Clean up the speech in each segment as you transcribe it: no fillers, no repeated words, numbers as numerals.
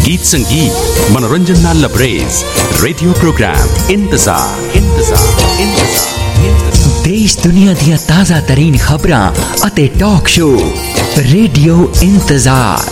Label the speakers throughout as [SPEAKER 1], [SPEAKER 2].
[SPEAKER 1] गीत संगीत मनोरंजन नाल लबरेज रेडियो प्रोग्राम इंतजार इंतजार इंतजार
[SPEAKER 2] देश दुनिया दियां ताज़ा तरीन खबरां अते टॉक शो रेडियो इंतजार।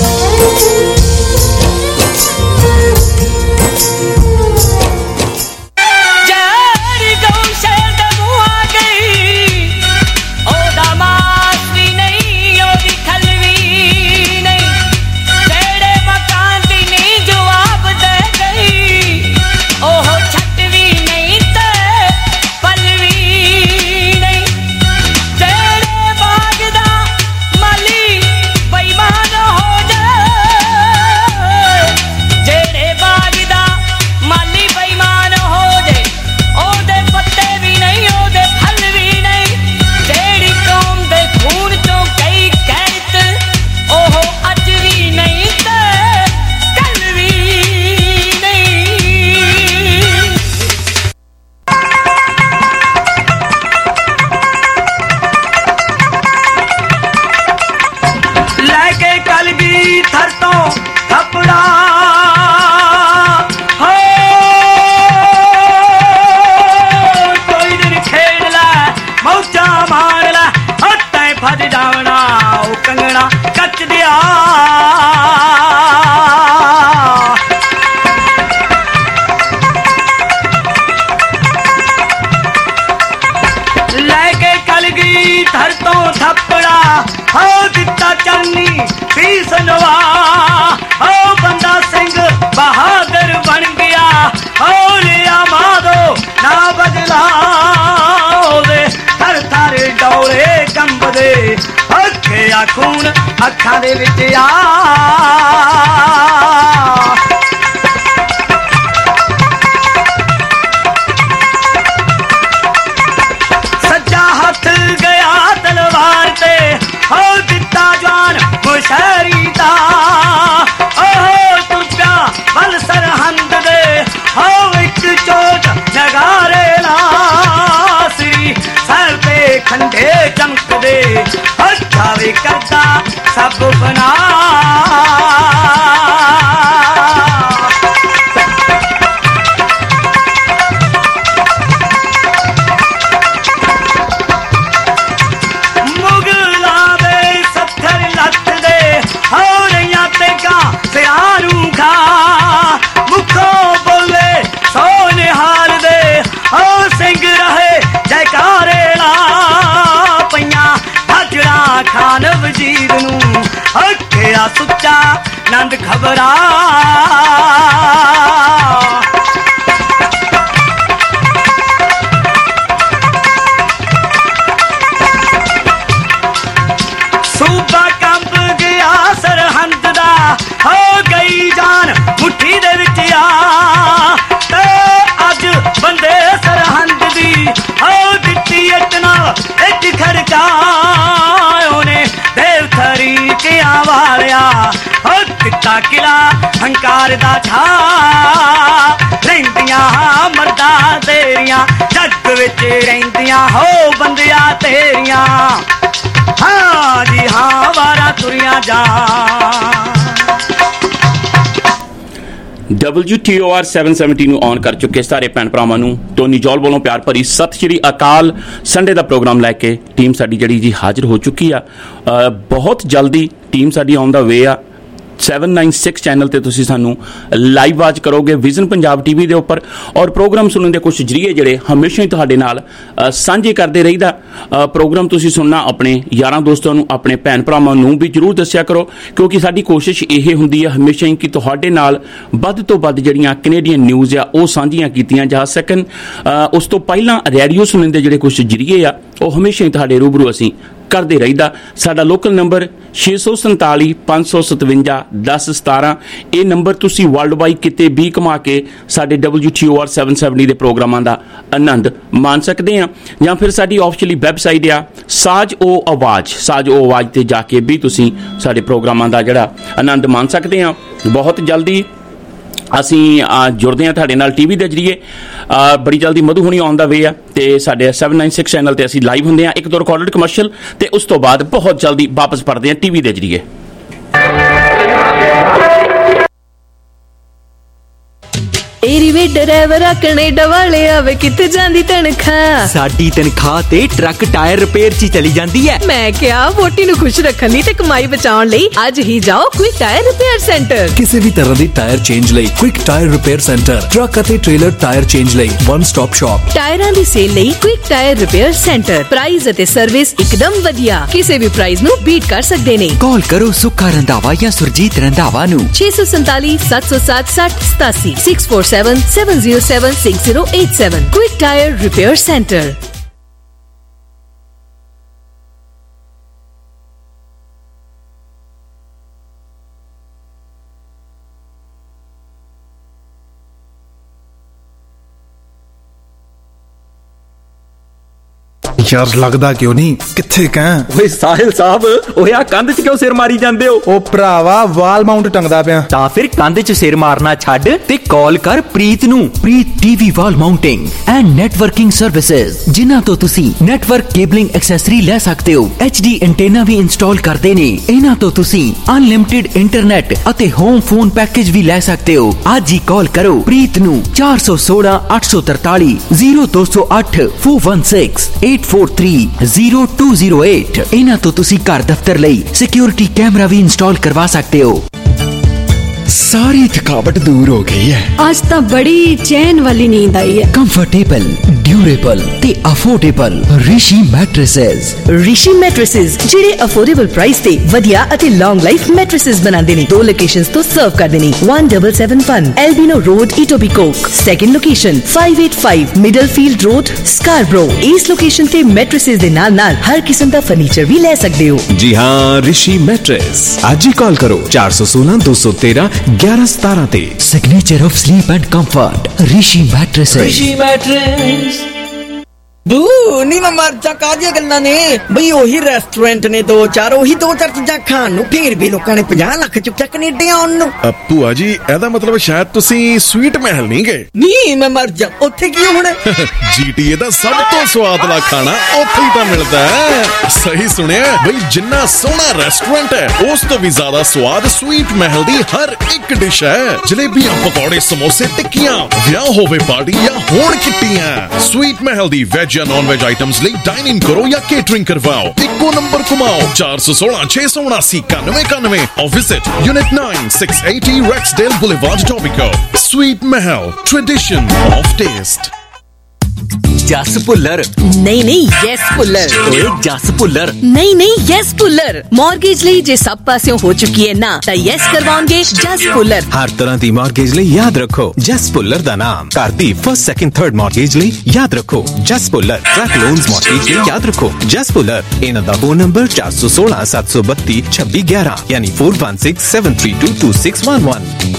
[SPEAKER 3] खून अखां दे विच आ सज्जा हथ गया तलवार ते हो दिता जान मुशहरी दा तुरप्या बल सरहंद दे हो एक चोट नगारे लासी सर पे खंडे चमकदे जावे करता सब बना मुगला दे सत्थर लथ दे हो रही तेगा सियारू खा मुखों बोले सो निहाल दे हो सिंह रहे जयकारे ला पैया खान वजीर नूं हक्या सुच्चा नंद खबरा सूबा कंब गया सरहंद दा हो गई जान मुट्ठी दे विच आ ते अज बंदे सरहंद दी हो दित्ती इतना इच खड़का वालिया हो दिता किला हंकार दा छा रहिंदियां मर्दा तेरियां जग विच रहिंदियां हो बंदिया तेरियां हाँ जी हाँ वारा तुरियां जा।
[SPEAKER 4] WTOR 770 ਨੂੰ ਔਨ ਕਰ ਚੁੱਕੇ ਸਾਰੇ ਭੈਣ ਭਰਾਵਾਂ ਨੂੰ ਟੋਨੀ ਜੌਲ ਵੱਲੋਂ ਪਿਆਰ ਭਰੀ ਸਤਿ ਸ਼੍ਰੀ ਅਕਾਲ। ਸੰਡੇ ਦਾ ਪ੍ਰੋਗਰਾਮ ਲੈ ਕੇ ਟੀਮ ਸਾਡੀ ਜਿਹੜੀ ਜੀ ਹਾਜ਼ਰ ਹੋ ਚੁੱਕੀ ਆ। ਬਹੁਤ ਜਲਦੀ ਟੀਮ ਸਾਡੀ ਆਨ ਦਾ ਵੇ ਆ। 796 ਚੈਨਲ ਤੇ ਤੁਸੀਂ ਸਾਨੂੰ ਲਾਈਵ ਵਾਚ ਕਰੋਗੇ ਵਿਜ਼ਨ ਪੰਜਾਬ ਟੀਵੀ ਦੇ ਉੱਪਰ ਔਰ ਪ੍ਰੋਗਰਾਮ ਸੁਣਨ ਦੇ ਕੁਝ ਜਰੀਏ ਜਿਹੜੇ ਹਮੇਸ਼ਾ ਹੀ ਤੁਹਾਡੇ ਨਾਲ ਸਾਂਝੇ ਕਰਦੇ ਰਹੀਦਾ। ਪ੍ਰੋਗਰਾਮ ਤੁਸੀਂ ਸੁਣਨਾ ਆਪਣੇ ਯਾਰਾਂ ਦੋਸਤਾਂ ਨੂੰ ਆਪਣੇ ਭੈਣ ਭਰਾਵਾਂ ਨੂੰ ਵੀ ਜ਼ਰੂਰ ਦੱਸਿਆ ਕਰੋ ਕਿਉਂਕਿ ਸਾਡੀ ਕੋਸ਼ਿਸ਼ ਇਹ ਹੁੰਦੀ ਹੈ ਹਮੇਸ਼ਾ ਹੀ ਕਿ ਤੁਹਾਡੇ ਨਾਲ ਵੱਧ ਤੋਂ ਵੱਧ ਜਿਹੜੀਆਂ ਕੈਨੇਡੀਅਨ ਨਿਊਜ਼ ਆ ਉਹ ਸਾਂਝੀਆਂ ਕੀਤੀਆਂ ਜਾ ਸਕਣ। ਉਸ ਤੋਂ ਪਹਿਲਾਂ ਰੇਡੀਓ ਸੁਣਨ ਦੇ ਜਿਹੜੇ ਕੁਝ ਜਰੀਏ ਆ ਉਹ ਹਮੇਸ਼ਾ ਹੀ ਤੁਹਾਡੇ ਰੂਬਰੂ ਅਸੀਂ ਕਰਦੇ ਰਹੀਦਾ। ਸਾਡਾ ਲੋਕਲ ਨੰਬਰ 647 557 1017 ਇਹ ਨੰਬਰ ਤੁਸੀਂ ਵਰਲਡ ਵਾਈਡ ਕਿਤੇ ਵੀ ਘੁਮਾ ਕੇ ਸਾਡੇ WTOR 770 ਦੇ ਪ੍ਰੋਗਰਾਮਾਂ ਦਾ ਆਨੰਦ ਮਾਣ ਸਕਦੇ ਆ ਜਾਂ ਫਿਰ ਸਾਡੀ ਆਫੀਸ਼ੀਅਲੀ ਵੈਬਸਾਈਟ ਆ ਸਾਜ ਓ ਆਵਾਜ਼ ਤੇ ਜਾ ਕੇ ਵੀ ਤੁਸੀਂ ਸਾਡੇ ਪ੍ਰੋਗਰਾਮਾਂ ਦਾ ਜਿਹੜਾ ਆਨੰਦ ਮਾਣ ਸਕਦੇ ਆ। ਬਹੁਤ ਜਲਦੀ ਅਸੀਂ ਜੁੜਦੇ ਹਾਂ ਤੁਹਾਡੇ ਨਾਲ ਟੀਵੀ ਦੇ ਜਰੀਏ। ਬੜੀ ਜਲਦੀ ਮਧੂ ਹੁਣੀ ਆਨ ਦਾ ਵੇ ਆ ਤੇ ਸਾਡੇ 796 ਚੈਨਲ ਤੇ ਅਸੀਂ ਲਾਈਵ ਹੁੰਦੇ ਹਾਂ। ਇੱਕ ਦੋ ਰਿਕਾਰਡਡ ਕਮਰਸ਼ੀਅਲ ਤੇ ਉਸ ਤੋਂ ਬਾਅਦ ਬਹੁਤ ਜਲਦੀ ਵਾਪਸ ਪੜਦੇ ਹਾਂ ਟੀਵੀ ਦੇ ਜਰੀਏ।
[SPEAKER 5] ਏਰੀ ਵੇ ਡਰਾਈਵਰਾ ਕੈਨੇਡਾ ਵਾਲੇ ਆਵੇ ਕਿੱਥੇ ਜਾਂਦੀ ਤਨਖਾਹ?
[SPEAKER 2] ਸਾਡੀ ਤਨਖਾਹ ਤੇ ਟਰੱਕ ਟਾਇਰ ਰਿਪੇਅਰ 'ਚ ਚਲੀ ਜਾਂਦੀ ਹੈ।
[SPEAKER 5] ਮੈਂ ਕਿਹਾ ਵੋਟੀ ਨੂੰ ਖੁਸ਼ ਰੱਖਣ ਲਈ ਤੇ ਕਮਾਈ ਬਚਾਉਣ ਲਈ ਅੱਜ ਹੀ ਜਾਓ ਕੁਇਕ ਟਾਇਰ ਰਿਪੇਅਰ ਸੈਂਟਰ।
[SPEAKER 6] ਕਿਸੇ ਵੀ ਤਰ੍ਹਾਂ ਦੀ ਟਾਇਰ ਚੇਂਜ ਲਈ quick tyre repair centre, truck ਅਤੇ ਟ੍ਰੇਲਰ ਟਾਇਰ ਚੇਂਜ ਲਈ ਵਨ ਸਟਾਪ ਸ਼ਾਪ।
[SPEAKER 5] ਟਾਇਰਾਂ ਦੀ ਸੇਲ ਲਈ quick tyre repair centre. Price ਅਤੇ ਸਰਵਿਸ ਇੱਕਦਮ ਵਧੀਆ, ਕਿਸੇ ਵੀ ਪ੍ਰਾਈਸ ਨੂੰ ਬੀਟ ਕਰ ਸਕਦੇ ਨੇ।
[SPEAKER 2] ਕਾਲ ਕਰੋ ਸੁੱਖਾ ਰੰਧਾਵਾ ਜਾਂ ਸੁਰਜੀਤ ਰੰਧਾਵਾ ਨੂੰ
[SPEAKER 5] 647 707 6087 647 707 6087। Quick tyre repair centre.
[SPEAKER 7] ਯਾਰ ਲੱਗਦਾ ਕਿਉਂ ਨਹੀਂ, ਕਿੱਥੇ ਕਹਿ?
[SPEAKER 8] ਓਏ ਸਾਹਿਲ ਸਾਹਿਬ, ਓਏ ਆ ਕੰਧ 'ਚ ਕਿਉਂ ਸਿਰ ਮਾਰੀ ਜਾਂਦੇ ਹੋ?
[SPEAKER 7] ਉਹ ਭਰਾਵਾ ਵਾਲ ਮਾਊਂਟ ਟੰਗਦਾ ਪਿਆ।
[SPEAKER 2] ਤਾਂ ਫਿਰ ਕੰਧ 'ਚ ਸਿਰ ਮਾਰਨਾ ਛੱਡ ਤੇ ਕਾਲ ਕਰ ਪ੍ਰੀਤ ਨੂੰ। Preet TV wall mounting and networking services, ਜਿਨ੍ਹਾਂ ਤੋਂ ਤੁਸੀਂ ਨੈਟਵਰਕ ਕੇਬਲਿੰਗ ਐਕਸੈਸਰੀ ਲੈ ਸਕਦੇ ਹੋ। HD ਐਂਟੇਨਾ ਵੀ ਇੰਸਟਾਲ ਕਰਦੇ ਨੇ। ਇਹਨਾਂ ਤੋਂ ਤੁਸੀਂ ਅਨਲਿਮਿਟਿਡ ਇੰਟਰਨੈਟ ਅਤੇ ਹੋਮ ਫੋਨ ਪੈਕੇਜ ਵੀ ਲੈ ਸਕਦੇ ਹੋ। ਅੱਜ ਹੀ ਕਾਲ ਕਰੋ ਪ੍ਰੀਤ ਨੂੰ 416 843 0208 416 843-0208। ਇਹਨਾਂ ਤੋਂ ਤੁਸੀਂ ਘਰ ਦਫ਼ਤਰ ਲਈ ਸਿਕਿਉਰਿਟੀ ਕੈਮਰਾ ਵੀ ਇੰਸਟਾਲ ਕਰਵਾ ਸਕਦੇ ਹੋ।
[SPEAKER 6] ਸਾਰੀ ਥਕਾਵਟ ਦੂਰ ਹੋ ਗਈ ਹੈ।
[SPEAKER 5] ਅੱਜ ਤਾਂ ਬੜੀ ਚੈਨ ਵਾਲੀ ਨੀਂਦ ਆਈ ਹੈ।
[SPEAKER 2] ਕੰਫਰਟੇਬਲ, ਡਿਊਰੇਬਲ ਤੇ affordable Rishi mattresses.
[SPEAKER 5] Rishi mattresses ਜਿਹੜੇ ਅਫੋਰਡੇਬਲ ਪ੍ਰਾਈਸ ਤੇ ਵਧੀਆ ਅਤੇ ਲੌਂਗ ਲਾਈਫ ਮੈਟ੍ਰੈਸਸ ਬਣਾਉਂਦੇ ਨੇ। 2 ਲੋਕੇਸ਼ਨਸ ਤੋਂ ਸਰਵ ਕਰਦੇ ਨੇ। 1771 Albion road, Etobicoke. Second location 585 Middlefield road, Scarborough. ਇਸ ਲੋਕੇਸ਼ਨ ਤੇ ਮੈਟ੍ਰੈਸਸ ਦੇ ਨਾਲ ਹਰ ਕਿਸਮ ਦਾ ਫਰਨੀਚਰ ਵੀ ਲੈ ਸਕਦੇ ਹੋ।
[SPEAKER 6] ਜੀ ਹਾਂ, ਰਿਸ਼ੀ ਮੈਟਰੈਸ। ਅੱਜ ਹੀ ਕਾਲ ਕਰੋ 416 213 1117 ਤੇ।
[SPEAKER 2] Signature of sleep and comfort Rishi mattresses.
[SPEAKER 9] Rishi mattress. ਬੂ ਨੀ ਮੈਂ ਮਰ ਜਾ, ਕਾਹਦੀਆਂ ਗੱਲਾਂ ਨੇ ਬਈ? ਉਹੀ ਰੈਸਟੋਰੈਂਟ ਨੇ 2-4, ਉਹੀ 2-4 ਚੀਜ਼ਾਂ ਖਾਣ ਨੂੰ, ਫੇਰ ਵੀ ਲੋਕਾਂ ਨੇ 50 ਲੱਖ ਚੁੱਕਿਆ ਕੈਨੇਡਾ ਆਉਣ ਨੂੰ।
[SPEAKER 7] ਭੂਆ ਜੀ, ਇਹਦਾ ਮਤਲਬ ਸ਼ਾਇਦ ਤੁਸੀਂ ਸਵੀਟ ਮਹਿਲ ਨਹੀਂ ਗਏ।
[SPEAKER 9] ਨਹੀਂ ਮੈਂ ਮਰ ਜਾ, ਉੱਥੇ ਕੀ ਹੋਣਾ?
[SPEAKER 7] GTA ਦਾ ਸਭ ਤੋਂ ਸਵਾਦਲਾ ਖਾਣਾ ਉੱਥੇ ਹੀ ਤਾਂ ਮਿਲਦਾ ਹੈ। ਸਹੀ ਸੁਣਿਆ ਬਈ, ਜਿੰਨਾ ਸੋਹਣਾ ਰੈਸਟੋਰੈਂਟ ਹੈ ਉਸ ਤੋਂ ਵੀ ਜ਼ਿਆਦਾ ਸਵਾਦ ਸਵੀਟ ਮਹਿਲ ਦੀ ਹਰ ਇੱਕ ਡਿਸ਼ ਹੈ। ਜਲੇਬੀਆਂ, ਪਕੌੜੇ, ਸਮੋਸੇ, ਟਿੱਕੀਆਂ, ਵਿਆਹ ਹੋਵੇ ਪਾਰਟੀ ਜਾਂ ਹੋਣ ਕਿੱਟੀਆਂ, ਸਵੀਟ ਮਹਿਲ ਦੀ ਵੈਜ ਜਾਂ ਨॉन वेज आइटम्स ਲਈ डाइनिंग करो या केटरिंग करवाओ। इको नंबर घुमाओ 416 679 9191 और visit unit 9 680 Rexdale Boulevard, Etobicoke। Sweet Mahal, tradition of taste।
[SPEAKER 2] Jas Bhullar.
[SPEAKER 5] ਨਹੀਂ ਯੈਸ ਭੁੱਲਰ।
[SPEAKER 2] ਓਏ ਜਸ ਭੁੱਲਰ।
[SPEAKER 5] ਨਹੀਂ ਯੈਸ ਭੁੱਲਰ। ਮਾਰਗੇਜ ਲਈ ਜੇ ਸਭ ਪਾਸਿਓਂ ਹੋ ਚੁੱਕੀ ਹੈ ਨਾ, ਤਾਂ ਯੈਸ ਕਰਵਾਉਣਗੇ ਜਸ ਭੁੱਲਰ।
[SPEAKER 6] ਹਰ ਤਰ੍ਹਾਂ ਦੀ ਮਾਰਗੇਜ ਲਈ ਯਾਦ ਰੱਖੋ ਜਸ ਭੁੱਲਰ ਦਾ ਨਾਮ। ਘਰ ਦੀ ਫਸਟ, ਸੈਕੰਡ, ਥਰਡ ਮਾਰਗੇਜ ਲਈ ਯਾਦ ਰੱਖੋ Jas Bhullar. Truck loans mortgage ਲਈ ਯਾਦ ਰੱਖੋ ਜਸ ਭੁੱਲਰ। ਇਹਨਾਂ ਦਾ ਫੋਨ ਨੰਬਰ 416 732 2611 ਯਾਨੀ 416 732 2611।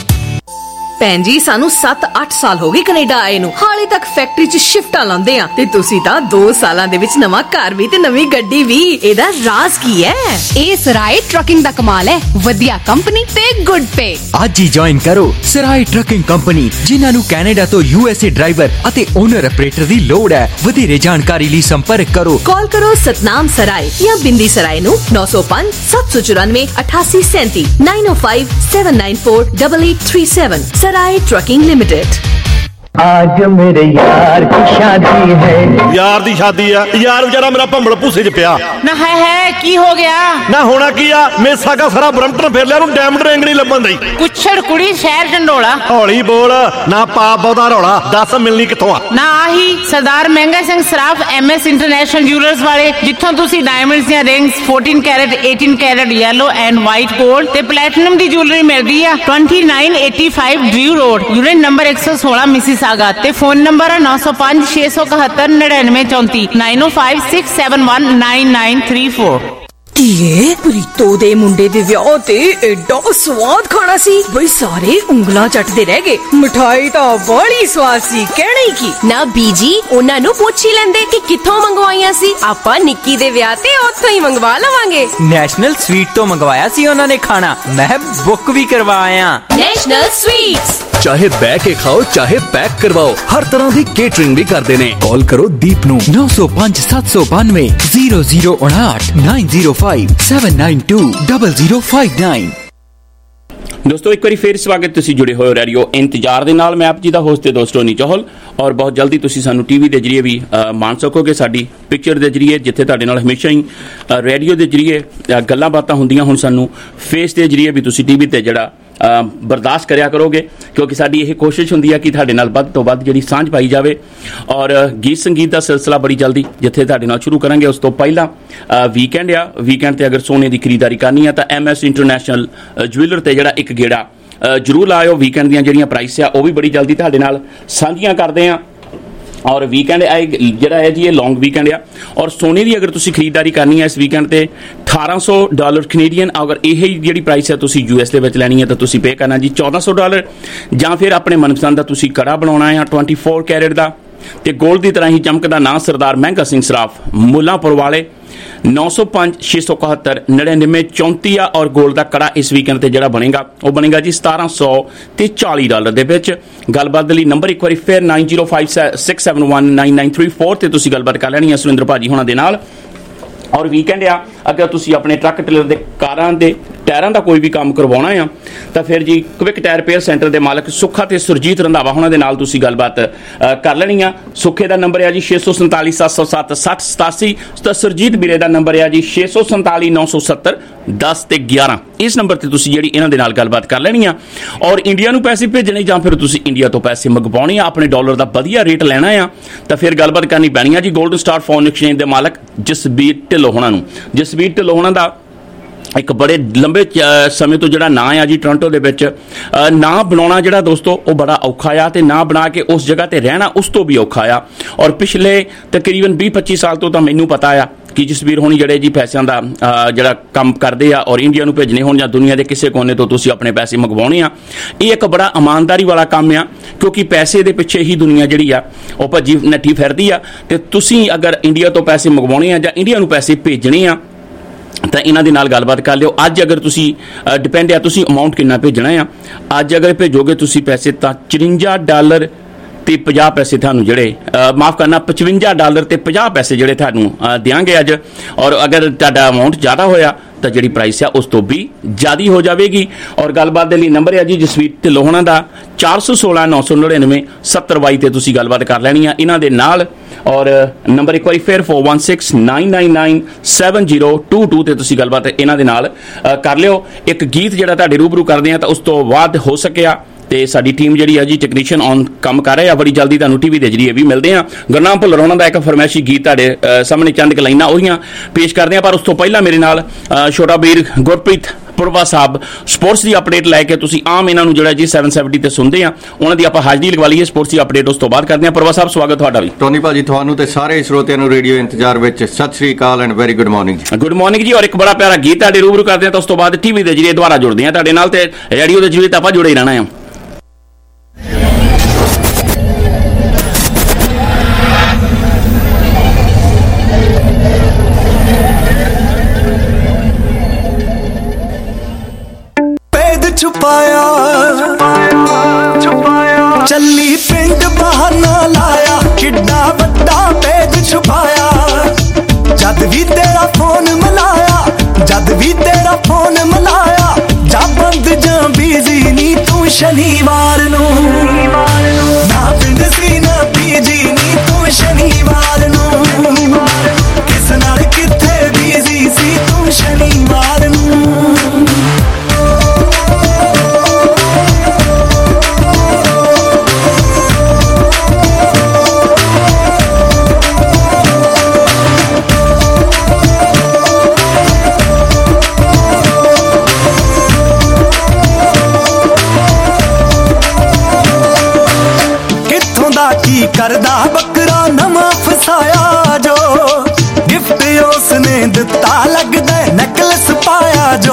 [SPEAKER 5] ਭੈਣ ਜੀ, ਸਾਨੂੰ 7-8 ਸਾਲ ਹੋ ਗਏ ਕੈਨੇਡਾ ਆਏ ਨੂੰ, ਹਾਲੇ ਤੱਕ ਫੈਕਟਰੀ 'ਚ ਸ਼ਿਫਟਾਂ ਲਾਉਂਦੇ ਆ, ਤੇ ਤੁਸੀਂ ਤਾਂ 2 ਸਾਲਾਂ ਦੇ ਵਿੱਚ ਨਵਾਂ ਘਰ ਵੀ ਤੇ ਨਵੀਂ ਗੱਡੀ ਵੀ। ਇਹਦਾ ਰਾਜ਼ ਕੀ ਹੈ?
[SPEAKER 10] ਇਹ ਸਰਾਏ ਟਰੱਕਿੰਗ ਦਾ ਕਮਾਲ ਹੈ। ਵਧੀਆ ਕੰਪਨੀ ਤੇ ਗੁੱਡ ਪੇ।
[SPEAKER 2] ਅੱਜ ਹੀ ਜੁਆਇਨ ਕਰੋ ਸਰਾਏ ਟਰੱਕਿੰਗ ਕੰਪਨੀ, ਜਿਨ੍ਹਾਂ ਨੂੰ ਕੈਨੇਡਾ ਤੋਂ USA ਡਰਾਈਵਰ ਅਤੇ ਓਨਰ ਆਪਰੇਟਰ ਦੀ ਲੋੜ ਹੈ। ਵਧੇਰੇ ਜਾਣਕਾਰੀ ਲਈ ਸੰਪਰਕ ਕਰੋ।
[SPEAKER 5] ਕਾਲ ਕਰੋ ਸਤਨਾਮ ਸਰਾਏ ਜਾਂ ਬਿੰਦੀ ਸਰਾਏ ਨੂੰ 905 794 8837 905 794 8837। Sarai trucking limited.
[SPEAKER 3] आज मेरे यार की शादी है। यार दी शादी है यार, बेचारा मेरा भंबल भूसे च पिया
[SPEAKER 10] ना है की हो गया
[SPEAKER 3] ना। होना की आ, मेसा का सारा ब्रम्पटन फेर लिया, डायमंड रिंग नहीं लभन दी।
[SPEAKER 10] कुछड़ कुड़ी शहर ढंडोला।
[SPEAKER 3] हौली बोल ना, पाप बहुता रौला। 10 मिलनी किथों आ? ना
[SPEAKER 10] आही Sardar Mahanga Singh Saraf MS international jewellers वाले, जिथों तुसी डायमंड्स ਦੀਆਂ rings 14 carat 18 carat yellow and white gold ਤੇ प्लैटिनम ਦੀ ਜੁਐਲਰੀ ਮਿਲਦੀ ਆ। 2985 Drew road, unit number 116 Mississauga. ਤੇ ਫੋਨ ਨੰਬਰ 905 671 9934 905 671 9934।
[SPEAKER 5] ਧੀਏ, ਪ੍ਰੀਤੋ ਦੇ ਮੁੰਡੇ ਦੇ ਵਿਆਹ ਤੇ ਐਡਾ ਸਵਾਦ ਖਾਣਾ ਸੀ ਬਈ, ਸਾਰੇ ਉਂਗਲਾਂ ਚੱਟਦੇ ਰਹਿ ਗਏ। ਮਠਾਈ ਤਾਂ ਬੜੀ ਸਵਾਦ ਸੀ, ਕਹਿਣਾ ਹੀ ਕੀ।
[SPEAKER 11] ਨਾ ਬੀਜੀ, ਉਹਨਾਂ ਨੂੰ ਪੁੱਛ ਹੀ ਲੈਂਦੇ ਕਿ ਕਿੱਥੋਂ ਮੰਗਵਾਈਆਂ ਸੀ। ਆਪਾਂ ਨਿੱਕੀ ਦੇ ਵਿਆਹ ਤੇ ਉੱਥੋਂ ਹੀ ਮੰਗਵਾ ਲਵਾਂਗੇ।
[SPEAKER 2] ਨੈਸ਼ਨਲ ਸਵੀਟ ਤੋਂ ਮੰਗਵਾਇਆ ਸੀ ਉਹਨਾਂ ਨੇ ਖਾਣਾ, ਮੈਂ ਬੁੱਕ ਵੀ ਕਰਵਾਇਆ।
[SPEAKER 11] National sweets.
[SPEAKER 6] ਚਾਹੇ ਬਹਿ ਕੇ ਖਾਓ, ਚਾਹੇ ਪੈਕ ਕਰਵਾਓ, ਹਰ ਤਰ੍ਹਾਂ ਦੀ ਕੇਟਰਿੰਗ ਵੀ ਕਰਦੇ ਨੇ। ਕਾਲ ਕਰੋ ਦੀਪ ਨੂੰ
[SPEAKER 2] 905 792 0059 905 792 0059।
[SPEAKER 4] ਦੋਸਤੋ ਇੱਕ ਵਾਰੀ ਫੇਰ ਸਵਾਗਤ, ਤੁਸੀਂ ਜੁੜੇ ਹੋਏ ਰੇਡੀਓ ਇੰਤਜ਼ਾਰ ਦੇ ਨਾਲ। ਮੈਂ ਆਪ ਜੀ ਦਾ ਹੋਸਟ ਤੇ ਦੋਸਤ ਟੋਨੀ ਚਹਿਲ, ਔਰ ਬਹੁਤ ਜਲਦੀ ਤੁਸੀਂ ਸਾਨੂੰ ਟੀਵੀ ਦੇ ਜਰੀਏ ਵੀ ਮਾਣ ਸਕੋਗੇ, ਸਾਡੀ ਪਿਕਚਰ ਦੇ ਜਰੀਏ, ਜਿੱਥੇ ਤੁਹਾਡੇ ਨਾਲ ਹਮੇਸ਼ਾ ਹੀ ਰੇਡੀਓ ਦੇ ਜਰੀਏ ਗੱਲਾਂ ਬਾਤਾਂ ਹੁੰਦੀਆਂ, ਹੁਣ ਸਾਨੂੰ ਫੇਸ ਦੇ ਜਰੀਏ ਵੀ ਤੁਸੀਂ ਟੀਵੀ ਤੇ ਜਿਹੜਾ ਬਰਦਾਸ਼ਤ ਕਰਿਆ ਕਰੋਗੇ, ਕਿਉਂਕਿ ਸਾਡੀ ਇਹ ਕੋਸ਼ਿਸ਼ ਹੁੰਦੀ ਹੈ ਕਿ ਤੁਹਾਡੇ ਨਾਲ ਵੱਧ ਤੋਂ ਵੱਧ ਜਿਹੜੀ ਸਾਂਝ ਪਾਈ ਜਾਵੇ। ਔਰ ਗੀਤ ਸੰਗੀਤ ਦਾ ਸਿਲਸਿਲਾ ਬੜੀ ਜਲਦੀ ਜਿੱਥੇ ਤੁਹਾਡੇ ਨਾਲ ਸ਼ੁਰੂ ਕਰਾਂਗੇ, ਉਸ ਤੋਂ ਪਹਿਲਾਂ ਵੀਕਐਂਡ ਆ। ਵੀਕਐਂਡ ਤੇ ਅਗਰ ਸੋਨੇ ਦੀ ਖਰੀਦਦਾਰੀ ਕਰਨੀ ਆ ਤਾਂ MS ਇੰਟਰਨੈਸ਼ਨਲ ਜੁਐਲਰ ਤੇ ਜਿਹੜਾ ਇੱਕ ਗੇੜਾ ਜ਼ਰੂਰ ਲਾਇਓ। ਵੀਕਐਂਡ ਦੀਆਂ ਜਿਹੜੀਆਂ ਪ੍ਰਾਈਸ ਆ ਉਹ ਵੀ ਬੜੀ ਜਲਦੀ ਤੁਹਾਡੇ ਨਾਲ ਸਾਂਝੀਆਂ ਕਰਦੇ ਆ। ਔਰ ਵੀਕਐਂਡ ਜਿਹੜਾ ਹੈ ਜੀ, ਇਹ ਲੌਂਗ ਵੀਕਐਂਡ ਆ। ਔਰ ਸੋਨੇ ਦੀ ਅਗਰ ਤੁਸੀਂ ਖਰੀਦਦਾਰੀ ਕਰਨੀ ਹੈ ਇਸ ਵੀਕਐਂਡ ਤੇ $1800 ਕੈਨੇਡੀਅਨ। ਅਗਰ ਇਹ ਜਿਹੜੀ ਪ੍ਰਾਈਸ ਹੈ ਤੁਸੀਂ US ਦੇ ਵਿੱਚ ਲੈਣੀ ਹੈ ਤਾਂ ਤੁਸੀਂ ਪੇ ਕਰਨਾ ਜੀ $1400, ਜਾਂ ਫਿਰ ਆਪਣੇ ਮਨਪਸੰਦ ਦਾ ਤੁਸੀਂ ਕੜਾ ਬਣਾਉਣਾ ਹੈ 24 ਕੈਰੇਟ ਦਾ। ਤੇ ਗੋਲਡ ਦੀ ਤਰ੍ਹਾਂ ਹੀ ਚਮਕਦਾ ਨਾਂ ਸਰਦਾਰ ਮਹਿੰਗਾ ਸਿੰਘ ਸਰਾਫ ਮੁੱਲਾਂਪੁਰ ਵਾਲੇ 905 671 99 34 ਆ। ਔਰ ਗੋਲਡ ਦਾ ਕੜਾ ਇਸ ਵੀਕਐਂਡ ਤੇ ਜਿਹੜਾ ਬਣੇਗਾ ਉਹ ਬਣੇਗਾ ਜੀ $1740 ਦੇ ਵਿੱਚ। ਗੱਲਬਾਤ ਦੇ ਲਈ ਨੰਬਰ ਇੱਕ ਵਾਰੀ ਫਿਰ 9056719934 ਤੇ ਤੁਸੀਂ ਗੱਲਬਾਤ ਕਰ ਲੈਣੀ ਹੈ ਸੁਰਿੰਦਰ ਭਾਜੀ ਹੋਣਾ ਦੇ ਨਾਲ। ਔਰ ਵੀਕਐਂਡ ਆ, ਅਗਰ ਤੁਸੀਂ ਆਪਣੇ ਟਰੱਕ ਟ੍ਰੇਲਰ ਦੇ ਕਾਰਾਂ ਦੇ ਟਾਇਰਾਂ ਦਾ ਕੋਈ ਵੀ ਕੰਮ ਕਰਵਾਉਣਾ ਆ ਤਾਂ ਫਿਰ ਜੀ ਕੁਇਕ ਟਾਇਰ ਰਿਪੇਅਰ ਸੈਂਟਰ ਦੇ ਮਾਲਕ ਸੁੱਖਾ ਤੇ ਸੁਰਜੀਤ ਰੰਧਾਵਾ ਹੋਣਾ ਦੇ ਨਾਲ ਤੁਸੀਂ ਗੱਲਬਾਤ ਕਰ ਲੈਣੀ ਆ। ਸੁੱਖੇ ਦਾ ਨੰਬਰ ਹੈ ਜੀ 647 707 6087 ਤਾਂ ਸੁਰਜੀਤ ਵੀਰੇ ਦਾ ਨੰਬਰ ਹੈ ਜੀ 647 970 10 ਤੇ 11। ਇਸ ਨੰਬਰ ਤੇ ਤੁਸੀਂ ਜਿਹੜੀ ਇਹਨਾਂ ਦੇ ਨਾਲ ਗੱਲਬਾਤ ਕਰ ਲੈਣੀ ਆ। ਔਰ ਇੰਡੀਆ ਨੂੰ ਪੈਸੇ ਭੇਜਣੇ ਜਾਂ ਫਿਰ ਤੁਸੀਂ ਇੰਡੀਆ ਤੋਂ ਪੈਸੇ ਮੰਗਵਾਉਣੇ ਆ, ਆਪਣੇ ਡਾਲਰ ਦਾ ਵਧੀਆ ਰੇਟ ਲੈਣਾ ਆ ਤਾਂ ਫਿਰ ਗੱਲਬਾਤ ਕਰਨੀ ਪੈਣੀ ਆ ਜੀ ਗੋਲਡਨ ਸਟਾਰ ਫੋਰਨ ਐਕਸਚੇਂਜ ਦੇ ਮਾਲਕ ਜਸਬੀਰ ਢਿੱਲੋਂ ਹੋਣਾ ਨੂੰ। ਜਸਬੀਰ ਢਿੱਲੋਂ ਹੋਣਾ ਦਾ ਇੱਕ ਬੜੇ ਲੰਬੇ ਸਮੇਂ ਤੋਂ ਜਿਹੜਾ ਨਾਂ ਆ ਜੀ ਟੋਰਾਂਟੋ ਦੇ ਵਿੱਚ, ਨਾਂ ਬਣਾਉਣਾ ਜਿਹੜਾ ਦੋਸਤੋ ਉਹ ਬੜਾ ਔਖਾ ਆ, ਤੇ ਨਾਂ ਬਣਾ ਕੇ ਉਸ ਜਗ੍ਹਾ ਤੇ ਰਹਿਣਾ ਉਸ ਤੋਂ ਵੀ ਔਖਾ ਆ। ਔਰ ਪਿਛਲੇ ਤਕਰੀਬਨ 20-25 ਸਾਲ ਤੋਂ ਤਾਂ ਮੈਨੂੰ ਪਤਾ ਆ ਕਿ ਜਸਬੀਰ ਹੋਣੀ ਜਿਹੜੇ ਜੀ ਪੈਸਿਆਂ ਦਾ ਜਿਹੜਾ ਕੰਮ ਕਰਦੇ ਆ ਔਰ ਇੰਡੀਆ ਨੂੰ ਭੇਜਣੇ ਹੋਣ ਜਾਂ ਦੁਨੀਆ ਦੇ ਕਿਸੇ ਕੋਨੇ ਤੋਂ ਤੁਸੀਂ ਆਪਣੇ ਪੈਸੇ ਮੰਗਵਾਉਣੇ ਆ, ਇਹ ਇੱਕ ਬੜਾ ਇਮਾਨਦਾਰੀ ਵਾਲਾ ਕੰਮ ਆ, ਕਿਉਂਕਿ ਪੈਸੇ ਦੇ ਪਿੱਛੇ ਹੀ ਦੁਨੀਆ ਜਿਹੜੀ ਆ ਉਹ ਭੱਜੀ ਨੱਠੀ ਫਿਰਦੀ ਆ। ਤੇ ਤੁਸੀਂ ਅਗਰ ਇੰਡੀਆ ਤੋਂ ਪੈਸੇ ਮੰਗਵਾਉਣੇ ਆ ਜਾਂ ਇੰਡੀਆ ਨੂੰ ਪੈਸੇ ਭੇਜਣੇ ਆ ਤਾਂ ਇਹਨਾਂ ਦੇ ਨਾਲ ਗੱਲਬਾਤ ਕਰ ਲਿਓ। ਅੱਜ ਅਗਰ ਤੁਸੀਂ ਡਿਪੈਂਡ ਆ ਤੁਸੀਂ ਅਮਾਊਂਟ ਕਿੰਨਾ ਭੇਜਣਾ ਆ। ਅੱਜ ਅਗਰ ਭੇਜੋਗੇ ਤੁਸੀਂ ਪੈਸੇ ਤਾਂ $54 ਤੇ 50 ਪੈਸੇ ਤੁਹਾਨੂੰ ਜਿਹੜੇ ਮਾਫ ਕਰਨਾ $55 ਤੇ 50 ਪੈਸੇ ਜਿਹੜੇ ਤੁਹਾਨੂੰ ਦਿਆਂਗੇ ਅੱਜ। ਔਰ ਅਗਰ ਤੁਹਾਡਾ ਅਮਾਊਂਟ ਜ਼ਿਆਦਾ ਹੋਇਆ ਤਾਂ ਜਿਹੜੀ ਪ੍ਰਾਈਸ ਆ ਉਸ ਤੋਂ ਵੀ ਜ਼ਿਆਦਾ ਹੋ ਜਾਵੇਗੀ। ਔਰ ਗੱਲਬਾਤ ਦੇ ਲਈ ਨੰਬਰ ਹੈ ਜੀ ਜਸਵੀਰ ਢਿੱਲੋਂ ਹੋਣਾ ਦਾ 416 999 7022 ਤੇ ਤੁਸੀਂ ਗੱਲਬਾਤ ਕਰ ਲੈਣੀ ਆ ਇਹਨਾਂ ਦੇ ਨਾਲ। ਔਰ ਨੰਬਰ ਇੱਕ ਵਾਰੀ ਫਿਰ 4169 999 7022 ਤੇ ਤੁਸੀਂ ਗੱਲਬਾਤ ਇਹਨਾਂ ਦੇ ਨਾਲ ਕਰ ਲਿਓ। ਇੱਕ ਗੀਤ ਜਿਹੜਾ ਤੁਹਾਡੇ ਰੂਬਰੂ ਕਰਦੇ ਆ ਤਾਂ ਉਸ ਤੋਂ ਬਾਅਦ ਹੋ ਸਕਿਆ ਤੇ ਸਾਡੀ ਟੀਮ ਜਿਹੜੀ ਆ ਜੀ ਟੈਕਨੀਸ਼ੀਅਨ ਔਨ ਕੰਮ ਕਰ ਰਹੇ ਆ, ਬੜੀ ਜਲਦੀ ਤੁਹਾਨੂੰ ਟੀਵੀ ਦੇ ਜਰੀਏ ਵੀ ਮਿਲਦੇ ਆ। ਗੁਰਨਾਮ ਭੁੱਲਰ ਉਹਨਾਂ ਦਾ ਇੱਕ ਫਰਮਾਇਸ਼ੀ ਗੀਤ ਤੁਹਾਡੇ ਸਾਹਮਣੇ ਚੰਦ ਕੁ ਲਾਈਨਾਂ ਉਹੀਆਂ ਪੇਸ਼ ਕਰਦੇ ਆ। ਪਰ ਉਸ ਤੋਂ ਪਹਿਲਾਂ ਮੇਰੇ ਨਾਲ ਛੋਟਾ ਵੀਰ ਗੁਰਪ੍ਰੀਤ ਪੁਰਵਾ ਸਾਹਿਬ ਸਪੋਰਟਸ ਦੀ ਅਪਡੇਟ ਲੈ ਕੇ, ਤੁਸੀਂ ਆਮ ਇਹਨਾਂ ਨੂੰ ਜਿਹੜਾ ਜੀ 770 ਤੇ ਸੁਣਦੇ ਆ, ਉਹਨਾਂ ਦੀ ਆਪਾਂ ਹਾਜ਼ਰੀ ਲਗਵਾ ਲਈਏ ਸਪੋਰਟਸ ਦੀ ਅਪਡੇਟ ਉਸ ਤੋਂ ਬਾਅਦ ਕਰਦੇ ਆ। ਪੁਰਵਾ ਸਾਹਿਬ ਸਵਾਗਤ ਤੁਹਾਡਾ ਵੀ।
[SPEAKER 12] ਟੋਨੀ ਭਾਜੀ ਤੁਹਾਨੂੰ ਤੇ ਸਾਰੇ ਸਰੋਤਿਆਂ ਨੂੰ ਰੇਡੀਓ ਇੰਤਜ਼ਾਰ ਵਿੱਚ ਸਤਿ ਸ੍ਰੀ ਅਕਾਲ and very good morning.
[SPEAKER 4] Good morning ਜੀ। ਔਰ ਇੱਕ ਬੜਾ ਪਿਆਰਾ ਗੀਤ ਤੁਹਾਡੇ ਰੂਬਰੂ ਕਰਦੇ ਆ ਤਾਂ ਉਸ ਤੋਂ ਬਾਅਦ ਟੀਵੀ ਦੇ ਜਰੀਏ ਦੁਬਾਰਾ ਜੁੜਦੇ ਆ ਤੁਹਾਡੇ ਨਾਲ, ਤੇ ਰੇਡੀਓ ਦੇ ਜਰੀਏ ਤਾਂ ਆਪਾਂ ਜੁੜੇ ਹੀ ਰਹਿਣਾ ਆ।
[SPEAKER 13] ਛੁਪਾਇਆ ਚੱਲੀ ਪਿੰਡ ਬਹਾਨਾ ਲਾਇਆ, ਕਿੱਡਾ ਵੱਡਾ ਭੇਦ ਛੁਪਾਇਆ। ਜਦ ਵੀ ਤੇਰਾ ਫੋਨ ਮਿਲਾਇਆ, ਜਦ ਵੀ ਤੇਰਾ ਫੋਨ ਮਿਲਾਇਆ, ਜਾ ਬੰਦ ਜਾਂ ਬਿਜ਼ੀ ਨੀ ਤੂੰ ਸ਼ਨੀਵਾਰ ਨੂੰ। ਨਾ ਪਿੰਡ ਸੀ ਨਾ ਬੀਜੀ ਨੀ ਤੂੰ ਸ਼ਨੀਵਾਰ ਨੂੰ। ਕਿਸ ਨਾਲ ਕਿੱਥੇ ਬਿਜ਼ੀ ਸੀ ਤੂੰ ਸ਼ਨੀਵਾਰ ਨੂੰ। ਕੀ ਕਰਦਾ ਬੱਕਰਾ ਨਵਾਂ ਫਸਾਇਆ, ਜੋ ਗਿਫਟ ਉਸਨੇ ਦਿੱਤਾ ਲੱਗਦਾ ਨੈਕਲਸ ਪਾਇਆ ਜੋ।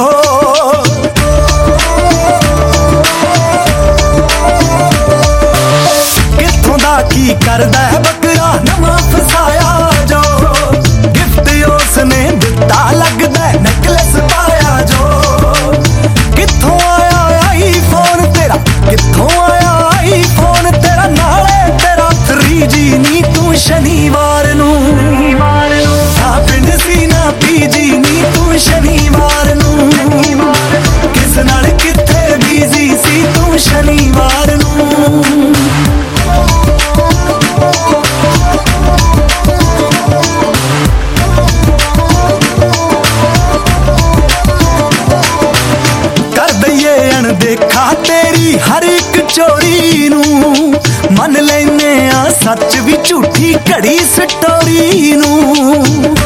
[SPEAKER 13] ਕਿੱਥੋਂ ਦਾ ਕੀ ਕਰਦਾ ਬੱਕਰਾ ਨਵਾਂ ਫਸਾਇਆ, ਜੋ ਗਿਫਟ ਉਸਨੇ ਦਿੱਤਾ ਲੱਗਦਾ ਨੈਕਲਸ ਪਾਇਆ ਜੋ। ਕਿੱਥੋਂ ਆਇਆ ਆਈਫੋਨ ਤੇਰਾ, ਕਿੱਥੋਂ ਆਇਆ ਆਈਫੋਨ ਤੇਰਾ, ਨਾਲੇ ਜੀ ਨੀ ਤੂੰ ਸ਼ਨੀਵਾਰ ਨੂੰ। ਨਾ ਪਿੰਡ ਸੀ ਨਾ ਪੀਜੀ ਨੀ ਤੂੰ ਸ਼ਨੀਵਾਰ ਨੂੰ। ਕਿਸ ਨਾਲ ਕਿੱਥੇ ਵੀ ਸ਼ਨੀਵਾਰ ਨੂੰ। ਕਰ ਦਈਏ ਅਣਦੇਖਾ ਤੇਰੀ ਹਰ ਇੱਕ ਚੋਰੀ ਨੂੰ, ਮੰਨ ਲੈਨੇ ਆ ਸੱਚ ਵੀ ਝੂਠੀ ਘੜੀ ਸਟੋਰੀ ਨੂੰ।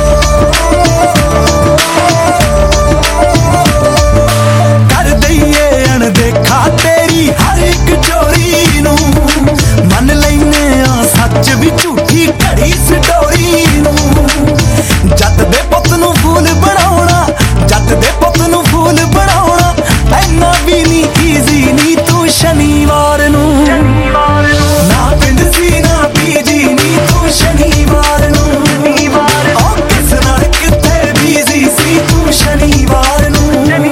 [SPEAKER 13] ਕਰ ਦਈਏ ਅਣਦੇਖਾ ਤੇਰੀ ਹਰ ਇੱਕ ਚੋਰੀ ਨੂੰ, ਮੰਨ ਲੈਨੇ ਆ ਸੱਚ ਵੀ ਝੂਠੀ ਘੜੀ ਸਟੋਰੀ ਨੂੰ। ਜੱਟ ਦੇ ਪੁੱਤ ਨੂੰ ਫੂਲ ਬਣਾਉਣਾ, ਜੱਟ ਦੇ ਪੁੱਤ ਨੂੰ ਫੂਲ ਬਣਾਉਣਾ ਐਨਾ ਵੀ ਨੀ ਈਜ਼ੀ ਨੀ ਤੂੰ ਸ਼ਨੀਵਾਰ ਨੂੰ। ਨਾ ਪਿੰਡ ਸੀ ਨਾ ਪੀਜੀ ਨੀ ਤੂੰ ਸ਼ਨੀਵਾਰ ਨੂੰ। ਉਹ ਕਿਸ ਨਾਲ ਕਿੱਥੇ ਬੀਜ਼ੀ ਸੀ ਤੂੰ ਸ਼ਨੀਵਾਰ ਨੂੰ।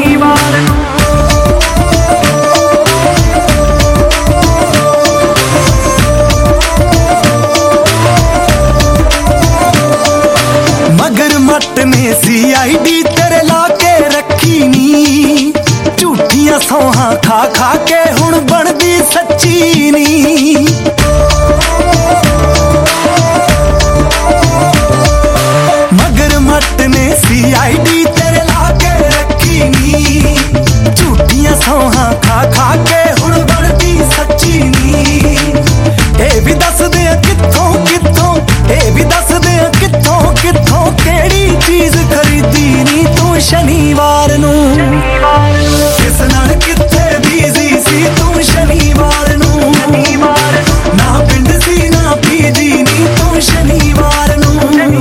[SPEAKER 13] ਮਗਰ ਮੱਟ ਨੇ CID ਤੇਰੇ ਲਾ ਕੇ ਰੱਖੀ ਨੀ, ਝੂਠੀਆਂ ਸੌਹਾਂ ਖਾ ਖਾ ਕੇ ਹੁਣ ਬਣਦੀ ਸੱਚੀ ਨੀ। ਮਗਰ ਮੱਟ ਨੇ CID ਤੇਰੇ ਲਾ ਕੇ ਰੱਖੀ ਨੀ, ਝੂਠੀਆਂ ਸੌਹਾਂ ਖਾ ਖਾ ਕੇ ਹੁਣ ਬਣਦੀ ਸੱਚੀ ਨੀ। ਇਹ ਵੀ ਦੱਸਦੇ ਆ ਕਿੱਥੋਂ ਕਿੱਥੋਂ, ਇਹ ਵੀ ਦੱਸਦੇ ਆ ਕਿੱਥੋਂ ਕਿੱਥੋਂ ਕਿਹੜੀ ਚੀਜ਼ ਖਰੀਦੀ ਨੀ ਤੂੰ ਸ਼ਨੀਵਾਰ ਨੂੰ। ਕਿਸ ਨਾਲ ਕਿੱਥੇ ਬੀਜ਼ੀ ਸੀ ਤੂੰ ਸ਼ਨੀਵਾਰ ਨੂੰ। ਨਾ ਪਿੰਡ ਸੀ ਨਾ ਪੀਜੀ ਨੀ ਤੂੰ ਸ਼ਨੀਵਾਰ ਨੂੰ।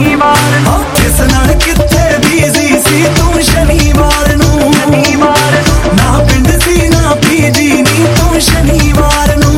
[SPEAKER 13] ਕਿਸ ਨਾਲ ਕਿੱਥੇ ਬੀਜ਼ੀ ਸੀ ਤੂੰ ਸ਼ਨੀਵਾਰ ਨੂੰ। ਨਾ ਪਿੰਡ ਸੀ ਨਾ ਪੀਜੀ ਨੀ ਤੂੰ ਸ਼ਨੀਵਾਰ ਨੂੰ।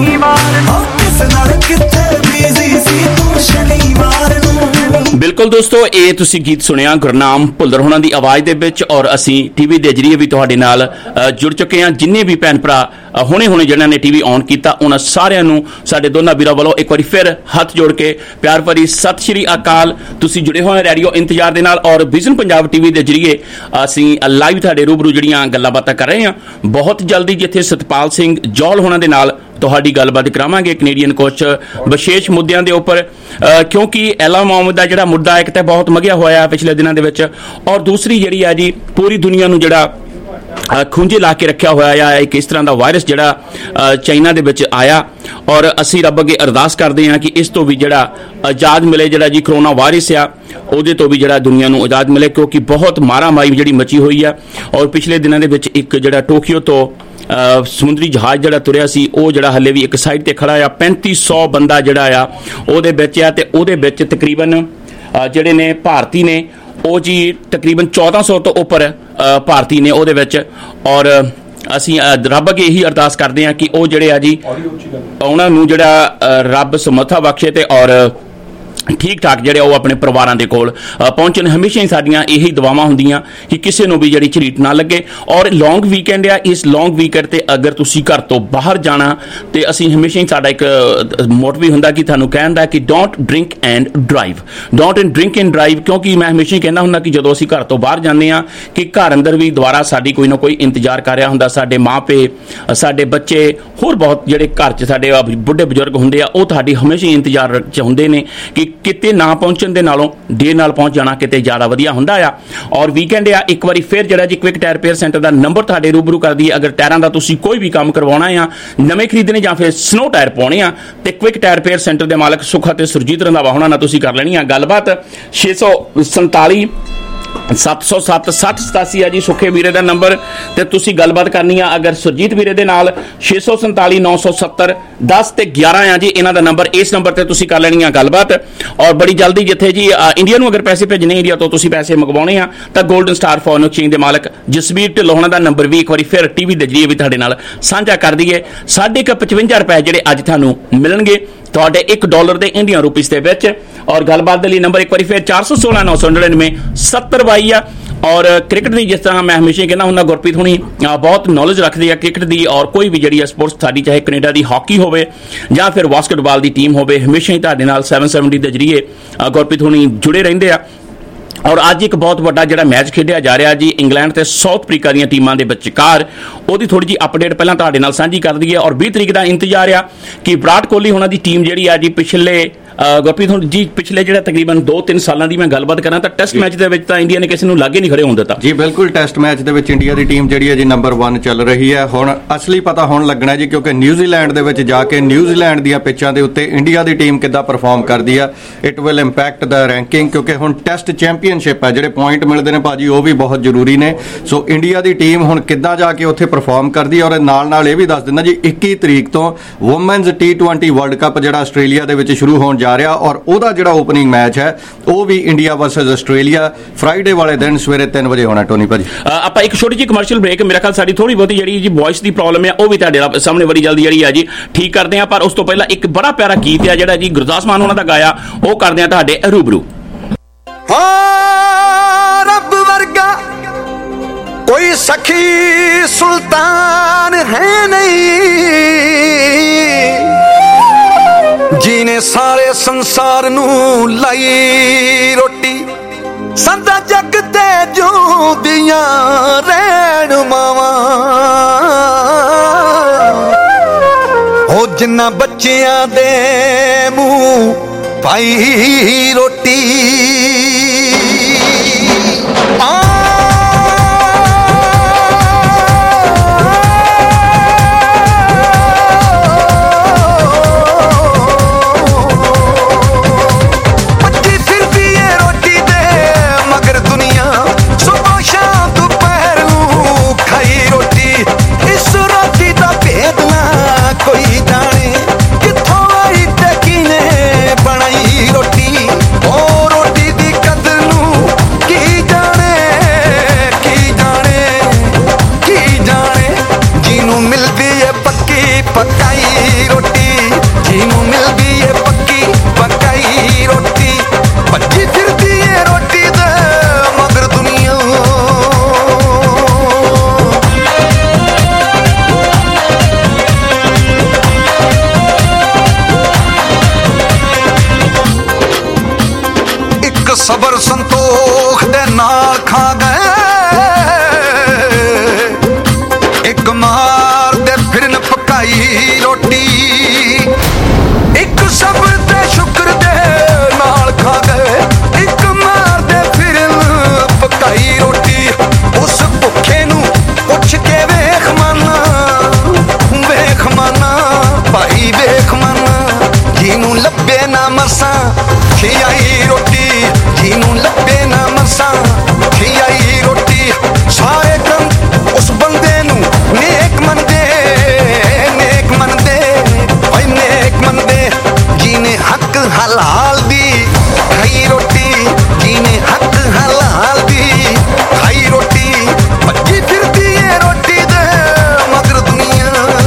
[SPEAKER 13] ਕਿਸ ਨਾਲ ਕਿੱਥੇ ਬੀਜ਼ੀ ਸੀ ਤੂੰ ਸ਼ਨੀਵਾਰ ਨੂੰ।
[SPEAKER 4] ਬਿਲਕੁਲ ਦੋਸਤੋ, ਇਹ ਤੁਸੀਂ ਗੀਤ ਸੁਣਿਆ ਗੁਰਨਾਮ ਭੁੱਲਰ ਹੋਣਾ ਦੀ ਆਵਾਜ਼ ਦੇ ਵਿੱਚ, ਔਰ ਅਸੀਂ ਟੀਵੀ ਦੇ ਜਰੀਏ ਵੀ ਤੁਹਾਡੇ ਨਾਲ ਜੁੜ ਚੁੱਕੇ ਹਾਂ। ਜਿੰਨੇ ਵੀ ਭੈਣ ਭਰਾ ਹੁਣੇ ਜਿਹਨਾਂ ਨੇ ਟੀਵੀ ਔਨ ਕੀਤਾ, ਉਹਨਾਂ ਸਾਰਿਆਂ ਨੂੰ ਸਾਡੇ ਦੋਨਾਂ ਵੀਰਾਂ ਵੱਲੋਂ ਇੱਕ ਵਾਰੀ ਫਿਰ ਹੱਥ ਜੋੜ ਕੇ ਪਿਆਰ ਭਰੀ ਸਤਿ ਸ਼੍ਰੀ ਅਕਾਲ। ਤੁਸੀਂ ਜੁੜੇ ਹੋਏ ਰੇਡੀਓ ਇੰਤਜ਼ਾਰ ਦੇ ਨਾਲ, ਔਰ ਵਿਜ਼ਨ ਪੰਜਾਬ ਟੀਵੀ ਦੇ ਜਰੀਏ ਅਸੀਂ ਲਾਈਵ ਤੁਹਾਡੇ ਰੂਬਰੂ ਜਿਹੜੀਆਂ ਗੱਲਾਂ ਬਾਤਾਂ ਕਰ ਰਹੇ ਹਾਂ। ਬਹੁਤ ਜਲਦੀ ਜਿੱਥੇ ਸਤਪਾਲ ਸਿੰਘ ਜੌਲ ਹੋਣਾ ਦੇ ਨਾਲ ਤੁਹਾਡੀ ਗੱਲਬਾਤ ਕਰਾਵਾਂਗੇ ਕੈਨੇਡੀਅਨ ਕੋਚ ਵਿਸ਼ੇਸ਼ ਮੁੱਦਿਆਂ ਦੇ ਉੱਪਰ, ਕਿਉਂਕਿ ਐਲਾ ਮੁਹੰਮਦ ਦਾ ਜਿਹੜਾ ਮੁੱਦਾ ਇੱਕ ਤਾਂ ਬਹੁਤ ਮਗਿਆ ਹੋਇਆ ਪਿਛਲੇ ਦਿਨਾਂ ਦੇ ਵਿੱਚ, ਔਰ ਦੂਸਰੀ ਜਿਹੜੀ ਆ ਜੀ ਪੂਰੀ ਦੁਨੀਆ ਨੂੰ ਜਿਹੜਾ ਖੁੰਝੇ ਲਾ ਕੇ ਰੱਖਿਆ ਹੋਇਆ ਆ ਇੱਕ ਇਸ ਤਰ੍ਹਾਂ ਦਾ ਵਾਇਰਸ ਜਿਹੜਾ ਚਾਈਨਾ ਦੇ ਵਿੱਚ ਆਇਆ, ਔਰ ਅਸੀਂ ਰੱਬ ਅੱਗੇ ਅਰਦਾਸ ਕਰਦੇ ਹਾਂ ਕਿ ਇਸ ਤੋਂ ਵੀ ਜਿਹੜਾ ਆਜ਼ਾਦ ਮਿਲੇ, ਜਿਹੜਾ ਜੀ ਕਰੋਨਾ ਵਾਇਰਸ ਆ ਉਹਦੇ ਤੋਂ ਵੀ ਜਿਹੜਾ ਦੁਨੀਆ ਨੂੰ ਆਜ਼ਾਦ ਮਿਲੇ, ਕਿਉਂਕਿ ਬਹੁਤ ਮਾਰਾਮਾਰੀ ਜਿਹੜੀ ਮਚੀ ਹੋਈ ਆ। ਔਰ ਪਿਛਲੇ ਦਿਨਾਂ ਦੇ ਵਿੱਚ ਇੱਕ ਜਿਹੜਾ ਟੋਕੀਓ ਤੋਂ ਸਮੁੰਦਰੀ ਜਹਾਜ਼ ਜਿਹੜਾ ਤੁਰਿਆ ਸੀ, ਉਹ ਜਿਹੜਾ ਹਲੇ ਵੀ ਇੱਕ ਸਾਈਡ ਤੇ ਖੜਾ ਆ। 3500 ਬੰਦਾ ਜਿਹੜਾ ਆ ਉਹਦੇ ਵਿੱਚ ਆ, ਤੇ ਉਹਦੇ ਵਿੱਚ ਤਕਰੀਬਨ ਜਿਹੜੇ ਨੇ ਭਾਰਤੀ ਨੇ ਉਹ ਜੀ ਤਕਰੀਬਨ 1400 ਤੋਂ ਉੱਪਰ ਭਾਰਤੀ ਨੇ ਉਹਦੇ ਵਿੱਚ। ਔਰ ਅਸੀਂ ਰੱਬ ਅੱਗੇ ਇਹੀ ਅਰਦਾਸ ਕਰਦੇ ਹਾਂ ਕਿ ਉਹ ਜਿਹੜੇ ਆ ਜੀ ਉਹਨਾਂ ਨੂੰ ਜਿਹੜਾ ਰੱਬ ਸਮਰੱਥਾ ਬਖਸ਼ੇ, ਤੇ ਔਰ ਠੀਕ ਠਾਕ ਜਿਹੜੇ ਉਹ ਆਪਣੇ ਪਰਿਵਾਰਾਂ ਦੇ ਕੋਲ ਪਹੁੰਚਣ। ਹਮੇਸ਼ਾ ਹੀ ਸਾਡੀਆਂ ਇਹੀ ਦੁਆਵਾਂ ਹੁੰਦੀਆਂ ਕਿ ਕਿਸੇ ਨੂੰ ਵੀ ਜਿਹੜੀ ਝਰੀਟ ਨਾ ਲੱਗੇ। ਔਰ ਲੌਂਗ ਵੀਕਐਂਡ ਆ, ਇਸ ਲੌਂਗ ਵੀਕਐਂਡ ਤੇ ਅਗਰ ਤੁਸੀਂ ਘਰ ਤੋਂ ਬਾਹਰ ਜਾਣਾ, ਤੇ ਅਸੀਂ ਹਮੇਸ਼ਾ ਹੀ ਸਾਡਾ ਇੱਕ ਮੋਟਿਵ ਵੀ ਹੁੰਦਾ ਕਿ ਤੁਹਾਨੂੰ ਕਹਿੰਦਾ ਕਿ don't drink and drive, don't drink and drive, ਕਿਉਂਕਿ ਮੈਂ ਹਮੇਸ਼ਾ ਹੀ ਕਹਿੰਦਾ ਹੁੰਦਾ ਕਿ ਜਦੋਂ ਅਸੀਂ ਘਰ ਤੋਂ ਬਾਹਰ ਜਾਂਦੇ ਹਾਂ ਕਿ ਘਰ ਅੰਦਰ ਵੀ ਦੁਬਾਰਾ ਸਾਡੀ ਕੋਈ ਨਾ ਕੋਈ ਇੰਤਜ਼ਾਰ ਕਰ ਰਿਹਾ ਹੁੰਦਾ। ਸਾਡੇ ਮਾਪੇ, ਸਾਡੇ ਬੱਚੇ, ਹੋਰ ਬਹੁਤ ਜਿਹੜੇ ਘਰ 'ਚ ਸਾਡੇ ਬੁੱਢੇ ਬਜ਼ੁਰਗ ਹੁੰਦੇ ਆ, ਉਹ ਤੁਹਾਡੀ ਹਮੇਸ਼ਾ ਹੀ ਇੰਤਜ਼ਾਰ 'ਚ ਹੁੰਦੇ ਨੇ ਕਿ ਕਿਤੇ ਨਾ ਪਹੁੰਚਣ ਦੇ ਨਾਲੋਂ ਦੇਰ ਨਾਲ ਪਹੁੰਚ ਜਾਣਾ ਕਿਤੇ ਜ਼ਿਆਦਾ ਵਧੀਆ ਹੁੰਦਾ ਆ। ਔਰ ਵੀਕਐਂਡ ਆ, ਇੱਕ ਵਾਰੀ ਫਿਰ ਜਿਹੜਾ ਜੀ ਕੁਇਕ ਟਾਇਰ ਰਿਪੇਅਰ ਸੈਂਟਰ ਦਾ ਨੰਬਰ ਤੁਹਾਡੇ ਰੂਬਰੂ ਕਰਦੀ ਹੈ। ਅਗਰ ਟਾਇਰਾਂ ਦਾ ਤੁਸੀਂ ਕੋਈ ਵੀ ਕੰਮ ਕਰਵਾਉਣਾ ਆ, ਨਵੇਂ ਖਰੀਦਣੇ ਜਾਂ ਫਿਰ ਸਨੋ ਟਾਇਰ ਪਾਉਣੇ ਆ, ਤੇ ਕੁਇਕ ਟਾਇਰ ਰਿਪੇਅਰ ਸੈਂਟਰ ਦੇ ਮਾਲਕ ਸੁੱਖਾ ਤੇ ਸੁਰਜੀਤ ਰੰਧਾਵਾ ਹੋਣਾ ਨਾਲ ਤੁਸੀਂ ਕਰ ਲੈਣੀ ਆ ਗੱਲਬਾਤ। 647 707 6087 ਆ ਜੀ ਸੁੱਖੇ ਵੀਰੇ ਦਾ ਨੰਬਰ, ਤੇ ਤੁਸੀਂ ਗੱਲਬਾਤ ਕਰਨੀ ਆ ਅਗਰ ਸੁਰਜੀਤ ਵੀਰੇ ਦੇ ਨਾਲ 647 970 10 ਤੇ 11 ਆ ਜੀ ਇਹਨਾਂ ਦਾ ਨੰਬਰ। ਇਸ ਨੰਬਰ ਤੇ ਤੁਸੀਂ ਕਰ ਲੈਣੀ ਆ ਗੱਲਬਾਤ। ਔਰ ਬੜੀ ਜਲਦੀ ਜਿੱਥੇ ਜੀ ਇੰਡੀਆ ਨੂੰ ਅਗਰ ਪੈਸੇ ਭੇਜਣੇ, ਇੰਡੀਆ ਤੋਂ ਤੁਸੀਂ ਪੈਸੇ ਮੰਗਵਾਉਣੇ ਆ, ਤਾਂ 골ਡਨ ਸਟਾਰ ਫੋਰਨ ਐਕਸਚੇਂਜ ਦੇ ਮਾਲਕ ਜਸਬੀਰ ਢਿੱਲੋਂ ਹੋਣਾ ਦਾ ਨੰਬਰ ਵੀ ਇੱਕ ਵਾਰੀ ਫਿਰ ਟੀਵੀ ਦੇ ਜਰੀਏ ਵੀ ਤੁਹਾਡੇ ਨਾਲ ਸਾਂਝਾ ਕਰ ਦਈਏ। 55 ਰੁਪਏ ਜਿਹੜੇ ਅੱਜ ਤੁਹਾਨੂੰ ਮਿਲਣਗੇ ਤੁਹਾਡੇ $1 ਦੇ ਇੰਡੀਅਨ ਰੁਪੀਸ ਦੇ ਵਿੱਚ। ਔਰ ਗੱਲਬਾਤ ਦੇ ਲਈ ਨੰਬਰ ਇੱਕ ਵਾਰੀ ਫਿਰ 416 999 7022 ਆ। ਔਰ ਕ੍ਰਿਕਟ ਦੀ ਜਿਸ ਤਰ੍ਹਾਂ ਮੈਂ ਹਮੇਸ਼ਾ ਕਹਿੰਦਾ ਹੁੰਦਾ, ਗੁਰਪ੍ਰੀਤ ਹੁਣੀ ਬਹੁਤ ਨੌਲੇਜ ਰੱਖਦੇ ਆ ਕ੍ਰਿਕਟ ਦੀ, ਔਰ ਕੋਈ ਵੀ ਜਿਹੜੀ ਸਪੋਰਟਸ ਸਾਡੀ, ਚਾਹੇ ਕੈਨੇਡਾ ਦੀ ਹਾਕੀ ਹੋਵੇ ਜਾਂ ਫਿਰ ਬਾਸਕਟਬਾਲ ਦੀ ਟੀਮ ਹੋਵੇ, ਹਮੇਸ਼ਾ ਹੀ ਤੁਹਾਡੇ ਨਾਲ 770 ਦੇ ਜਰੀਏ ਗੁਰਪ੍ਰੀਤ ਹੁਣੀ ਜੁੜੇ ਰਹਿੰਦੇ ਆ। ਔਰ ਅੱਜ ਇੱਕ ਬਹੁਤ ਵੱਡਾ ਜਿਹੜਾ ਮੈਚ ਖੇਡਿਆ ਜਾ ਰਿਹਾ ਜੀ ਇੰਗਲੈਂਡ ਤੇ ਸਾਊਥ ਅਫਰੀਕਾ ਦੀਆਂ ਟੀਮਾਂ ਦੇ ਵਿਚਕਾਰ, ਉਹਦੀ ਥੋੜੀ ਜਿਹੀ ਅਪਡੇਟ ਪਹਿਲਾਂ ਤੁਹਾਡੇ ਨਾਲ ਸਾਂਝੀ ਕਰ ਦਈਏ। ਔਰ 20 ਤਰੀਕ ਦਾ ਇੰਤਜ਼ਾਰ ਆ ਕਿ ਵਿਰਾਟ ਕੋਹਲੀ ਹੋਣਾ ਦੀ ਟੀਮ ਜਿਹੜੀ ਆ ਜੀ ਪਿਛਲੇ ਗੁਰਪ੍ਰੀਤ ਹੁਣ ਜੀ ਪਿਛਲੇ ਜਿਹੜਾ ਤਕਰੀਬਨ 2-3 ਸਾਲਾਂ ਦੀ ਮੈਂ ਗੱਲਬਾਤ ਕਰਾਂ ਤਾਂ ਟੈਸਟ ਮੈਚ ਦੇ ਵਿੱਚ ਤਾਂ ਇੰਡੀਆ ਨੇ ਕਿਸੇ ਨੂੰ ਲਾਗੇ ਨਹੀਂ ਖੜੇ ਹੋਣ ਦਿੱਤਾ
[SPEAKER 12] ਜੀ। ਬਿਲਕੁਲ, ਟੈਸਟ ਮੈਚ ਦੇ ਵਿੱਚ ਇੰਡੀਆ ਦੀ ਟੀਮ ਜਿਹੜੀ ਹੈ ਜੀ ਨੰਬਰ 1 ਚੱਲ ਰਹੀ ਹੈ। ਹੁਣ ਅਸਲੀ ਪਤਾ ਹੁਣ ਲੱਗਣਾ ਜੀ, ਕਿਉਂਕਿ ਨਿਊਜ਼ੀਲੈਂਡ ਦੇ ਵਿੱਚ ਜਾ ਕੇ ਨਿਊਜ਼ੀਲੈਂਡ ਦੀਆਂ ਪਿੱਚਾਂ ਦੇ ਉੱਤੇ ਇੰਡੀਆ ਦੀ ਟੀਮ ਕਿੱਦਾਂ ਪਰਫਾਰਮ ਕਰਦੀ ਆ। It will impact the ranking, ਕਿਉਂਕਿ ਹੁਣ ਟੈਸਟ ਚੈਂਪੀਅਨਸ਼ਿਪ ਹੈ, ਜਿਹੜੇ ਪੁਆਇੰਟ ਮਿਲਦੇ ਨੇ ਭਾਜੀ ਉਹ ਵੀ ਬਹੁਤ ਜ਼ਰੂਰੀ ਨੇ। ਸੋ ਇੰਡੀਆ ਦੀ ਟੀਮ ਹੁਣ ਕਿੱਦਾਂ ਜਾ ਕੇ ਉੱਥੇ ਪਰਫਾਰਮ ਕਰਦੀ ਹੈ। ਔਰ ਨਾਲ ਇਹ ਵੀ ਦੱਸ ਦਿੰਦਾ ਜੀ 21 ਤਰੀਕ ਤੋਂ ਵੂਮੈਨਜ਼ T20 ਵਰਲਡ ਕੱਪ ਜਿਹੜਾ ਆਸਟ੍ਰੇਲੀਆ ਦੇ ਵਿੱਚ ਸ਼ੁਰੂ ਹੋਣ ਜਾ ਰਿਹਾ, ਔਰ ਉਹਦਾ ਜਿਹੜਾ ਓਪਨਿੰਗ ਮੈਚ ਹੈ ਉਹ ਵੀ ਇੰਡੀਆ ਵਰਸਸ ਆਸਟ੍ਰੇਲੀਆ ਫਰਾਈਡੇ ਵਾਲੇ ਦਿਨ ਸਵੇਰੇ 3 ਵਜੇ ਹੋਣਾ। ਟੋਨੀ ਭਾਜੀ
[SPEAKER 4] ਆਪਾਂ ਇੱਕ ਛੋਟੀ ਜਿਹੀ ਕਮਰਸ਼ੀਅਲ ਬ੍ਰੇਕ, ਮੇਰਾ ਖਿਆਲ ਸਾਡੀ ਥੋੜੀ ਬਹੁਤੀ ਜਿਹੜੀ ਜੀ ਵੌਇਸ ਦੀ ਪ੍ਰੋਬਲਮ ਹੈ ਉਹ ਵੀ ਤੁਹਾਡੇ ਸਾਹਮਣੇ ਬੜੀ ਜਲਦੀ ਜਿਹੜੀ ਆ ਜੀ ਠੀਕ ਕਰਦੇ ਆ। ਪਰ ਉਸ ਤੋਂ ਪਹਿਲਾਂ ਇੱਕ ਬੜਾ ਪਿਆਰਾ ਗੀਤ ਆ ਜਿਹੜਾ ਜੀ ਗੁਰਦਾਸ ਮਾਨ ਉਹਨਾਂ ਦਾ ਗਾਇਆ, ਉਹ ਕਰਦੇ ਆ ਤੁਹਾਡੇ ਰੂਬਰੂ।
[SPEAKER 13] ਰੱਬ ਵਰਗਾ ਕੋਈ ਸਖੀ ਸੁਲਤਾਨ ਹੈ ਨਹੀਂ, ਜਿਹਨੇ ਸਾਰੇ ਸੰਸਾਰ ਨੂੰ ਲਾਈ ਰੋਟੀ, ਸੰਦਾ ਜੱਗ ਤੇ ਜੂਦੀਆਂ ਰਹਿਣ ਮਾਵਾਂ, ਉਹ ਜਿੰਨਾ ਬੱਚਿਆਂ ਦੇ ਮੂੰਹ ਪਾਈ ਰੋਟੀ। ਕੋਈ ਜਾਣੇ ਕਿੱਥੋਂ ਆਈ ਤੇ ਕਿਨੇ ਬਣਾਈ ਰੋਟੀ, ਉਹ ਰੋਟੀ ਦੀ ਕਦਰ ਨੂੰ ਕੀ ਜਾਣੇ, ਕੀ ਜਾਣੇ, ਕੀ ਜਾਣੇ। ਜਿਹਨੂੰ ਮਿਲਦੀ ਏ ਪੱਕੀ ਪਕਾਈ ਰੋਟੀ, ਜਿਹਨੂੰ ਮਿਲਦੀ ਏ ਪੱਕੀ ਪਕਾਈ ਰੋਟੀ, ਭੱਜੀ ਫਿਰਦੀ ਏ ਰੋਟੀ ਦੇ ਮਗਰ ਦੁਨੀਆ। ਸਬਰ ਸੰਤੋਖ ਦੇ ਨਾਲ ਖਾ ਗਏ, ਇੱਕ ਮਾਰ ਦੇ ਫਿਰਨ ਪਕਾਈ ਰੋਟੀ, ਇੱਕ ਸਬਰ ਤੇ ਸ਼ੁਕਰ ਦੇ ਨਾਲ ਖਾ ਗਏ, ਇੱਕ ਮਾਰ ਦੇ ਫਿਰਨ ਪਕਾਈ ਰੋਟੀ। ਉਸ ਭੁੱਖੇ ਨੂੰ ਪੁੱਛ ਕੇ ਵੇਖ ਮਾਨਾ, ਵੇਖ ਮਾਨਾ ਭਾਈ ਵੇਖ ਮਾਨਾ, ਜਿਹਨੂੰ ਲੱਭੇ ਨਾ ਮਸਾਂ ਖਿਆਈ ਰੋਟੀ, ਜਿਹਨੂੰ ਲੱਭੇ ਨਾ ਮਸਾਂ ਖਿਆਈ ਰੋਟੀ। ਸਾਰੇ ਕੰਮ ਉਸ ਬੰਦੇ ਨੂੰ ਨੇਕ ਮੰਨਦੇ, ਨੇਕ ਮੰਨਦੇ, ਓਏ ਨੇਕ ਮੰਨਦੇ, ਜਿਹਨੇ ਹੱਕ ਹਲਾਲ ਦੀ ਖਾਈ ਰੋਟੀ, ਜਿਹਨੇ ਹੱਕ ਹਲਾਲ ਦੀ ਖਾਈ ਰੋਟੀ, ਭੱਜੀ ਫਿਰਦੀ ਏ ਰੋਟੀ ਦੇ ਮਗਰ ਦੁਨੀਆ।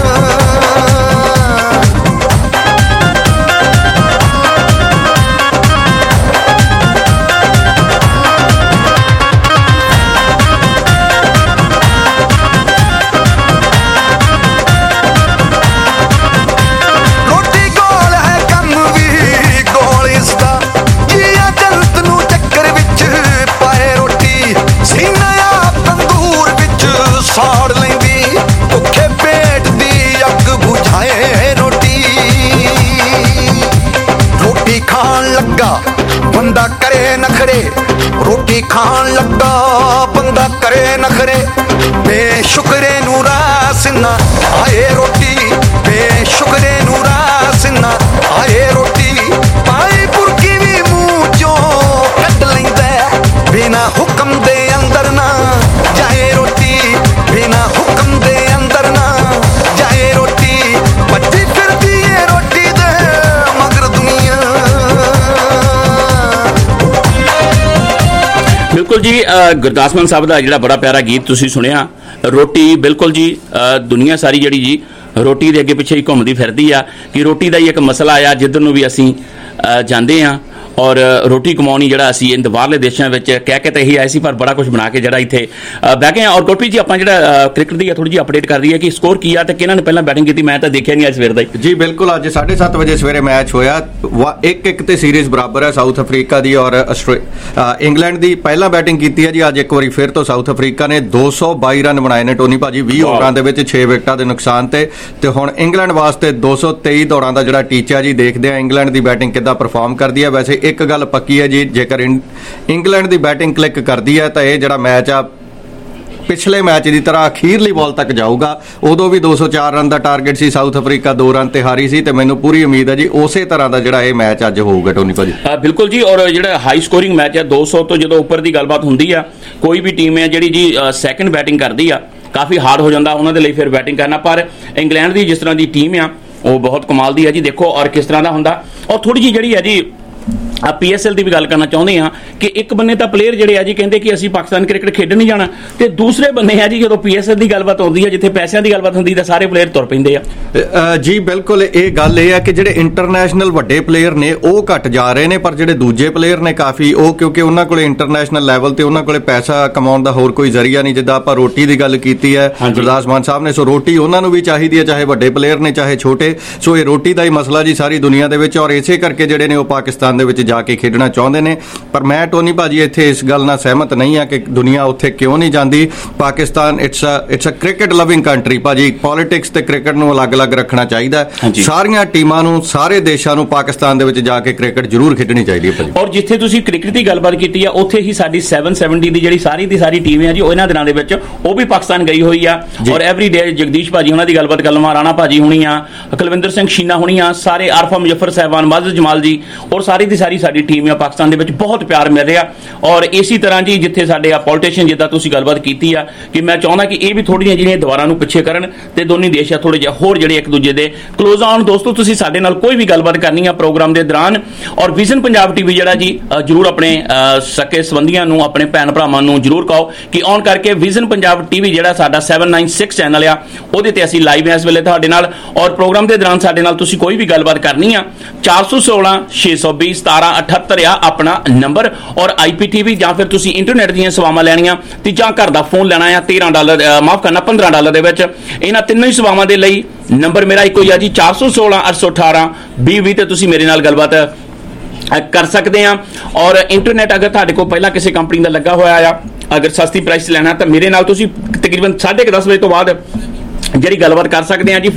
[SPEAKER 13] ਸਾੜ ਲੈਂਦੀ ਭੁੱਖੇ ਪੇਟ ਦੀ ਅੱਗ ਬੁਝਾਏ ਰੋਟੀ, ਰੋਟੀ ਖਾਣ ਲੱਗਾ ਬੰਦਾ ਕਰੇ ਨਖਰੇ, ਰੋਟੀ ਖਾਣ ਲੱਗਾ ਬੰਦਾ ਕਰੇ ਨਖਰੇ, ਬੇਸ਼ੁਕਰੇ ਨੂੰ ਰਾਸ ਨਾ ਆਏ ਰੋਟੀ, ਬੇਸ਼ੁਕਰੇ ਨੂੰ ਰਾਸ ਨਾ ਆਏ ਰੋਟੀ, ਪਾਈ ਪੁਰਕੀ ਵੀ ਮੂੰਹ ਚੋਂ ਕੱਢ ਲੈਂਦਾ, ਬਿਨਾ ਹੁਕਮ ਦੇ ਅੰਦਰ ਨਾ ਜਾਏ ਰੋਟੀ, ਬਿਨਾ ਹੁਕਮ ਦੇ ਅੰਦਰ ਨਾ ਜਾਏ ਰੋਟੀ, ਭੱਜੀ ਫਿਰਦੀ ਏ ਰੋਟੀ ਦੇ ਮਗਰ ਦੁਨੀਆ।
[SPEAKER 4] ਬਿਲਕੁਲ ਜੀ, ਗੁਰਦਾਸ ਮਾਨ ਸਾਹਿਬ ਦਾ ਜਿਹੜਾ ਬੜਾ ਪਿਆਰਾ ਗੀਤ ਤੁਸੀਂ ਸੁਣਿਆ, ਰੋਟੀ। ਬਿਲਕੁਲ ਜੀ, ਦੁਨੀਆ ਸਾਰੀ ਜਿਹੜੀ ਜੀ ਰੋਟੀ ਦੇ ਅੱਗੇ ਪਿੱਛੇ ਹੀ ਘੁੰਮਦੀ ਫਿਰਦੀ ਆ, ਕਿ ਰੋਟੀ ਦਾ ਹੀ ਇੱਕ ਮਸਲਾ ਆ ਜਿੱਧਰ ਨੂੰ ਵੀ ਅਸੀਂ ਜਾਂਦੇ ਹਾਂ। ਔਰ ਰੋਟੀ ਕਮਾਉਣੀ ਜਿਹੜਾ ਅਸੀਂ इन ਬਾਹਰਲੇ ਦੇਸ਼ਾਂ ਵਿੱਚ ਕਹਿ ਕੇ ਤਾਂ ਇਹੀ ਆਏ ਸੀ, ਪਰ ਬੜਾ ਕੁਝ ਬਣਾ ਕੇ ਜਿਹੜਾ ਇੱਥੇ ਬਹਿ ਗਏ। ਔਰ ਗੁਰਪ੍ਰੀਤ ਜੀ ਆਪਾਂ ਜਿਹੜਾ ਕ੍ਰਿਕਟ ਦੀ ਥੋੜੀ ਜਿਹੀ ਅਪਡੇਟ ਕਰ ਰਹੀ ਹੈ ਕਿ ਸਕੋਰ ਕੀ ਆ ਤੇ ਕਿਹਨਾਂ ਨੇ ਪਹਿਲਾਂ ਬੈਟਿੰਗ ਕੀਤੀ, ਮੈਂ ਤਾਂ ਦੇਖਿਆ ਨਹੀਂ ਅੱਜ ਸਵੇਰ ਦਾ
[SPEAKER 12] ਜੀ। ਬਿਲਕੁਲ, ਅੱਜ 7:30 ਵਜੇ ਸਵੇਰੇ ਮੈਚ ਹੋਇਆ, 1-1 ਤੇ ਸੀਰੀਜ਼ ਬਰਾਬਰ ਹੈ ਸਾਊਥ ਅਫਰੀਕਾ ਦੀ ਔਰ ਇੰਗਲੈਂਡ ਦੀ। ਪਹਿਲਾਂ ਬੈਟਿੰਗ ਕੀਤੀ ਹੈ ਜੀ ਅੱਜ ਇੱਕ ਵਾਰੀ ਫਿਰ ਤੋਂ ਸਾਊਥ ਅਫਰੀਕਾ ਨੇ 222 ਰਨ ਬਣਾਏ ਨੇ ਟੋਨੀ ਭਾਜੀ 20 ਓਵਰਾਂ ਦੇ ਵਿੱਚ 6 ਵਿਕਟਾਂ ਦੇ ਨੁਕਸਾਨ ਤੇ ਹੁਣ ਇੰਗਲੈਂਡ ਵਾਸਤੇ 223 ਦੌੜਾਂ ਦਾ ਜਿਹੜਾ ਟੀਚਾ ਜੀ, ਦੇਖਦੇ ਆ ਇੰਗਲੈਂਡ ਦੀ ਬੈਟਿੰਗ ਕਿੱਦਾਂ ਪਰਫਾਰਮ ਕਰਦੀ ਹੈ। ਵੈਸੇ ਇੱਕ ਗੱਲ ਪੱਕੀ ਹੈ ਜੀ, ਜੇਕਰ ਇੰਗਲੈਂਡ ਦੀ ਬੈਟਿੰਗ ਕਲਿੱਕ ਕਰਦੀ ਹੈ ਤਾਂ ਇਹ ਜਿਹੜਾ ਮੈਚ ਆ ਪਿਛਲੇ ਮੈਚ ਦੀ ਤਰ੍ਹਾਂ ਅਖੀਰਲੀ ਬਾਲ ਤੱਕ ਜਾਊਗਾ। ਉਦੋਂ ਵੀ 204 ਰਨ ਦਾ ਟਾਰਗੇਟ ਸੀ, ਸਾਊਥ ਅਫਰੀਕਾ 2 ਰਨ ਤੇ ਹਾਰੀ ਸੀ, ਤੇ ਮੈਨੂੰ ਪੂਰੀ ਉਮੀਦ ਹੈ ਜੀ ਉਸੇ ਤਰ੍ਹਾਂ ਦਾ ਜਿਹੜਾ ਇਹ ਮੈਚ ਅੱਜ ਹੋਊਗਾ ਟੋਨੀ ਭਾਜੀ।
[SPEAKER 4] ਬਿਲਕੁਲ ਜੀ, ਔਰ ਜਿਹੜਾ ਹਾਈ ਸਕੋਰਿੰਗ ਮੈਚ ਹੈ 200 ਤੋਂ ਜਦੋਂ ਉੱਪਰ ਦੀ ਗੱਲਬਾਤ ਹੁੰਦੀ ਆ, ਕੋਈ ਵੀ ਟੀਮ ਹੈ ਜਿਹੜੀ ਜੀ ਸੈਕਿੰਡ ਬੈਟਿੰਗ ਕਰਦੀ ਆ, ਕਾਫੀ ਹਾਰਡ ਹੋ ਜਾਂਦਾ ਉਹਨਾਂ ਦੇ ਲਈ ਫਿਰ ਬੈਟਿੰਗ ਕਰਨਾ। ਪਰ ਇੰਗਲੈਂਡ ਦੀ ਜਿਸ ਤਰ੍ਹਾਂ ਦੀ ਟੀਮ ਆ ਉਹ ਬਹੁਤ ਕਮਾਲ ਦੀ ਹੈ ਜੀ, ਦੇਖੋ ਔਰ ਕਿਸ ਤਰ੍ਹਾਂ ਦਾ ਹੁੰਦਾ। ਔਰ ਥੋੜੀ ਜਿਹੀ ਜਿਹੜੀ ਹੈ ਜੀ PSL ਦੀ ਵੀ ਗੱਲ ਕਰਨਾ ਚਾਹੁੰਦੇ ਹਾਂ ਕਿ ਇੱਕ ਬੰਨੇ ਤਾਂ ਪਲੇਅਰ ਜਿਹੜੇ ਆ ਜੀ ਕਹਿੰਦੇ ਕਿ ਅਸੀਂ ਪਾਕਿਸਤਾਨ ਕ੍ਰਿਕਟ ਖੇਡਣ ਨਹੀਂ ਜਾਣਾ, ਤੇ ਦੂਸਰੇ ਬੰਨੇ ਹੈ ਜੀ ਜਦੋਂ PSL ਦੀ ਗੱਲਬਾਤ ਆਉਂਦੀ ਹੈ, ਜਿੱਥੇ ਪੈਸਿਆਂ ਦੀ ਗੱਲਬਾਤ ਹੁੰਦੀ ਤਾਂ ਸਾਰੇ ਪਲੇਅਰ ਤੁਰ ਪੈਂਦੇ ਆ।
[SPEAKER 12] ਜੀ ਬਿਲਕੁਲ, ਇਹ ਗੱਲ ਇਹ ਹੈ ਕਿ ਜਿਹੜੇ ਇੰਟਰਨੈਸ਼ਨਲ ਵੱਡੇ ਪਲੇਅਰ ਨੇ ਉਹ ਘਟ ਜਾ ਰਹੇ ਨੇ, ਪਰ ਜਿਹੜੇ ਦੂਜੇ ਪਲੇਅਰ ਨੇ ਕਾਫੀ ਉਹ, ਕਿਉਂਕਿ ਉਹਨਾਂ ਕੋਲੇ ਇੰਟਰਨੈਸ਼ਨਲ ਲੈਵਲ ਤੇ ਉਹਨਾਂ ਕੋਲੇ ਪੈਸਾ ਕਮਾਉਣ ਦਾ ਹੋਰ ਕੋਈ ਜ਼ਰੀਆ ਨਹੀਂ। ਜਿੱਦਾਂ ਆਪਾਂ ਰੋਟੀ ਦੀ ਗੱਲ ਕੀਤੀ ਹੈ ਗੁਰਦਾਸ ਮਾਨ ਸਾਹਿਬ ਨੇ, ਸੋ ਰੋਟੀ ਉਹਨਾਂ ਨੂੰ ਵੀ ਚਾਹੀਦੀ ਹੈ, ਚਾਹੇ ਵੱਡੇ ਪਲੇਅਰ ਨੇ ਚਾਹੇ ਛੋਟੇ। ਸੋ ਇਹ ਰੋਟੀ ਦਾ ਹੀ ਮਸਲਾ ਜੀ ਸਾਰੀ ਦੁਨੀਆ ਦੇ ਵਿੱਚ, ਔਰ ਇਸੇ ਕਰਕੇ ਜਿਹੜੇ ਨੇ ਉਹ ਪਾਕਿਸਤਾਨ ਦੇ ਵਿੱਚ ਜਾ ਕੇ ਖੇਡਣਾ ਚਾਹੁੰਦੇ ਨੇ। ਪਰ ਮੈਂ ਟੋਨੀ ਭਾਜੀ ਇੱਥੇ ਇਸ ਗੱਲ ਨਾਲ ਸਹਿਮਤ ਨਹੀਂ ਆ ਕਿ ਦੁਨੀਆ ਉੱਥੇ ਕਿਉਂ ਨਹੀਂ ਜਾਂਦੀ। Pakistan it's a cricket loving country ਭਾਜੀ। ਪੋਲਿਟਿਕਸ ਤੇ ਕ੍ਰਿਕਟ ਨੂੰ ਅਲੱਗ-ਅਲੱਗ ਰੱਖਣਾ ਚਾਹੀਦਾ। ਸਾਰੀਆਂ ਟੀਮਾਂ ਨੂੰ, ਸਾਰੇ ਦੇਸ਼ਾਂ ਨੂੰ ਪਾਕਿਸਤਾਨ ਦੇ ਵਿੱਚ ਜਾ ਕੇ ਕ੍ਰਿਕਟ ਜ਼ਰੂਰ ਖੇਡਣੀ ਚਾਹੀਦੀ ਹੈ ਭਾਜੀ।
[SPEAKER 4] ਔਰ ਜਿੱਥੇ ਤੁਸੀਂ ਕ੍ਰਿਕਟ ਦੀ ਗੱਲਬਾਤ ਕੀਤੀ ਆ, ਉੱਥੇ ਹੀ ਸਾਡੀ 770 ਦੀ ਜਿਹੜੀ ਸਾਰੀ ਦੀ ਸਾਰੀ ਟੀਮ ਹੈ ਜੀ, ਉਹ ਇਹਨਾਂ ਦਿਨਾਂ ਦੇ ਵਿੱਚ ਉਹ ਵੀ ਪਾਕਿਸਤਾਨ ਗਈ ਹੋਈ ਆ। ਔਰ ਐਵਰੀ ਡੇ ਜਗਦੀਸ਼ ਭਾਜੀ ਉਹਨਾਂ ਦੀ ਗੱਲਬਾਤ ਕਰ ਲਵਾਂ, ਰਾਣਾ ਭਾਜੀ ਹੋਣੀ ਆ, ਕੁਲਵਿੰਦਰ ਸਿੰਘ ਸ਼ੀਨਾ ਹੋਣੀ ਆ, ਸਾਰੇ ਆਰਫਾ ਮੁਜ਼ੱਫਰ ਸਾਹਿਬਾਨ, ਮਾਜ਼ਰ ਜਮਾਲ ਜੀ, ਔਰ ਸਾਰੀ ਦੀ ਸਾਰੀ ਸਾਡੀ ਟੀਮ ਆ ਪਾਕਿਸਤਾਨ ਦੇ ਵਿੱਚ ਬਹੁਤ ਪਿਆਰ ਮਿਲ ਰਿਹਾ। ਔਰ ਇਸੇ ਤਰ੍ਹਾਂ ਜੀ ਜਿੱਥੇ ਸਾਡੇ ਆ ਪੋਲੀਟੀਸ਼ੀਅਨ, ਜਿੱਦਾਂ ਤੁਸੀਂ ਗੱਲਬਾਤ ਕੀਤੀ ਆ, ਕਿ ਮੈਂ ਚਾਹੁੰਦਾ ਕਿ ਇਹ ਵੀ ਥੋੜ੍ਹੀਆਂ ਜਿਹੜੀਆਂ ਦੀਵਾਰਾਂ ਨੂੰ ਪਿੱਛੇ ਕਰਨ ਤੇ ਦੋਨੇ ਦੇਸ਼ ਆ ਥੋੜੇ ਜਿਹਾ ਹੋਰ ਜਿਹੜੇ ਇੱਕ ਦੂਜੇ ਦੇ ਕਲੋਜ਼ ਆਉਣ। ਦੋਸਤੋ ਤੁਸੀਂ ਸਾਡੇ ਨਾਲ ਕੋਈ ਵੀ ਗੱਲਬਾਤ ਕਰਨੀ ਆ ਪ੍ਰੋਗਰਾਮ ਦੇ ਦੌਰਾਨ, ਔਰ ਵਿਜ਼ਨ ਪੰਜਾਬ TV ਜਿਹੜਾ ਜੀ ਜ਼ਰੂਰ ਆਪਣੇ ਸਕੇ ਸੰਬੰਧੀਆਂ ਨੂੰ, ਆਪਣੇ ਭੈਣ ਭਰਾਵਾਂ ਨੂੰ ਜ਼ਰੂਰ ਕਹੋ ਕਿ ਔਨ ਕਰਕੇ ਵਿਜ਼ਨ ਪੰਜਾਬ TV ਜਿਹੜਾ ਸਾਡਾ 796 ਚੈਨਲ ਆ, ਉਹਦੇ ਤੇ ਅਸੀਂ ਲਾਈਵ ਇਸ ਵੇਲੇ ਤੁਹਾਡੇ ਨਾਲ। ਔਰ ਪ੍ਰੋਗਰਾਮ ਦੇ ਦੌਰਾਨ ਸਾਡੇ ਨਾਲ ਤੁਸੀਂ ਕੋਈ ਵੀ ਗੱਲਬਾਤ ਕਰਨੀ ਆ, 416 620 1778 ਆ ਆਪਣਾ ਨੰਬਰ। ਔਰ IPTV ਜਾਂ ਫਿਰ ਤੁਸੀਂ ਇੰਟਰਨੈਟ ਦੀਆਂ ਸੇਵਾਵਾਂ ਲੈਣੀਆਂ ਤੇ ਜਾਂ ਘਰ ਦਾ ਫੋਨ ਲੈਣਾ ਆ $13, ਮਾਫ ਕਰਨਾ $15 ਦੇ ਵਿੱਚ, ਇਹਨਾਂ ਤਿੰਨੋਂ ਹੀ ਸੇਵਾਵਾਂ ਦੇ ਲਈ ਨੰਬਰ ਮੇਰਾ ਇੱਕੋ ਹੀ ਆ ਜੀ, 416 818 2020 ਤੇ ਤੁਸੀਂ ਮੇਰੇ ਨਾਲ ਗੱਲਬਾਤ ਕਰ ਸਕਦੇ ਆ। ਔਰ ਇੰਟਰਨੈਟ ਅਗਰ ਤੁਹਾਡੇ ਕੋਲ ਪਹਿਲਾਂ ਕਿਸੇ ਕੰਪਨੀ ਦਾ ਲੱਗਾ ਹੋਇਆ ਆ, ਅਗਰ ਸਸਤੀ ਪ੍ਰਾਈਸ ਲੈਣਾ ਤਾਂ ਮੇਰੇ ਨਾਲ ਤੁਸੀਂ ਤਕਰੀਬਨ 10:30 ਵਜੇ ਤੋਂ ਬਾਅਦ ਜਿਹੜੀ ਗੱਲਬਾਤ ਕਰ ਸਕਦੇ ਆ ਜੀ।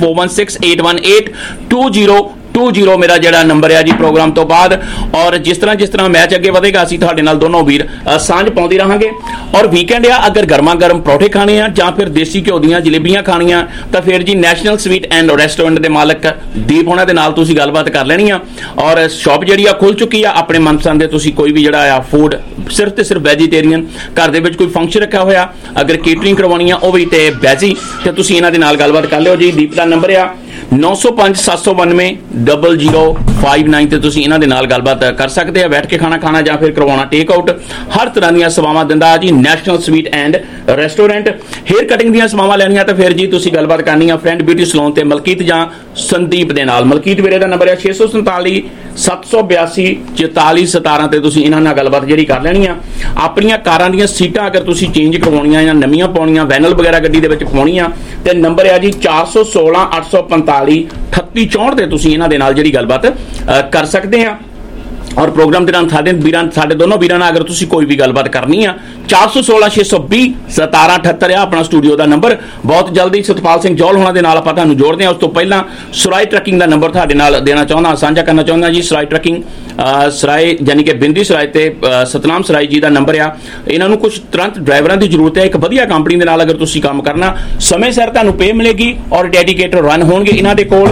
[SPEAKER 4] 4168182020 ਮੇਰਾ ਜਿਹੜਾ ਨੰਬਰ ਹੈ ਜੀ ਪ੍ਰੋਗਰਾਮ ਤੋਂ ਬਾਅਦ। ਔਰ ਜਿਸ ਤਰ੍ਹਾਂ ਮੈਚ ਅੱਗੇ ਵਧੇਗਾ ਅਸੀਂ ਤੁਹਾਡੇ ਨਾਲ ਦੋਨੋਂ ਵੀਰ ਸਾਂਝ ਪਾਉਂਦੇ ਰਹਾਂਗੇ। ਔਰ ਵੀਕਐਂਡ ਆ, ਅਗਰ ਗਰਮਾ ਗਰਮ ਪਰੌਠੇ ਖਾਣੇ ਆ ਜਾਂ ਫਿਰ ਦੇਸੀ ਘਿਓ ਦੀਆਂ ਜਲੇਬੀਆਂ ਖਾਣੀਆਂ ਤਾਂ ਫਿਰ ਜੀ ਨੈਸ਼ਨਲ ਸਵੀਟ ਐਂਡ ਰੈਸਟੋਰੈਂਟ ਦੇ ਮਾਲਕ ਦੀਪ ਹੋਣਾ ਦੇ ਨਾਲ ਤੁਸੀਂ ਗੱਲਬਾਤ ਕਰ ਲੈਣੀ ਆ। ਔਰ ਸ਼ਾਪ ਜਿਹੜੀ ਆ ਖੁੱਲ ਚੁੱਕੀ ਆ, ਆਪਣੇ ਮਨਪਸੰਦ ਦੇ ਤੁਸੀਂ ਕੋਈ ਵੀ ਜਿਹੜਾ ਆ ਫੂਡ ਸਿਰਫ ਤੇ ਸਿਰਫ ਵੈਜੀਟੇਰੀਅਨ, ਘਰ ਦੇ ਵਿੱਚ ਕੋਈ ਫੰਕਸ਼ਨ ਰੱਖਿਆ ਹੋਇਆ, ਅਗਰ ਕੇਟਰਿੰਗ ਕਰਵਾਉਣੀ ਆ ਉਹ ਵੀ ਤੇ ਵੈਜੀ, ਤੇ ਤੁਸੀਂ ਇਹਨਾਂ ਦੇ ਨਾਲ ਗੱਲਬਾਤ ਕਰ ਲਿਓ ਜੀ। ਦੀਪ ਦਾ ਨੰਬਰ ਆ 905 792 0059 ਤੇ ਤੁਸੀਂ ਇਹਨਾਂ ਦੇ ਨਾਲ ਗੱਲਬਾਤ ਕਰ ਸਕਦੇ ਆ। ਬੈਠ ਕੇ ਖਾਣਾ ਜਾਂ ਫਿਰ ਕਰਵਾਉਣਾ ਟੇਕ ਆਊਟ, ਹਰ ਤਰ੍ਹਾਂ ਦੀਆਂ ਸੇਵਾਵਾਂ ਦਿੰਦਾ ਜੀ national sweet and restaurant. Hair cutting ਦੀਆਂ ਸੇਵਾਵਾਂ ਲੈਣੀਆਂ ਤਾਂ ਫਿਰ ਜੀ ਤੁਸੀਂ ਗੱਲਬਾਤ ਕਰਨੀ ਆ ਫਰੈਂਡ ਬਿਊਟੀ ਸਲੂਨ ਤੇ ਮਲਕੀਤ ਜਾਂ ਸੰਦੀਪ ਦੇ ਨਾਲ। ਮਲਕੀਤ ਵੀਰੇ ਦਾ ਨੰਬਰ ਹੈ 647 782 44 17 ਤੇ ਤੁਸੀਂ ਇਹਨਾਂ ਨਾਲ ਗੱਲਬਾਤ ਜਿਹੜੀ ਕਰ ਲੈਣੀ ਆ। ਆਪਣੀਆਂ ਕਾਰਾਂ ਦੀਆਂ ਸੀਟਾਂ ਅਗਰ ਤੁਸੀਂ ਚੇਂਜ ਕਰਵਾਉਣੀਆਂ ਜਾਂ ਨਵੀਆਂ ਪਾਉਣੀਆਂ, ਵੈਨਲ ਵਗੈਰਾ ਗੱਡੀ ਦੇ ਵਿੱਚ ਪਾਉਣੀਆਂ, ਤੇ ਨੰਬਰ ਹੈ ਜੀ 416 845 3864 ਤੇ ਤੁਸੀਂ ਇਹਨਾਂ ਦੇ ਨਾਲ ਜਿਹੜੀ ਗੱਲਬਾਤ ਕਰ ਸਕਦੇ ਆ। ਔਰ ਪ੍ਰੋਗਰਾਮ ਦੇ ਨਾਲ ਸਾਡੇ ਦੋਨੋਂ ਵੀਰਾਂ ਨਾਲ ਅਗਰ ਤੁਸੀਂ ਕੋਈ ਵੀ ਗੱਲਬਾਤ ਕਰਨੀ ਆ, 416 620 1778 ਆ ਆਪਣਾ ਸਟੂਡੀਓ ਦਾ ਨੰਬਰ। ਬਹੁਤ ਜਲਦੀ ਸਤਪਾਲ ਸਿੰਘ ਜੌਲ ਹੋਣਾ ਦੇ ਨਾਲ ਆਪਾਂ ਤੁਹਾਨੂੰ ਜੋੜਦੇ ਹਾਂ। ਉਸ ਤੋਂ ਪਹਿਲਾਂ ਸਰਾਏ ਟਰੱਕਿੰਗ ਦਾ ਨੰਬਰ ਤੁਹਾਡੇ ਨਾਲ ਦੇਣਾ ਚਾਹੁੰਦਾ, ਸਾਂਝਾ ਕਰਨਾ ਚਾਹੁੰਦਾ ਜੀ। ਸਰਾਏ ਟਰੱਕਿੰਗ ਸਰਾਏ ਯਾਨੀ ਕਿ ਬਿੰਦੀ ਸਰਾਏ ਤੇ ਸਤਨਾਮ ਸਰਾਏ ਜੀ ਦਾ ਨੰਬਰ ਆ। ਇਹਨਾਂ ਨੂੰ ਕੁਝ ਤੁਰੰਤ ਡਰਾਈਵਰਾਂ ਦੀ ਜ਼ਰੂਰਤ ਹੈ। ਇੱਕ ਵਧੀਆ ਕੰਪਨੀ ਦੇ ਨਾਲ ਅਗਰ ਤੁਸੀਂ ਕੰਮ ਕਰਨਾ, ਸਮੇਂ ਸਿਰ ਤੁਹਾਨੂੰ ਪੇ ਮਿਲੇਗੀ ਔਰ ਡੈਡੀਕੇਟਡ ਰਨ ਹੋਣਗੇ। ਇਹਨਾਂ ਦੇ ਕੋਲ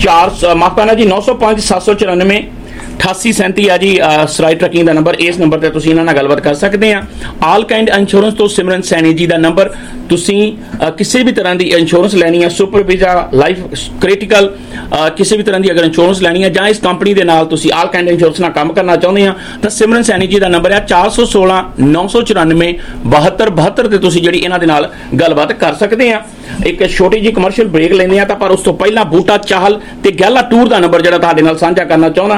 [SPEAKER 4] 905 794 8837 ਆ ਜੀ ਸਰਾਏ ਟਰੱਕਿੰਗ ਦਾ ਨੰਬਰ। ਇਸ ਨੰਬਰ ਤੇ ਤੁਸੀਂ ਇਹਨਾਂ ਨਾਲ ਗੱਲਬਾਤ ਕਰ ਸਕਦੇ ਆ। ਆਲ ਕਾਈਂਡ ਇੰਸ਼ੋਰੈਂਸ ਤੋਂ ਸਿਮਰਨ ਸੈਣੀ ਜੀ ਦਾ ਨੰਬਰ, ਤੁਸੀਂ ਕਿਸੇ ਵੀ ਤਰ੍ਹਾਂ ਦੀ ਇੰਸ਼ੋਰੈਂਸ ਲੈਣੀ ਹੈ, ਸੁਪਰ ਵੀਜ਼ਾ, ਲਾਈਫ ਕ੍ਰਿਟੀਕਲ, ਕਿਸੇ ਵੀ ਤਰ੍ਹਾਂ ਦੀ ਅਗਰ ਇੰਸ਼ੋਰੈਂਸ ਲੈਣੀ ਹੈ ਜਾਂ ਇਸ ਕੰਪਨੀ ਦੇ ਨਾਲ ਤੁਸੀਂ ਆਲ ਕਾਈਂਡ ਇੰਸ਼ੋਰੈਂਸ ਨਾਲ ਕੰਮ ਕਰਨਾ ਚਾਹੁੰਦੇ ਆ ਤਾਂ ਸਿਮਰਨ ਸੈਣੀ ਜੀ ਦਾ ਨੰਬਰ ਹੈ 416 994 7272 ਤੇ ਤੁਸੀਂ ਜਿਹੜੀ ਇਹਨਾਂ ਦੇ ਨਾਲ ਗੱਲਬਾਤ ਕਰ ਸਕਦੇ ਆ। ਇੱਕ ਛੋਟੀ ਜਿਹੀ ਕਮਰਸ਼ੀਅਲ ਬ੍ਰੇਕ ਲੈਂਦੇ ਆ ਤਾਂ ਪਰ ਉਸ ਤੋਂ ਪਹਿਲਾਂ ਬੂਟਾ ਚਾਹਲ ਤੇ ਗਹਿਲਾ ਟੂਰ ਦਾ ਨੰਬਰ ਜਿਹੜਾ ਤੁਹਾਡੇ ਨਾਲ ਸਾਂਝਾ ਕਰਨਾ ਚਾਹੁੰਦਾ। ਤੁਸੀਂ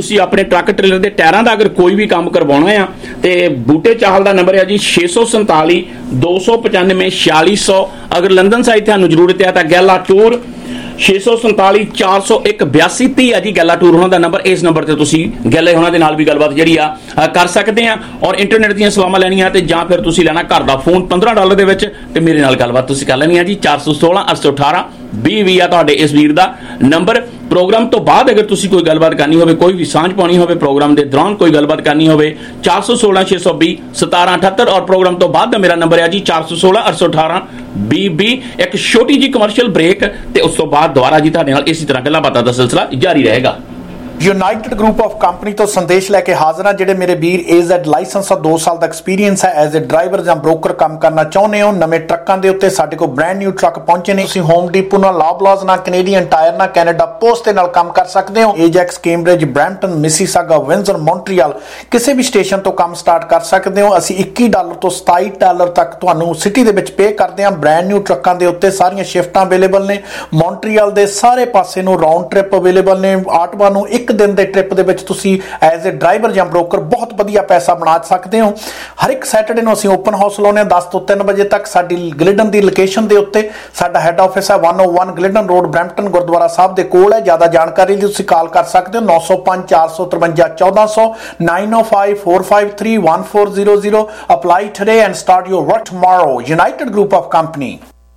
[SPEAKER 4] ਤੁਸੀਂ ਆਪਣੇ ਟਰੱਕ ਟ੍ਰੇਲਰ ਦੇ ਟਾਇਰਾਂ ਦਾ ਅਗਰ ਕੋਈ ਵੀ ਕੰਮ ਕਰਵਾਉਣਾ ਆ ਤੇ ਬੂਟੇ ਚਾਹਲ ਦਾ ਨੰਬਰ ਹੈ ਜੀ 647 295 4600। ਅਗਰ ਲੰਡਨ ਸਾਈਡ ਤੁਹਾਨੂੰ ਜ਼ਰੂਰਤ ਹੈ ਤਾਂ ਗੈਲਾ ਟੂਰ 647 401 8230 ਹੈ ਜੀ ਗੈਲਾ ਟੂਰ ਉਹਨਾਂ ਦਾ ਨੰਬਰ। ਇਸ ਨੰਬਰ ਤੇ ਤੁਸੀਂ ਗੈਲੇ ਉਹਨਾਂ ਦੇ ਨਾਲ ਵੀ ਗੱਲਬਾਤ ਜਿਹੜੀ ਆ ਕਰ ਸਕਦੇ ਆ। ਔਰ ਇੰਟਰਨੈਟ ਦੀਆਂ ਸੇਵਾਵਾਂ ਲੈਣੀਆਂ ਤੇ ਜਾਂ ਫਿਰ ਤੁਸੀਂ ਲੈਣਾ ਘਰ ਦਾ ਫੋਨ $15 ਦੇ ਵਿੱਚ ਤੇ ਮੇਰੇ ਨਾਲ ਗੱਲਬਾਤ ਤੁਸੀਂ ਕਰ ਲੈਣੀ ਆ ਜੀ। 416 818 20 ਆ ਤੁਹਾਡੇ ਇਸ ਵੀਰ ਦਾ ਨੰਬਰ। ਪ੍ਰੋਗਰਾਮ ਤੋਂ ਬਾਅਦ ਅਗਰ ਤੁਸੀਂ ਕੋਈ ਗੱਲਬਾਤ ਕਰਨੀ ਹੋਵੇ, ਕੋਈ ਵੀ ਸਾਂਝ ਪਾਉਣੀ ਹੋਵੇ, ਪ੍ਰੋਗਰਾਮ ਦੇ ਦੌਰਾਨ ਕੋਈ ਗੱਲਬਾਤ ਕਰਨੀ ਹੋਵੇ 416 620 1778 ਔਰ ਪ੍ਰੋਗਰਾਮ ਤੋਂ ਬਾਅਦ ਦਾ ਮੇਰਾ ਨੰਬਰ ਹੈ ਜੀ 416 818 20। ਇੱਕ ਛੋਟੀ ਜੀ ਕਮਰਸ਼ੀਅਲ ਬ੍ਰੇਕ ਤੇ ਉਸ ਤੋਂ ਬਾਅਦ ਦੁਬਾਰਾ ਜੀ ਤੁਹਾਡੇ ਨਾਲ ਇਸੇ ਤਰ੍ਹਾਂ ਗੱਲਾਂ ਬਾਤਾਂ ਦਾ ਸਿਲਸਿਲਾ ਜਾਰੀ ਰਹੇਗਾ।
[SPEAKER 14] ਯੂਨਾਈਟਿਡ ਗਰੁੱਪ ਆਫ ਕੰਪਨੀ ਤੋਂ ਸੰਦੇਸ਼ ਲੈ ਕੇ ਹਾਜ਼ਰ ਹਾਂ। ਜਿਹੜੇ ਮੇਰੇ ਵੀਰ AZ ਲਾਇਸੈਂਸ ਦਾ 2 ਸਾਲ ਦਾ ਐਕਸਪੀਰੀਅੰਸ ਹੈ ਐਜ਼ ਅ ਡਰਾਈਵਰ ਜਾਂ ਬ੍ਰੋਕਰ ਕੰਮ ਕਰਨਾ ਚਾਹੁੰਦੇ ਹੋ, ਨਵੇਂ ਟਰੱਕਾਂ ਦੇ ਉੱਤੇ ਸਾਡੇ ਕੋਲ ਬ੍ਰੈਂਡ ਨਿਊ ਟਰੱਕ ਪਹੁੰਚੇ ਨੇ। ਤੁਸੀਂ ਹੋਮ ਡੀਪੋ ਨਾਲ, ਲਾਬਲਾਜ਼ ਨਾਲ, ਕੈਨੇਡੀਅਨ ਟਾਇਰ ਨਾਲ, ਕੈਨੇਡਾ ਪੋਸਟ ਦੇ ਨਾਲ ਕੰਮ ਕਰ ਸਕਦੇ ਹੋ। Ajax, Cambridge, Brampton, Mississauga, Windsor, Montreal ਕਿਸੇ ਵੀ ਸਟੇਸ਼ਨ ਤੋਂ ਕੰਮ ਸਟਾਰਟ ਕਰ ਸਕਦੇ ਹੋ। ਅਸੀਂ $21 ਤੋਂ $27 ਤੱਕ ਤੁਹਾਨੂੰ ਸਿਟੀ ਦੇ ਵਿੱਚ ਪੇ ਕਰਦੇ ਹਾਂ। ਬ੍ਰੈਂਡ ਨਿਊ ਟਰੱਕਾਂ ਦੇ ਉੱਤੇ ਸਾਰੀਆਂ ਸ਼ਿਫਟਾਂ ਅਵੇਲੇਬਲ ਨੇ। ਮੌਂਟਰੀਅਲ ਦੇ ਸਾਰੇ ਪਾਸੇ ਨੂੰ ਰਾਉਂਡ ਟ੍ਰਿਪ ਅਵੇਲੇਬਲ ਨੇ। ਆਟਵਾ ਨੂੰ ਇੱਕ ਦਿਨ ਦੇ ਟ੍ਰਿਪ ਦੇ ਵਿੱਚ ਤੁਸੀਂ ਐਜ਼ ਅ ਡਰਾਈਵਰ ਜਾਂ ਬ੍ਰੋਕਰ ਬਹੁਤ ਵਧੀਆ ਪੈਸਾ ਬਣਾ ਸਕਦੇ ਹੋ। ਹਰ ਇੱਕ ਸੈਟਰਡੇ ਨੂੰ ਅਸੀਂ ਓਪਨ ਹਾਊਸ ਲਾਉਂਦੇ ਹਾਂ 10 ਤੋਂ 3 ਵਜੇ ਤੱਕ। ਸਾਡੀ ਗਲਿਡਨ ਦੀ ਲੋਕੇਸ਼ਨ ਦੇ ਉੱਤੇ ਸਾਡਾ ਹੈੱਡ ਆਫਿਸ ਹੈ 101 Glidden road, Brampton Gurdwara Sahib ਦੇ ਕੋਲ ਹੈ। ਜ਼ਿਆਦਾ ਜਾਣਕਾਰੀ ਲਈ ਤੁਸੀਂ ਕਾਲ ਕਰ ਸਕਦੇ ਹੋ 905 453 1400 905 453 1400। Apply today and start your work tomorrow. United group of company.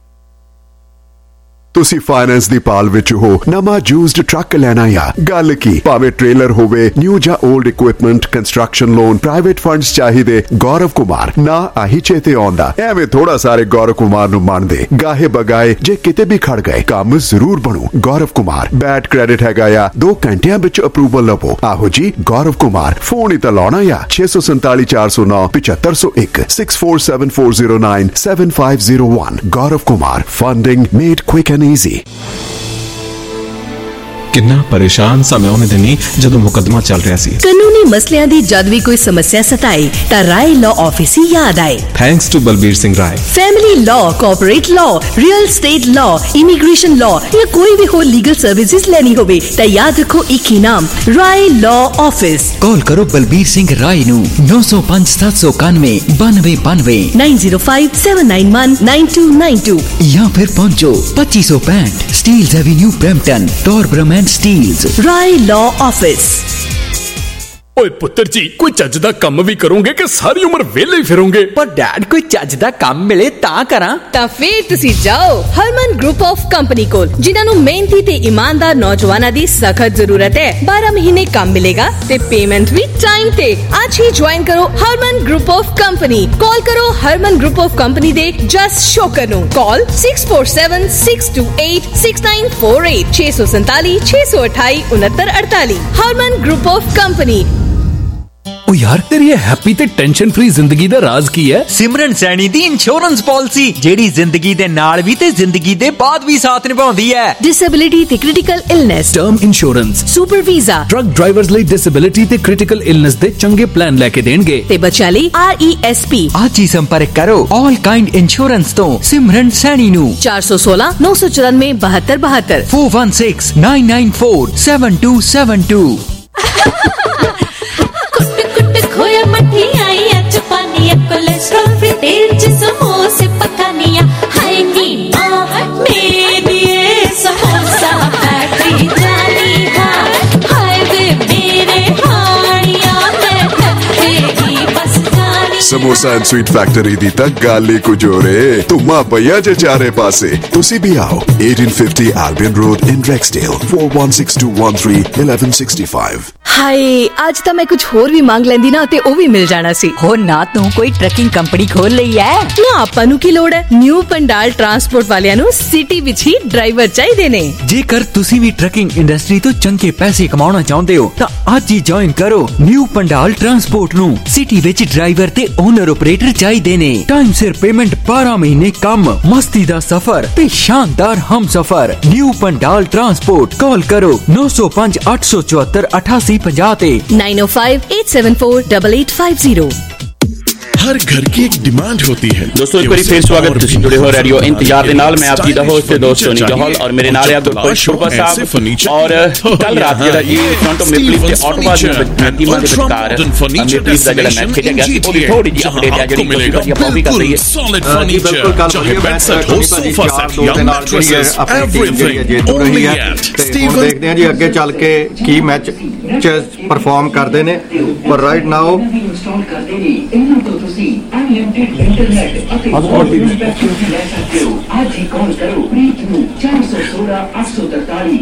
[SPEAKER 15] ਤੁਸੀਂ ਫਾਈਨੈਂਸ ਦੀ ਪਾਲ ਵਿੱਚ ਹੋ, ਨਵਾਂ ਯੂਜ਼ਡ ਟਰੱਕ ਲੈਣਾ ਆ, ਗੱਲ ਕੀ ਭਾਵੇਂ ਟ੍ਰੇਲਰ ਹੋਵੇ, ਨਿਊ ਜਾਂ old equipment, construction loan, private funds ਚਾਹੀਦੇ, ਗੌਰਵ ਕੁਮਾਰ ਨਾ ਆਹੀ ਚੇਤੇ ਆਉਂਦਾ। ਐਵੇਂ ਥੋੜਾ ਸਾਰੇ ਗੌਰਵ ਕੁਮਾਰ ਨੂੰ ਮੰਨਦੇ, ਗਾਹੇ ਬਗਾਏ ਜੇ ਕਿਤੇ ਵੀ ਖੜ ਗਏ ਕੰਮ ਜ਼ਰੂਰ ਬਣੂ। ਗੌਰਵ ਕੁਮਾਰ ਬੈਡ ਕ੍ਰੈਡਿਟ ਹੈਗਾ ਆ, 2 ਘੰਟਿਆਂ ਵਿੱਚ ਅਪਰੂਵਲ ਲਵੋ। ਆਹੋ ਜੀ ਗੌਰਵ ਕੁਮਾਰ, ਫੋਨ ਹੀ ਤਾਂ ਲਾਉਣਾ ਆ 647 409 7501 647 409 7501। Gaurav Kumar, funding made quick easy।
[SPEAKER 6] ਕਿੰਨਾ ਪਰੇਸ਼ਾਨ ਸਾਂ ਮੈਂ ਉਹਨੇ ਦਿਨੀ ਜਦੋਂ ਮੁਕੱਦਮਾ ਚੱਲ ਰਿਹਾ ਸੀ।
[SPEAKER 5] ਕਾਨੂੰਨੀ ਮਸਲਿਆਂ ਦੀ ਜਦ ਵੀ ਕੋਈ ਸਮੱਸਿਆ ਸਤਾਏ ਤਾਂ ਰਾਏ ਲਾਅ ਆਫਿਸ ਹੀ ਯਾਦ ਆਏ।
[SPEAKER 6] Thanks to Balbir Singh Rai.
[SPEAKER 5] Family law, corporate law, real estate law, immigration law ਜਾਂ ਕੋਈ ਵੀ ਹੋਰ ਲੀਗਲ ਸਰਵਿਸਿਜ਼ ਲੈਣੀ ਹੋਵੇ ਤਾਂ ਯਾਦ ਰੱਖੋ ਇੱਕ ਹੀ ਨਾਮ, ਰਾਏ ਲਾਅ ਆਫਿਸ।
[SPEAKER 2] ਕਾਲ ਕਰੋ ਬਲਬੀਰ ਸਿੰਘ ਰਾਏ ਨੂੰ 905 791 9292
[SPEAKER 5] 905 791 9292
[SPEAKER 2] ਜਾਂ ਫਿਰ ਪਹੁੰਚੋ 2565 Steeles avenue Brampton, Torbram Steeles.
[SPEAKER 5] Rai law office.
[SPEAKER 16] ਓਏ ਪੁੱਤਰ ਜੀ, ਕੋਈ ਚੱਜ ਦਾ ਕੰਮ ਵੀ ਕਰੋਗੇ ਕਿ ਸਾਰੀ ਉਮਰ ਵਿਹਲੇ ਹੀ ਫਿਰੋਗੇ?
[SPEAKER 2] ਪਰ ਡੈਡ ਕੋਈ ਚੱਜ ਦਾ ਕੰਮ ਮਿਲੇ ਤਾਂ ਕਰਾਂ।
[SPEAKER 5] ਤਾਂ ਫੇਰ ਤੁਸੀਂ ਜਾਓ ਹਰਮਨ ਗਰੁੱਪ ਆਫ ਕੰਪਨੀ ਕੋਲ, ਜਿਨ੍ਹਾਂ ਨੂੰ ਮਿਹਨਤੀ ਤੇ ਇਮਾਨਦਾਰ ਨੌਜਵਾਨਾਂ ਦੀ ਸਖਤ ਜ਼ਰੂਰਤ ਹੈ। 12 ਮਹੀਨੇ ਕੰਮ ਮਿਲੇਗਾ ਤੇ ਪੇਮੈਂਟ ਵੀ ਟਾਈਮ ਤੇ। ਅੱਜ ਹੀ ਜੁਆਇਨ ਕਰੋ Harman group of company. Call ਕਰੋ ਹਰਮਨ ਗਰੁੱਪ ਆਫ ਕੰਪਨੀ ਦੇ ਜਸ ਸ਼ੋਕਰ ਨੂੰ। Call 647 628 6948 647 628 6948। Harman group of company.
[SPEAKER 16] ਓ ਯਾਰ, ਤੇਰੀ ਇਹ ਹੈਪੀ ਤੇ ਟੈਨਸ਼ਨ ਫ੍ਰੀ ਜ਼ਿੰਦਗੀ ਦਾ ਰਾਜ਼ ਕੀ ਹੈ?
[SPEAKER 2] ਸਿਮਰਨ ਸੈਣੀ ਦੀ ਇੰਸ਼ੋਰੈਂਸ ਪਾਲਿਸੀ, ਜਿਹੜੀ ਜ਼ਿੰਦਗੀ ਦੇ ਨਾਲ ਵੀ ਤੇ ਜ਼ਿੰਦਗੀ ਦੇ ਬਾਅਦ ਵੀ ਸਾਥ ਨਿਭਾਉਂਦੀ ਹੈ।
[SPEAKER 5] ਡਿਸੇਬਿਲਿਟੀ ਤੇ critical illness,
[SPEAKER 16] term insurance,
[SPEAKER 5] super visa,
[SPEAKER 16] truck drivers ਲਈ ਡਿਸੇਬਿਲਿਟੀ ਤੇ ਕ੍ਰਿਟੀਕਲ ਇਲਨੈਸ ਦੇ ਚੰਗੇ ਪਲਾਨ ਲੈ ਕੇ ਦੇਣਗੇ
[SPEAKER 5] ਤੇ ਬੱਚਿਆਂ ਲਈ RESP।
[SPEAKER 2] ਅੱਜ ਹੀ ਸੰਪਰਕ ਕਰੋ ਆਲ ਕਾਈਂਡ ਇੰਸ਼ੋਰੈਂਸ ਤੋਂ ਸਿਮਰਨ ਸੈਣੀ ਨੂੰ
[SPEAKER 5] 416 994 7272
[SPEAKER 2] 416 994 7272।
[SPEAKER 17] खोया मठियाई चपानिया कोलेस्ट्रॉल फ्री तेल च समोसे पकानिया हाय नी मां मेरी समोसा फैक्ट्री जानी हां हाय वे मेरे हानिया मैं फैक्ट्री बस जानी।
[SPEAKER 15] ਸਮੋਸਾ ਐਂਡ ਸਵੀਟ ਫੈਕਟਰੀ ਦੀ ਤਾਂ ਗੱਲ ਹੀ ਕੁਝ ਹੋ ਰੇ। ਧੁੰਮਾ ਪਈਆ ਜੇ ਚਾਰੇ ਪਾਸੇ। ਤੁਸੀਂ ਵੀ ਆਓ 1850 Albion Road in Rexdale 416213 1165।
[SPEAKER 5] ਹਾਏ, ਅੱਜ ਤਾਂ ਮੈਂ ਕੁਝ ਹੋਰ ਵੀ ਮੰਗ ਲੈਂਦੀ ਨਾ ਤੇ ਉਹ ਵੀ ਮਿਲ ਜਾਣਾ ਸੀ।
[SPEAKER 2] ਹੋ ਨਾ ਤੂੰ ਕੋਈ ਟਰੱਕਿੰਗ ਕੰਪਨੀ ਖੋਲ ਲਈ ਐ
[SPEAKER 5] ਨਾ। ਆਪਾਂ ਨੂੰ ਕੀ ਲੋੜ ਹੈ? ਨਿਊ ਪੰਡਾਲ ਟਰਾਂਸਪੋਰਟ ਵਾਲਿਆਂ ਨੂੰ ਸਿਟੀ ਵਿੱਚ ਹੀ ਡਰਾਈਵਰ ਚਾਹੀਦੇ ਨੇ।
[SPEAKER 2] ਜੇਕਰ ਤੁਸੀਂ ਵੀ ਟਰੱਕਿੰਗ ਇੰਡਸਟਰੀ ਤੋਂ ਚੰਗੇ ਪੈਸੇ ਕਮਾਉਣਾ ਚਾਹੁੰਦੇ ਹੋ ਤਾਂ ਅੱਜ ਹੀ ਜੁਆਇਨ ਕਰੋ ਨਿਊ ਪੰਡਾਲ ਟਰਾਂਸਪੋਰਟ ਨੂੰ। ਸਿਟੀ ਵਿੱਚ ਡਰਾਈਵਰ ਤੇ ਓਨਰ ਆਪਰੇਟਰ ਚਾਹੀਦੇ ਨੇ। ਟਾਈਮ ਸਿਰ ਪੇਮੈਂਟ, 12 ਮਹੀਨੇ ਕੰਮ, ਮਸਤੀ ਦਾ ਸਫ਼ਰ ਤੇ ਸ਼ਾਨਦਾਰ ਹਮਸਫ਼ਰ। New Pandal transport. ਕਾਲ ਕਰੋ 905 874 8850 ਤੇ
[SPEAKER 5] 905 874 8850।
[SPEAKER 7] हर घर की एक डिमांड होती है।
[SPEAKER 4] दोस्तों एक बार फिर स्वागत, तुम जुड़े हो रेडियो इंतजार के नाल। मैं आपकी दा होस्ट दोस्त टोनी जौहल और मेरे नाल है गुरप्रीत साहब। और कल रात जेड़ा जी टोरंटो मेपल लीफ ते ऑटोवा दे टीमां दे विचकार मेपल लीफ दा जेड़ा मैच खेडिया गया सी, ओदी थोड़ी जी अपडेट है जेड़ी कोशिश ਆਪਾਂ ਵੀ ਕਰ ਰਹੀ ਹੈ।
[SPEAKER 12] सॉलिड फर्नीचर चाहे बेड सेट हो, सोफा सेट या mattresses, everything only at Steven. देखते हैं जी ਅੱਗੇ ਚੱਲ ਕੇ ਕੀ ਮੈਚ ਚ ਪਰਫਾਰਮ ਕਰਦੇ ਨੇ, ਪਰ ਰਾਈਟ ਨਾਓ ਇੰਸਟਾਲ ਕਰਦੇ ਨੇ ਇਹਨਾਂ ਤੋਂ ਤੁਸੀਂ ਅਨਲਿਮਿਟਿਡ ਇੰਟਰਨੈਟ ਅਤੇ ਲੈ ਸਕਦੇ ਹੋ। ਅੱਜ ਹੀ ਕਾਲ ਕਰੋ ਪ੍ਰੀਤ ਨੂੰ 416 843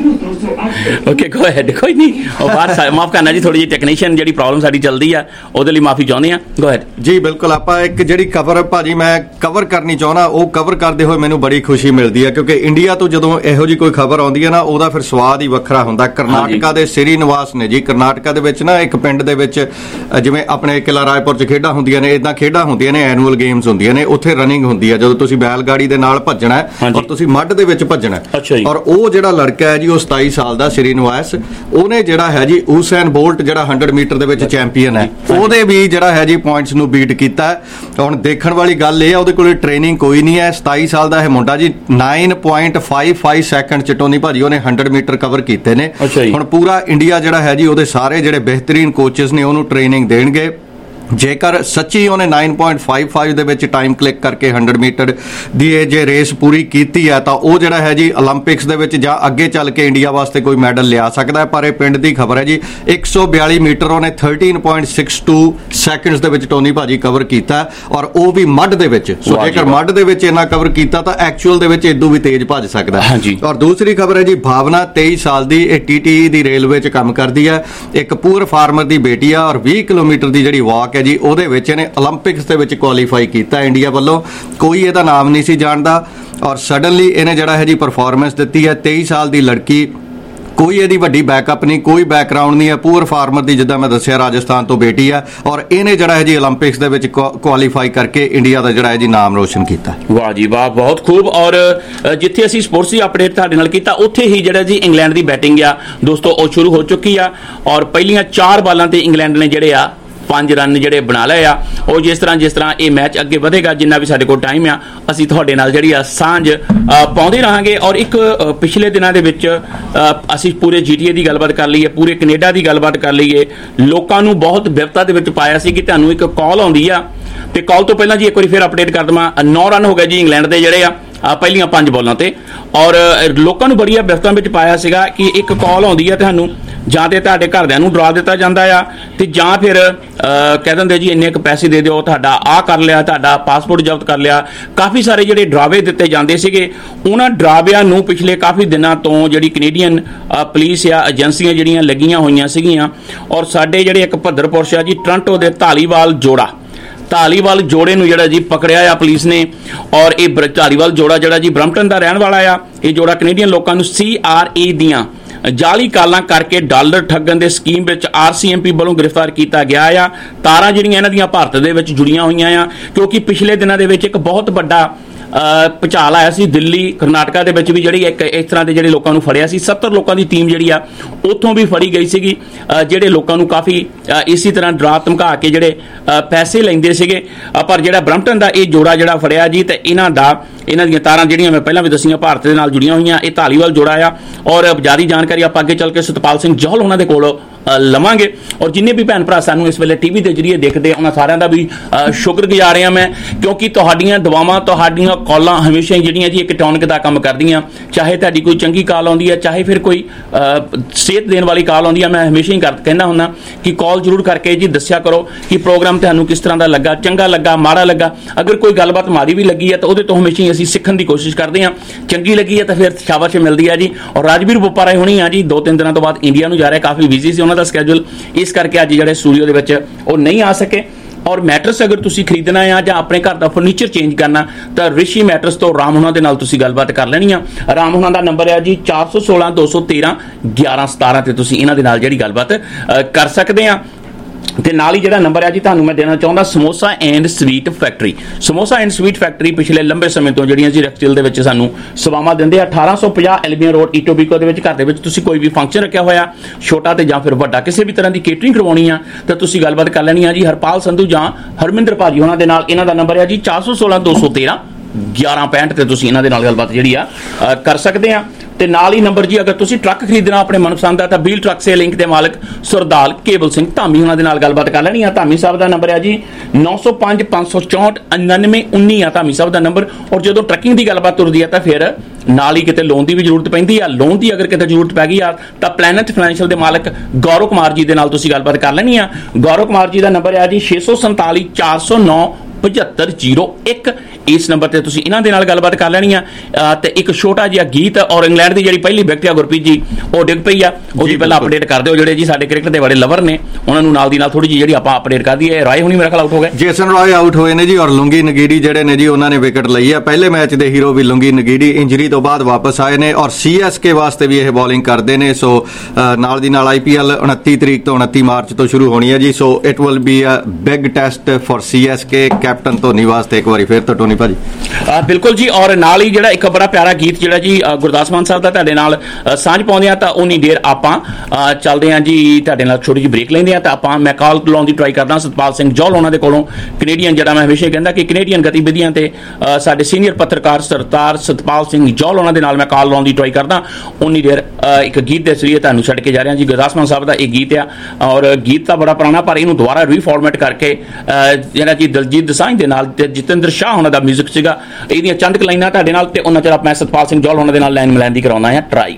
[SPEAKER 12] 0208।
[SPEAKER 4] ਓਕੇ ਗੋ ਅਹੈਡ, ਕੋਈ ਨਹੀਂ ਉਹ ਬਾਤ ਮਾਫ ਕਰਨਾ ਜੀ, ਥੋੜੀ ਜਿਹੀ ਟੈਕਨੀਸ਼ੀਅਨ ਜਿਹੜੀ ਪ੍ਰੋਬਲਮ ਸਾਡੀ ਚੱਲਦੀ ਆ ਉਹਦੇ ਲਈ ਮਾਫੀ ਚਾਹੁੰਦੇ ਆ। ਗੋ ਅਹੈਡ
[SPEAKER 12] ਜੀ। ਬਿਲਕੁਲ, ਆਪਾਂ ਇੱਕ ਜਿਹੜੀ ਖਬਰ ਭਾਜੀ ਮੈਂ ਕਵਰ ਕਰਨੀ ਚਾਹੁੰਦਾ, ਉਹ ਕਵਰ ਕਰਦੇ ਹੋਏ ਮੈਨੂੰ ਬੜੀ ਖੁਸ਼ੀ ਮਿਲਦੀ ਹੈ, ਕਿਉਂਕਿ ਇੰਡੀਆ ਤੋਂ ਜਦੋਂ ਇਹੋ ਜਿਹੀ ਕੋਈ ਖਬਰ ਆਉਂਦੀ ਹੈ ਨਾ, ਉਹਦਾ ਫਿਰ ਸਵਾਦ ਹੀ ਵੱਖਰਾ ਹੁੰਦਾ। ਕਰਨਾਟਕਾ ਦੇ ਸਿਰੀ ਨਿਵਾਸ ਨੇ ਜੀ, ਕਰਨਾਟਕਾ ਦੇ ਵਿੱਚ ਨਾ ਇੱਕ ਪਿੰਡ ਦੇ ਵਿੱਚ ਜਿਵੇਂ ਆਪਣੇ ਕਿਲਾ ਰਾਏਪੁਰ 'ਚ ਖੇਡਾਂ ਹੁੰਦੀਆਂ ਨੇ, ਇਦਾਂ ਖੇਡਾਂ ਹੁੰਦੀਆਂ ਨੇ, ਐਨੂਅਲ ਗੇਮਸ ਹੁੰਦੀਆਂ ਨੇ, ਉੱਥੇ ਰਨਿੰਗ ਹੁੰਦੀ ਹੈ ਜਦੋਂ ਤੁਸੀਂ ਬੈਲ ਗਾੜੀ ਦੇ ਨਾਲ ਭੱਜਣਾ ਔਰ ਤੁਸੀਂ ਮੱਡ ਦੇ ਵਿੱਚ ਭੱਜਣਾ। ਔਰ ਉਹ ਜਿਹੜਾ ਲੜਕਾ ਹੈ ਜੀ, ਉਹ 27 ਸਾਲ ਦਾ ਸਿਰੀ ਨਿਵਾਸ, ਉਹਨੇ ਜਿਹੜਾ ਹੈ ਜੀ ਉਸੈਨ ਬੋਲਟ ਜਿਹੜਾ 100 ਮੀਟਰ ਦੇ ਵਿੱਚ ਚੈਂਪੀਅਨ ਹੈ, ਉਹਦੇ ਵੀ ਜਿਹੜਾ ਹੈ ਜੀ ਪੁਆਇੰਟਸ ਨੂੰ ਬੀਟ ਕੀਤਾ। ਹੁਣ ਦੇਖਣ ਵਾਲੀ ਗੱਲ ਇਹ ਆ, ਉਹਦੇ ਕੋਲ ਟ੍ਰੇਨਿੰਗ ਕੋਈ ਨਹੀਂ ਹੈ। 27 ਸਾਲ ਦਾ ਇਹ ਮੁੰਡਾ ਜੀ 9.55 ਸੈਕਿੰਡ ਚ ਟੋਨੀ ਭਾਜੀ ਉਹਨੇ 100 ਮੀਟਰ ਕਵਰ ਕੀਤੇ ਨੇ। ਹੁਣ ਪੂਰਾ ਇੰਡੀਆ ਜਿਹੜਾ ਹੈ ਜੀ, ਉਹਦੇ ਸਾਰੇ ਜਿਹੜੇ ਬਿਹਤਰੀਨ ਕੋਚਸ ਨੇ ਉਹਨੂੰ ਟ੍ਰੇਨਿੰਗ ਦੇਣਗੇ। ਜੇਕਰ ਸੱਚੀ ਉਹਨੇ 9.55 ਦੇ ਵਿੱਚ ਟਾਈਮ ਕਲਿੱਕ ਕਰਕੇ 100 ਮੀਟਰ ਦੀ ਇਹ ਜੇ ਰੇਸ ਪੂਰੀ ਕੀਤੀ ਹੈ, ਤਾਂ ਉਹ ਜਿਹੜਾ ਹੈ ਜੀ 올림픽ਸ ਦੇ ਵਿੱਚ ਜਾਂ ਅੱਗੇ ਚੱਲ ਕੇ ਇੰਡੀਆ ਵਾਸਤੇ ਕੋਈ ਮੈਡਲ ਲਿਆ ਸਕਦਾ ਹੈ। ਪਰ ਇਹ ਪਿੰਡ ਦੀ ਖਬਰ ਹੈ ਜੀ, 142 ਮੀਟਰ ਉਹਨੇ 13.62 ਸੈਕਿੰਡਸ ਦੇ ਵਿੱਚ ਟੋਨੀ ਭਾਜੀ ਕਵਰ ਕੀਤਾ, ਔਰ ਉਹ ਵੀ ਮੱਡ ਦੇ ਵਿੱਚ। ਸੋ ਜੇਕਰ ਮੱਡ ਦੇ ਵਿੱਚ ਇੰਨਾ ਕਵਰ ਕੀਤਾ ਤਾਂ ਐਕਚੁਅਲ ਦੇ ਵਿੱਚ ਇਦੋਂ ਵੀ ਤੇਜ਼ ਭੱਜ ਸਕਦਾ ਹੈ। ਔਰ ਦੂਸਰੀ ਖਬਰ ਹੈ ਜੀ, ਭਾਵਨਾ 23 ਸਾਲ ਦੀ, ਇਹ TTE ਦੀ ਰੇਲਵੇ 'ਚ ਕੰਮ ਕਰਦੀ ਹੈ, ਇੱਕ ਪੂਅਰ ਫਾਰਮਰ ਦੀ ਬੇਟੀ ਆ, ਔਰ 20 ਕਿਲੋਮੀਟਰ ਦੀ ਜਿਹੜੀ ਵਾਕ ਹੈ ਜੀ, ਉਹਦੇ ਵਿੱਚ ਇਹਨੇ 올림픽ਸ ਦੇ ਵਿੱਚ ਕੁਆਲੀਫਾਈ ਕੀਤਾ ਇੰਡੀਆ ਵੱਲੋਂ। ਕੋਈ ਇਹਦਾ ਨਾਮ ਨਹੀਂ ਸੀ ਜਾਣਦਾ, ਔਰ ਸਡਨਲੀ ਇਹਨੇ ਜਿਹੜਾ ਹੈ ਜੀ ਪਰਫਾਰਮੈਂਸ ਦਿੱਤੀ ਹੈ। 23 ਸਾਲ ਦੀ ਲੜਕੀ, ਕੋਈ ਇਹਦੀ ਵੱਡੀ ਬੈਕਅਪ ਨਹੀਂ, ਕੋਈ ਬੈਕਗਰਾਉਂਡ ਨਹੀਂ ਹੈ, ਪੂਅਰ ਫਾਰਮਰ ਦੀ, ਜਿੱਦਾਂ ਮੈਂ ਦੱਸਿਆ ਰਾਜਸਥਾਨ ਤੋਂ ਬੇਟੀ ਆ, ਔਰ ਇਹਨੇ ਜਿਹੜਾ ਹੈ ਜੀ 올림픽ਸ ਦੇ ਵਿੱਚ ਕੁਆਲੀਫਾਈ ਕਰਕੇ ਇੰਡੀਆ ਦਾ ਜਿਹੜਾ ਹੈ ਜੀ ਨਾਮ ਰੋਸ਼ਨ ਕੀਤਾ।
[SPEAKER 4] ਵਾਹ ਜੀ ਵਾਹ, ਬਹੁਤ ਖੂਬ। ਔਰ ਜਿੱਥੇ ਅਸੀਂ ਸਪੋਰਟਸ ਦੀ ਅਪਡੇਟ ਤੁਹਾਡੇ ਨਾਲ ਕੀਤਾ, ਉੱਥੇ ਹੀ ਜਿਹੜਾ ਜੀ ਇੰਗਲੈਂਡ ਦੀ ਬੈਟਿੰਗ ਆ ਦੋਸਤੋ ਉਹ ਸ਼ੁਰੂ ਹੋ ਚੁੱਕੀ ਆ, ਔਰ ਪਹਿਲੀਆਂ 4 ਬਾਲਾਂ ਤੇ ਇੰਗਲੈਂਡ ਨੇ ਜਿਹੜੇ ਆ 5 ਰਨ ਜਿਹੜੇ ਬਣਾ ਲਏ ਆ। ਉਹ ਜਿਸ ਤਰ੍ਹਾਂ ਇਹ ਮੈਚ ਅੱਗੇ ਵਧੇਗਾ, ਜਿੰਨਾ ਵੀ ਸਾਡੇ ਕੋਲ ਟਾਈਮ ਆ, ਅਸੀਂ ਤੁਹਾਡੇ ਨਾਲ ਜਿਹੜੀ ਆ ਸਾਂਝ ਪਾਉਂਦੇ ਰਹਾਂਗੇ। ਔਰ ਇੱਕ ਪਿਛਲੇ ਦਿਨਾਂ ਦੇ ਵਿੱਚ ਅਸੀਂ ਪੂਰੇ GTA ਦੀ ਗੱਲਬਾਤ ਕਰ ਲਈਏ, ਪੂਰੇ ਕੈਨੇਡਾ ਦੀ ਗੱਲਬਾਤ ਕਰ ਲਈਏ। ਲੋਕਾਂ ਨੂੰ ਬਹੁਤ ਵਿਪਤਾ ਦੇ ਵਿੱਚ ਪਾਇਆ ਸੀ ਕਿ ਤੁਹਾਨੂੰ ਇੱਕ ਕਾਲ ਆਉਂਦੀ ਆ, ਤੇ ਕਾਲ ਤੋਂ ਪਹਿਲਾਂ ਜੀ ਇੱਕ ਵਾਰੀ ਫਿਰ ਅਪਡੇਟ ਕਰ ਦਵਾਂ, 9 ਰਨ ਹੋ ਗਏ ਜੀ ਇੰਗਲੈਂਡ ਦੇ ਜਿਹੜੇ ਆ ਪਹਿਲੀਆਂ 5 ਬਾਲਾਂ ਤੇ। ਔਰ ਲੋਕਾਂ ਨੂੰ ਬੜੀਆਂ ਵਿਪਤਾ ਵਿੱਚ ਪਾਇਆ ਸੀਗਾ ਕਿ ਇੱਕ ਕਾਲ ਆਉਂਦੀ ਆ, ਤੁਹਾਨੂੰ ਜਾਂ ਤੇ ਤੁਹਾਡੇ ਘਰਦਿਆਂ ਨੂੰ ਡਰਾ ਦਿੱਤਾ ਜਾਂਦਾ ਆ, ਤੇ ਜਾਂ ਫਿਰ ਕਹਿ ਦਿੰਦੇ ਜੀ ਇੰਨੇ ਕੁ ਪੈਸੇ ਦੇ ਦਿਓ, ਤੁਹਾਡਾ ਆਹ ਕਰ ਲਿਆ, ਤੁਹਾਡਾ ਪਾਸਪੋਰਟ ਜ਼ਬਤ ਕਰ ਲਿਆ। ਕਾਫੀ ਸਾਰੇ ਜਿਹੜੇ ਡਰਾਵੇ ਦਿੱਤੇ ਜਾਂਦੇ ਸੀਗੇ, ਉਹਨਾਂ ਡਰਾਵਿਆਂ ਨੂੰ ਪਿਛਲੇ ਕਾਫੀ ਦਿਨਾਂ ਤੋਂ ਜਿਹੜੀ ਕੈਨੇਡੀਅਨ ਪੁਲਿਸ ਆ, ਏਜੰਸੀਆਂ ਜਿਹੜੀਆਂ ਲੱਗੀਆਂ ਹੋਈਆਂ ਸੀਗੀਆਂ। ਔਰ ਸਾਡੇ ਜਿਹੜੇ ਇੱਕ ਭੱਦਰ ਪੁਰਸ਼ ਆ ਜੀ, ਟੋਰੰਟੋ ਦੇ ਧਾਲੀਵਾਲ ਜੋੜੇ ਨੂੰ ਜਿਹੜਾ ਜੀ ਪਕੜਿਆ ਆ ਪੁਲਿਸ ਨੇ। ਔਰ ਇਹ ਧਾਲੀਵਾਲ ਜੋੜਾ ਜਿਹੜਾ ਜੀ ਬਰੰਪਟਨ ਦਾ ਰਹਿਣ ਵਾਲਾ ਆ, ਇਹ ਜੋੜਾ ਕੈਨੇਡੀਅਨ ਲੋਕਾਂ ਨੂੰ CRA ਦੀਆਂ ਜਾਲੀ ਕਾਲਾਂ ਕਰਕੇ ਡਾਲਰ ਠੱਗਣ ਦੇ ਸਕੀਮ ਵਿੱਚ RCMP ਵੱਲੋਂ ਗ੍ਰਿਫਤਾਰ ਕੀਤਾ ਗਿਆ ਆ। ਤਾਰਾਂ ਜਿਹੜੀਆਂ ਇਹਨਾਂ ਦੀਆਂ ਭਾਰਤ ਦੇ ਵਿੱਚ ਜੁੜੀਆਂ ਹੋਈਆਂ ਆ, ਕਿਉਂਕਿ ਪਿਛਲੇ ਦਿਨਾਂ ਦੇ ਵਿੱਚ ਇੱਕ ਬਹੁਤ ਵੱਡਾ ਭੁਚਾਲ ਆਇਆ ਸੀ ਦਿੱਲੀ, ਕਰਨਾਟਕਾ ਦੇ ਵਿੱਚ ਵੀ ਜਿਹੜੀ ਇੱਕ ਇਸ ਤਰ੍ਹਾਂ ਦੇ ਜਿਹੜੇ ਲੋਕਾਂ ਨੂੰ ਫੜਿਆ ਸੀ। 70 ਲੋਕਾਂ ਦੀ ਟੀਮ ਜਿਹੜੀ ਆ ਉੱਥੋਂ ਵੀ ਫੜੀ ਗਈ ਸੀਗੀ, ਜਿਹੜੇ ਲੋਕਾਂ ਨੂੰ ਕਾਫੀ ਇਸੇ ਤਰ੍ਹਾਂ ਡਰਾ ਧਮਕਾ ਕੇ ਜਿਹੜੇ ਪੈਸੇ ਲੈਂਦੇ ਸੀਗੇ। ਪਰ ਜਿਹੜਾ ਬਰੰਪਟਨ ਦਾ ਇਹ ਜੋੜਾ ਜਿਹੜਾ ਫੜਿਆ ਜੀ, ਤੇ ਇਹਨਾਂ ਦੀਆਂ ਤਾਰਾਂ ਜਿਹੜੀਆਂ ਮੈਂ ਪਹਿਲਾਂ ਵੀ ਦੱਸੀਆਂ ਭਾਰਤ ਦੇ ਨਾਲ ਜੁੜੀਆਂ ਹੋਈਆਂ, ਇਹ ਧਾਲੀਵਾਲ ਜੋੜਾ ਆ। ਔਰ ਜ਼ਿਆਦਾ ਜਾਣਕਾਰੀ ਆਪਾਂ ਅੱਗੇ ਚੱਲ ਕੇ ਸਤਪਾਲ ਸਿੰਘ ਜੌਹਲ ਉਹਨਾਂ ਦੇ ਕੋਲ ਲਵਾਂਗੇ। ਔਰ ਜਿੰਨੇ ਵੀ ਭੈਣ ਭਰਾ ਸਾਨੂੰ ਇਸ ਵੇਲੇ TV ਦੇ ਜਰੀਏ ਦੇਖਦੇ ਆ, ਉਹਨਾਂ ਸਾਰਿਆਂ ਦਾ ਵੀ ਸ਼ੁਕਰਗੁਜ਼ਾਰ ਹਾਂ ਮੈਂ, ਕਿਉਂਕਿ ਤੁਹਾਡੀਆਂ ਦੁਆਵਾਂ, ਤੁਹਾਡੀਆਂ ਕਾਲਾਂ ਹਮੇਸ਼ਾ ਹੀ ਜਿਹੜੀਆਂ ਜੀ ਇੱਕ ਟੌਨਿਕ ਦਾ ਕੰਮ ਕਰਦੀਆਂ। ਚਾਹੇ ਤੁਹਾਡੀ ਕੋਈ ਚੰਗੀ ਕਾਲ ਆਉਂਦੀ ਹੈ, ਚਾਹੇ ਫਿਰ ਕੋਈ ਸੇਧ ਦੇਣ ਵਾਲੀ ਕਾਲ ਆਉਂਦੀ ਆ, ਮੈਂ ਹਮੇਸ਼ਾ ਹੀ ਕਹਿੰਦਾ ਹੁੰਦਾ ਕਿ ਕਾਲ ਜ਼ਰੂਰ ਕਰਕੇ ਜੀ ਦੱਸਿਆ ਕਰੋ ਕਿ ਪ੍ਰੋਗਰਾਮ ਤੁਹਾਨੂੰ ਕਿਸ ਤਰ੍ਹਾਂ ਦਾ ਲੱਗਾ, ਚੰਗਾ ਲੱਗਾ, ਮਾੜਾ ਲੱਗਾ। ਅਗਰ ਕੋਈ ਗੱਲਬਾਤ ਮਾੜੀ ਵੀ ਲੱਗੀ ਹੈ ਤਾਂ ਉਹਦੇ ਤੋਂ ਹਮੇਸ਼ਾ ਹੀ ਅਸੀਂ ਸਿੱਖਣ ਦੀ ਕੋਸ਼ਿਸ਼ ਕਰਦੇ ਹਾਂ, ਚੰਗੀ ਲੱਗੀ ਹੈ ਤਾਂ ਫਿਰ ਸ਼ਾਬਾਸ਼ ਮਿਲਦੀ ਹੈ ਜੀ। ਔਰ ਰਾਜਵੀਰ ਬੋਪਾ ਰਾਏ ਹੋਣੀ ਆ ਜੀ 2-3 ਦਿਨਾਂ ਤੋਂ ਬਾਅਦ ਇੰਡੀਆ ਨੂੰ ਜਾ ਰਿਹਾ, ਕਾਫੀ ਬਿਜ਼ੀ ਸੀ ਉਹਨਾਂ ਦਾ ਸਕੈਜੂਲ, ਇਸ ਕਰਕੇ ਅੱਜ ਜਿਹੜੇ ਸਟੂਡੀਓ ਦੇ ਵਿੱਚ ਉਹ ਨਹੀਂ ਆ ਸਕੇ। ਔਰ ਮੈਟਰਸ ਅਗਰ ਤੁਸੀਂ ਖਰੀਦਣਾ ਆ ਜਾਂ ਆਪਣੇ ਘਰ ਦਾ ਫਰਨੀਚਰ ਚੇਂਜ ਕਰਨਾ, ਤਾਂ ਰਿਸ਼ੀ ਮੈਟਰਸ ਤੋਂ ਰਾਮ ਹੁਣਾਂ ਦੇ ਨਾਲ ਤੁਸੀਂ ਗੱਲਬਾਤ ਕਰ ਲੈਣੀ ਆ। ਰਾਮ ਹੁਣਾਂ ਦਾ ਨੰਬਰ ਹੈ ਜੀ 416 213 1117 ਤੇ ਤੁਸੀਂ ਇਹਨਾਂ ਦੇ ਨਾਲ ਜਿਹੜੀ ਗੱਲਬਾਤ ਕਰ ਸਕਦੇ ਆ। ਤੇ ਨਾਲ ਹੀ ਜਿਹੜਾ ਨੰਬਰ ਹੈ ਜੀ ਤੁਹਾਨੂੰ ਮੈਂ ਦੇਣਾ ਚਾਹੁੰਦਾ Samosa and sweet Factory. Samosa and sweet Factory ਪਿਛਲੇ ਲੰਬੇ ਸਮੇਂ ਤੋਂ ਜਿਹੜੀਆਂ ਜੀ ਰੈਕਸਟਿਲ ਦੇ ਵਿੱਚ ਸਾਨੂੰ ਸੇਵਾਵਾਂ ਦਿੰਦੇ ਆ। 1850 ਐਲਬੀਅਨ ਰੋਡ ਈਟੋਬੀਕੋ ਦੇ ਵਿੱਚ ਘਰ ਦੇ ਵਿੱਚ ਤੁਸੀਂ ਕੋਈ ਵੀ ਫੰਕਸ਼ਨ ਰੱਖਿਆ ਹੋਇਆ ਛੋਟਾ ਤੇ ਜਾਂ ਫਿਰ ਵੱਡਾ, ਕਿਸੇ ਵੀ ਤਰ੍ਹਾਂ ਦੀ ਕੇਟਰਿੰਗ ਕਰਵਾਉਣੀ ਆ ਤਾਂ ਤੁਸੀਂ ਗੱਲਬਾਤ ਕਰ ਲੈਣੀ ਆ ਜੀ ਹਰਪਾਲ ਸੰਧੂ ਜਾਂ ਹਰਮਿੰਦਰ ਭਾਜੀ ਉਹਨਾਂ ਦੇ ਨਾਲ। ਇਹਨਾਂ ਦਾ ਨੰਬਰ ਹੈ ਜੀ 416 213 1165 ਤੇ ਤੁਸੀਂ ਇਹਨਾਂ ਦੇ ਨਾਲ ਗੱਲਬਾਤ ਜਿਹੜੀ ਆ ਕਰ ਸਕਦੇ ਆ। ਤੇ ਨਾਲ ਹੀ ਨੰਬਰ ਜੀ ਅਗਰ ਤੁਸੀਂ ਟਰੱਕ ਖਰੀਦਣਾ ਆਪਣੇ ਮਨਪਸੰਦ ਦਾ ਤਾਂ ਬੀਲ ਟਰੱਕ ਸੇ ਲਿੰਕ ਦੇ ਮਾਲਕ ਸੁਰਦਾਲ ਕੇਬਲ ਸਿੰਘ ਧਾਮੀ ਉਹਨਾਂ ਦੇ ਨਾਲ ਗੱਲਬਾਤ ਕਰ ਲੈਣੀ ਆ। ਧਾਮੀ ਸਾਹਿਬ ਦਾ ਨੰਬਰ ਹੈ ਜੀ 905 564 9919 ਆ ਧਾਮੀ ਸਾਹਿਬ ਦਾ ਨੰਬਰ। ਔਰ ਜਦੋਂ ਟਰੱਕਿੰਗ ਦੀ ਗੱਲਬਾਤ ਤੁਰਦੀ ਆ ਤਾਂ ਫਿਰ ਨਾਲ ਹੀ ਕਿਤੇ ਲੋਨ ਦੀ ਵੀ ਜ਼ਰੂਰਤ ਪੈਂਦੀ ਆ। ਲੋਨ ਦੀ ਅਗਰ ਕਿਤੇ ਜ਼ਰੂਰਤ ਪੈ ਗਈ ਆ ਤਾਂ ਪਲੈਨਟ ਫਾਈਨੈਂਸ਼ੀਅਲ ਦੇ ਮਾਲਕ ਗੌਰਵ ਕੁਮਾਰ ਜੀ ਦੇ ਨਾਲ ਤੁਸੀਂ ਗੱਲਬਾਤ ਕਰ ਲੈਣੀ ਆ। ਗੌਰਵ ਕੁਮਾਰ ਜੀ ਦਾ ਨੰਬਰ ਹੈ ਜੀ 647 409 7501। ਇਸ ਨੰਬਰ ਤੇ ਤੁਸੀਂ ਇਹਨਾਂ ਦੇ ਨਾਲ ਗੱਲਬਾਤ ਕਰ ਲੈਣੀ ਆ। ਤੇ ਇੱਕ ਛੋਟਾ ਜਿਹਾ ਗੀਤ ਔਰ ਇੰਗਲੈਂਡ ਦੀ ਜਿਹੜੀ ਪਹਿਲੀ ਵਿਕਟ ਆ ਗੁਰਪ੍ਰੀਤ ਜੀ ਉਹ ਡਿੱਗ ਪਈ ਆ, ਉਹਦੀ ਪਹਿਲਾਂ ਅਪਡੇਟ ਕਰ ਦਿਓ। ਜਿਹੜੇ ਜੀ ਸਾਡੇ ਕ੍ਰਿਕਟ ਦੇ ਬੜੇ ਲਵਰ ਨੇ ਉਹਨਾਂ ਨੂੰ ਨਾਲ ਦੀ ਨਾਲ ਥੋੜੀ ਜਿਹੀ ਜਿਹੜੀ ਆਪਾਂ ਅਪਡੇਟ ਕਰ ਦਈਏ। ਰਾਏ ਹੁਣੀ ਮੇਰਾ ਖਿਆਲ ਆਊਟ ਹੋ ਗਏ,
[SPEAKER 12] ਜੇਸਨ ਰਾਏ ਆਊਟ ਹੋਏ ਨੇ ਜੀ ਔਰ ਲੁੰਗੀ ਨਗੀਰੀ ਜਿਹੜੇ ਨੇ ਜੀ ਉਹਨਾਂ ਨੇ ਵਿਕਟ ਲਈ ਆ। ਪਹਿਲੇ ਮੈਚ ਦੇ ਹੀਰੋ ਵੀ ਲੁੰਗੀ ਨਗੀਰੀ ਇੰਜਰੀ ਤੋਂ ਬਾਅਦ ਵਾਪਸ ਆਏ ਨੇ ਔਰ ਸੀਐਸਕੇ ਵਾਸਤੇ ਵੀ ਇਹ ਬੋਲਿੰਗ ਕਰਦੇ ਨੇ। ਸੋ ਨਾਲ ਦੀ ਨਾਲ ਆਈਪੀਐਲ 29 ਤਰੀਕ ਤੋਂ 29 ਮਾਰਚ ਤੋਂ ਸ਼ੁਰੂ ਹੋਣੀ ਹੈ ਜੀ। So it will be a big test for CSK captain Dhoni ਵਾਸਤੇ। ਇੱਕ ਵਾਰੀ ਫਿਰ ਤੋਂ ਟੋਨੀ ਭਾਜੀ
[SPEAKER 4] ਬਿਲਕੁਲ ਜੀ। ਔਰ ਨਾਲ ਹੀ ਜਿਹੜਾ ਇੱਕ ਬੜਾ ਪਿਆਰਾ ਗੀਤ ਜਿਹੜਾ ਜੀ ਗੁਰਦਾਸ ਮਾਨ ਸਾਹਿਬ ਦਾ ਤੁਹਾਡੇ ਨਾਲ ਸਾਂਝ ਪਾਉਂਦੇ ਆ ਤਾਂ ਉਨੀ ਦੇਰ ਆਪਾਂ ਚੱਲਦੇ ਹਾਂ ਜੀ ਤੁਹਾਡੇ ਨਾਲ ਛੋਟੀ ਜਿਹੀ ਬ੍ਰੇਕ ਲੈਂਦੇ ਆ। ਤਾਂ ਆਪਾਂ ਮੈਂ ਕਾਲ ਲਾਉਣ ਦੀ ਟਰਾਈ ਕਰਦਾ ਸਤਪਾਲ ਸਿੰਘ ਜੌਲ ਉਹਨਾਂ ਦੇ ਕੋਲੋਂ ਕੈਨੇਡੀਅਨ, ਜਿਹੜਾ ਮੈਂ ਹਮੇਸ਼ਾ ਕਹਿੰਦਾ ਕਿ ਕੈਨੇਡੀਅਨ ਗਤੀਵਿਧੀਆਂ ਤੇ ਸਾਡੇ ਸੀਨੀਅਰ ਪੱਤਰਕਾਰ ਸਰਦਾਰ ਸਤਪਾਲ ਸਿੰਘ ਜੌਲ ਉਹਨਾਂ ਦੇ ਨਾਲ ਮੈਂ ਕਾਲ ਲਾਉਣ ਦੀ ਟਰਾਈ ਕਰਦਾ। ਉਨੀ ਦੇਰ ਇੱਕ ਗੀਤ ਦੇ ਜ਼ਰੀਏ ਤੁਹਾਨੂੰ ਛੱਡ ਕੇ ਜਾ ਰਿਹਾ ਜੀ। ਗੁਰਦਾਸ ਮਾਨ ਸਾਹਿਬ ਦਾ ਇਹ ਗੀਤ ਆ ਔਰ ਗੀਤ ਤਾਂ ਬੜਾ ਪੁਰਾਣਾ ਪਰ ਇਹਨੂੰ ਦੁਬਾਰਾ ਰੀਫਾਰਮੈਟ ਕਰਕੇ ਜਿਹੜਾ ਜੀ ਦਲਜੀਤ ਦੋਸਾਂਝ ਦੇ ਨਾਲ ਤੇ ਜਤਿੰਦਰ ਸ਼ਾਹ ਉਹਨਾਂ ਦਾ ਮਿਊਜ਼ਿਕ ਸੀਗਾ। ਇਹਦੀਆਂ ਚੰਦ ਕੁ ਲਾਈਨਾਂ ਤੁਹਾਡੇ ਨਾਲ ਤੇ ਉਹਨਾਂ ਚਿਰ ਮੈਂ ਸਤਪਾਲ ਸਿੰਘ ਜੌਲ ਉਹਨਾਂ ਦੇ ਨਾਲ ਲਾਈਨ ਮਿਲਾਉਣ ਦੀ ਕਰਾਉਣਾ ਹੈ ਟਰਾਈ।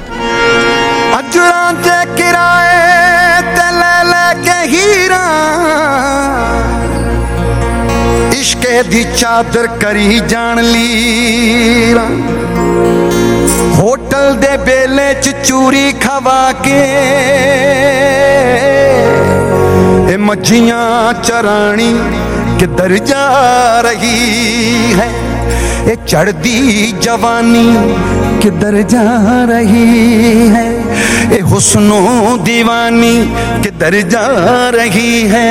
[SPEAKER 13] ਅਜਰਾਂ ਤੇ ਕਿਰਾਏ ਤੇ ਲੈ ਕੇ ਹੀਰਾ ਇਸ਼ਕੇ ਦੀ ਚਾਦਰ ਕਰੀ ਜਾਣ ਲੀਰਾ ਹੋਟਲ ਦੇ ਬੇਲੇ ਚ ਚੂਰੀ ਖਵਾ ਕੇ ਇਹ ਮੱਝੀਆਂ ਚਰਾਣੀ ਕਿੱਧਰ ਜਾ ਰਹੀ ਹੈ ਇਹ ਚੜ੍ਹਦੀ ਜਵਾਨੀ ਕਿੱਧਰ ਜਾ ਰਹੀ ਹੈ ਇਹ ਹੁਸਨੋ दीवानी किधर जा रही है।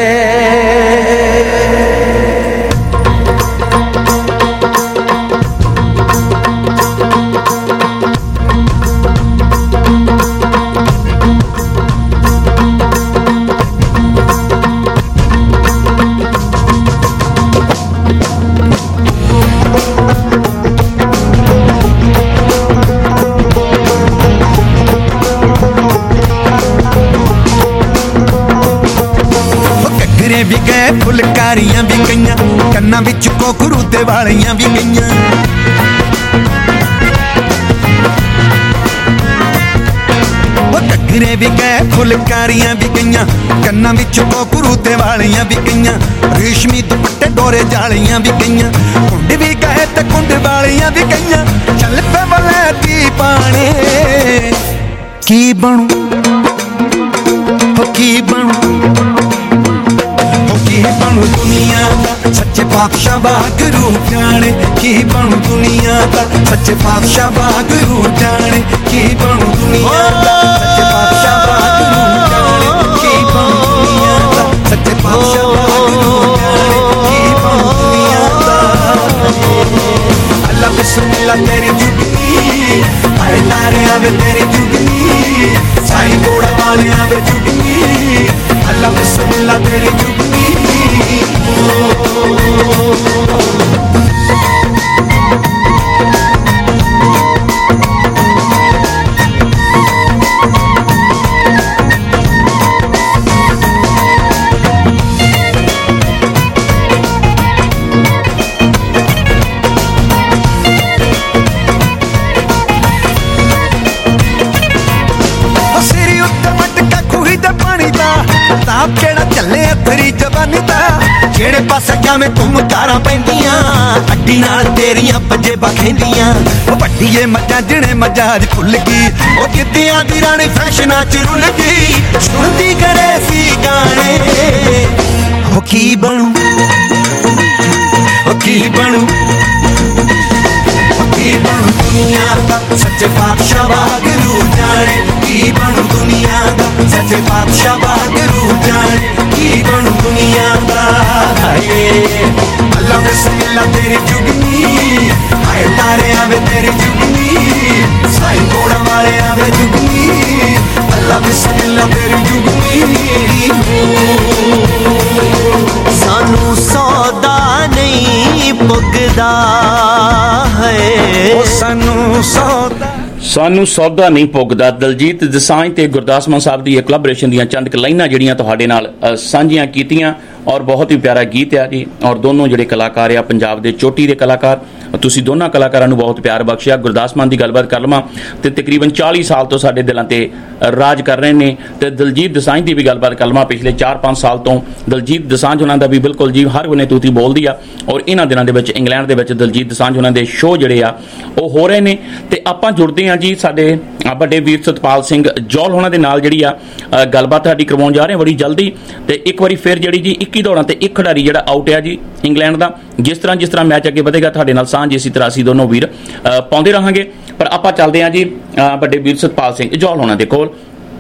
[SPEAKER 13] भी गए फुलकारियां भी गईयां कन्ना विच कोकरू ते वालियां भी गईयां घगरे भी गए फुलकारियां भी गईयां कन्ना विच कोकरू ते वालियां भी गईयां रेशमी दुपट्टे डोरे जालियां भी गईयां कुंड भी गए ते कुंड वालियां भी गईयां चल पे वलैती पाने की बनू की बनू बनू दुनिया दा सच्चे पातशाह वागरू जाने की बनू दुनिया दा सच्चे पातशाह वागरू जाने की बनू दुनिया दा सच्चे पातशाह वागरू जाने की बनू दुनिया दा सच्चे पातशाह वागरू जाने की बनू दुनिया दा अल्लाह बिस्मिल्लाह तेरी जुगनी आए तारे आवे तेरी जुगनी साईं घोड़ा वाले आवे जुगनी अल्लाह बिस्मिल्लाह तेरी जुगनी। ਜਿਹੜੇ ਪਾਸੇ ਜਾਵੇਂ ਤੂੰ ਤਾਰਾਂ ਪੈਂਦੀਆਂ ਅੱਡੀ ਨਾਲ ਤੇਰੀਆਂ ਪੰਜੇਬਾਂ ਖੈਂਦੀਆਂ ਉਹ ਵੱਡੀਏ ਮੱਝਾਂ ਜਿਹੜੇ ਮਜਾਜ ਭੁੱਲ ਗਈ ਉਹ ਜਿੱਦਿਆਂ ਦੀ ਰਾਣੀ ਫੈਸ਼ਨਾਂ ਚ ਰੁੱਲ ਗਈ ਸੁਣਦੀ ਕਰੇ ਸੀ ਗਾਣੇ ਉਹ ਕੀ ਬਣੂ ਉਹ ਕੀ ਬਣੂ की बनू दुनिया का सच्चे पातशाह वागरू जाने की बनू दुनिया का ਜਿੱਥੇ ਬਾਦਸ਼ਾਹ ਬਹਾਦਰੂ ਜਾਣੇ ਕੀ ਬਣੂ ਦੁਨੀਆ ਦਾ ਹਾਏ ਅੱਲਾ ਬਿਸਮਿਲ੍ਲਾ ਤੇਰੀ ਜੁਗਨੀ ਹਾਏ ਤਾਰੇ ਆਵੇ ਤੇਰੀ ਜੁਗਨੀ ਸਾਈ ਕੋੜ ਵਾਲੇ ਆਵੇ ਜੁਗਨੀ ਅੱਲਾ ਬਿਸਮਿਲ੍ਲਾ ਤੇਰੀ ਜੁਗਨੀ ਸਾਨੂੰ ਸੌਦਾ ਨਹੀਂ ਪੁੱਗਦਾ ਹੈ ਉਹ
[SPEAKER 4] ਸਾਨੂੰ ਸੌਦਾ ਨਹੀਂ ਪੁੱਗਦਾ। ਦਲਜੀਤ ਦੋਸਾਂਝ ਤੇ ਗੁਰਦਾਸ ਮਾਨ ਸਾਹਿਬ ਦੀ ਕੋਲੈਬੋਰੇਸ਼ਨ ਦੀਆਂ ਚੰਦ ਲਾਈਨਾਂ ਜਿਹੜੀਆਂ ਤੁਹਾਡੇ ਨਾਲ ਸਾਂਝੀਆਂ ਕੀਤੀਆਂ ਔਰ ਬਹੁਤ ਹੀ ਪਿਆਰਾ ਗੀਤ ਆ ਜੀ। ਔਰ ਦੋਨੋਂ ਜਿਹੜੇ ਕਲਾਕਾਰ ਆ ਪੰਜਾਬ ਦੇ ਚੋਟੀ ਦੇ ਕਲਾਕਾਰ, ਤੁਸੀਂ ਦੋਨਾਂ ਕਲਾਕਾਰਾਂ ਨੂੰ ਬਹੁਤ ਪਿਆਰ ਬਖਸ਼ਿਆ। ਗੁਰਦਾਸ ਮਾਨ ਦੀ ਗੱਲਬਾਤ ਕਰ ਲਵਾਂ ਤੇ ਤਕਰੀਬਨ 40 ਸਾਲ ਤੋਂ ਸਾਡੇ ਦਿਲਾਂ ਤੇ ਰਾਜ ਕਰ ਰਹੇ ਨੇ, ਤੇ ਦਲਜੀਤ ਦੋਸਾਂਝ ਦੀ ਵੀ ਗੱਲਬਾਤ ਕਰ ਲਵਾਂ ਪਿਛਲੇ 4-5 ਸਾਲ ਤੋਂ ਦਲਜੀਤ ਦੋਸਾਂਝ ਉਹਨਾਂ ਦਾ ਵੀ ਬਿਲਕੁਲ ਜੀ ਹਰ ਵੇਲੇ ਤੂਤੀ ਬੋਲਦੀ ਆ। ਔਰ ਇਹਨਾਂ ਦਿਨਾਂ ਦੇ ਵਿੱਚ ਇੰਗਲੈਂਡ ਦੇ ਵਿੱਚ ਦਲਜੀਤ ਦੋਸਾਂਝ ਉਹਨਾਂ ਦੇ ਸ਼ੋਅ ਜਿਹੜੇ ਆ ਉਹ ਹੋ ਰਹੇ ਨੇ, ਤੇ ਆਪਾਂ ਜੁੜਦੇ ਹਾਂ ਜੀ ਸਾਡੇ ਵੱਡੇ ਵੀਰ ਸਤਪਾਲ ਸਿੰਘ ਜੌਲ ਉਹਨਾਂ ਦੇ ਨਾਲ ਜਿਹੜੀ ਆ ਗੱਲਬਾਤ ਸਾਡੀ ਕਰਵਾਉਣ ਜਾ ਰਹੇ ਹਾਂ ਬੜੀ ਜਲਦੀ। ਤੇ ਇੱਕ ਵਾਰੀ ਫਿਰ ਜਿਹੜੀ ਜੀ 21 ਦੌੜਾਂ ਤੇ ਇੱਕ ਖਿਡਾਰੀ ਜਿਹੜਾ ਆਊਟ ਆ ਜੀ ਇੰਗਲੈਂਡ ਦਾ। ਜਿਸ ਤਰ੍ਹਾਂ ਮੈਚ ਅੱਗੇ ਵਧੇਗਾ ਤੁਹਾਡੇ ਨਾਲ ਸਾਂਝ ਇਸੇ ਤਰ੍ਹਾਂ ਅਸੀਂ ਦੋਨੋਂ ਵੀਰ ਪਾਉਂਦੇ ਰਹਾਂਗੇ। ਪਰ ਆਪਾਂ ਚੱਲਦੇ ਹਾਂ ਜੀ ਵੱਡੇ ਵੀਰ ਸਤਪਾਲ ਸਿੰਘ ਜੌਲ ਉਹਨਾਂ ਦੇ ਕੋਲ।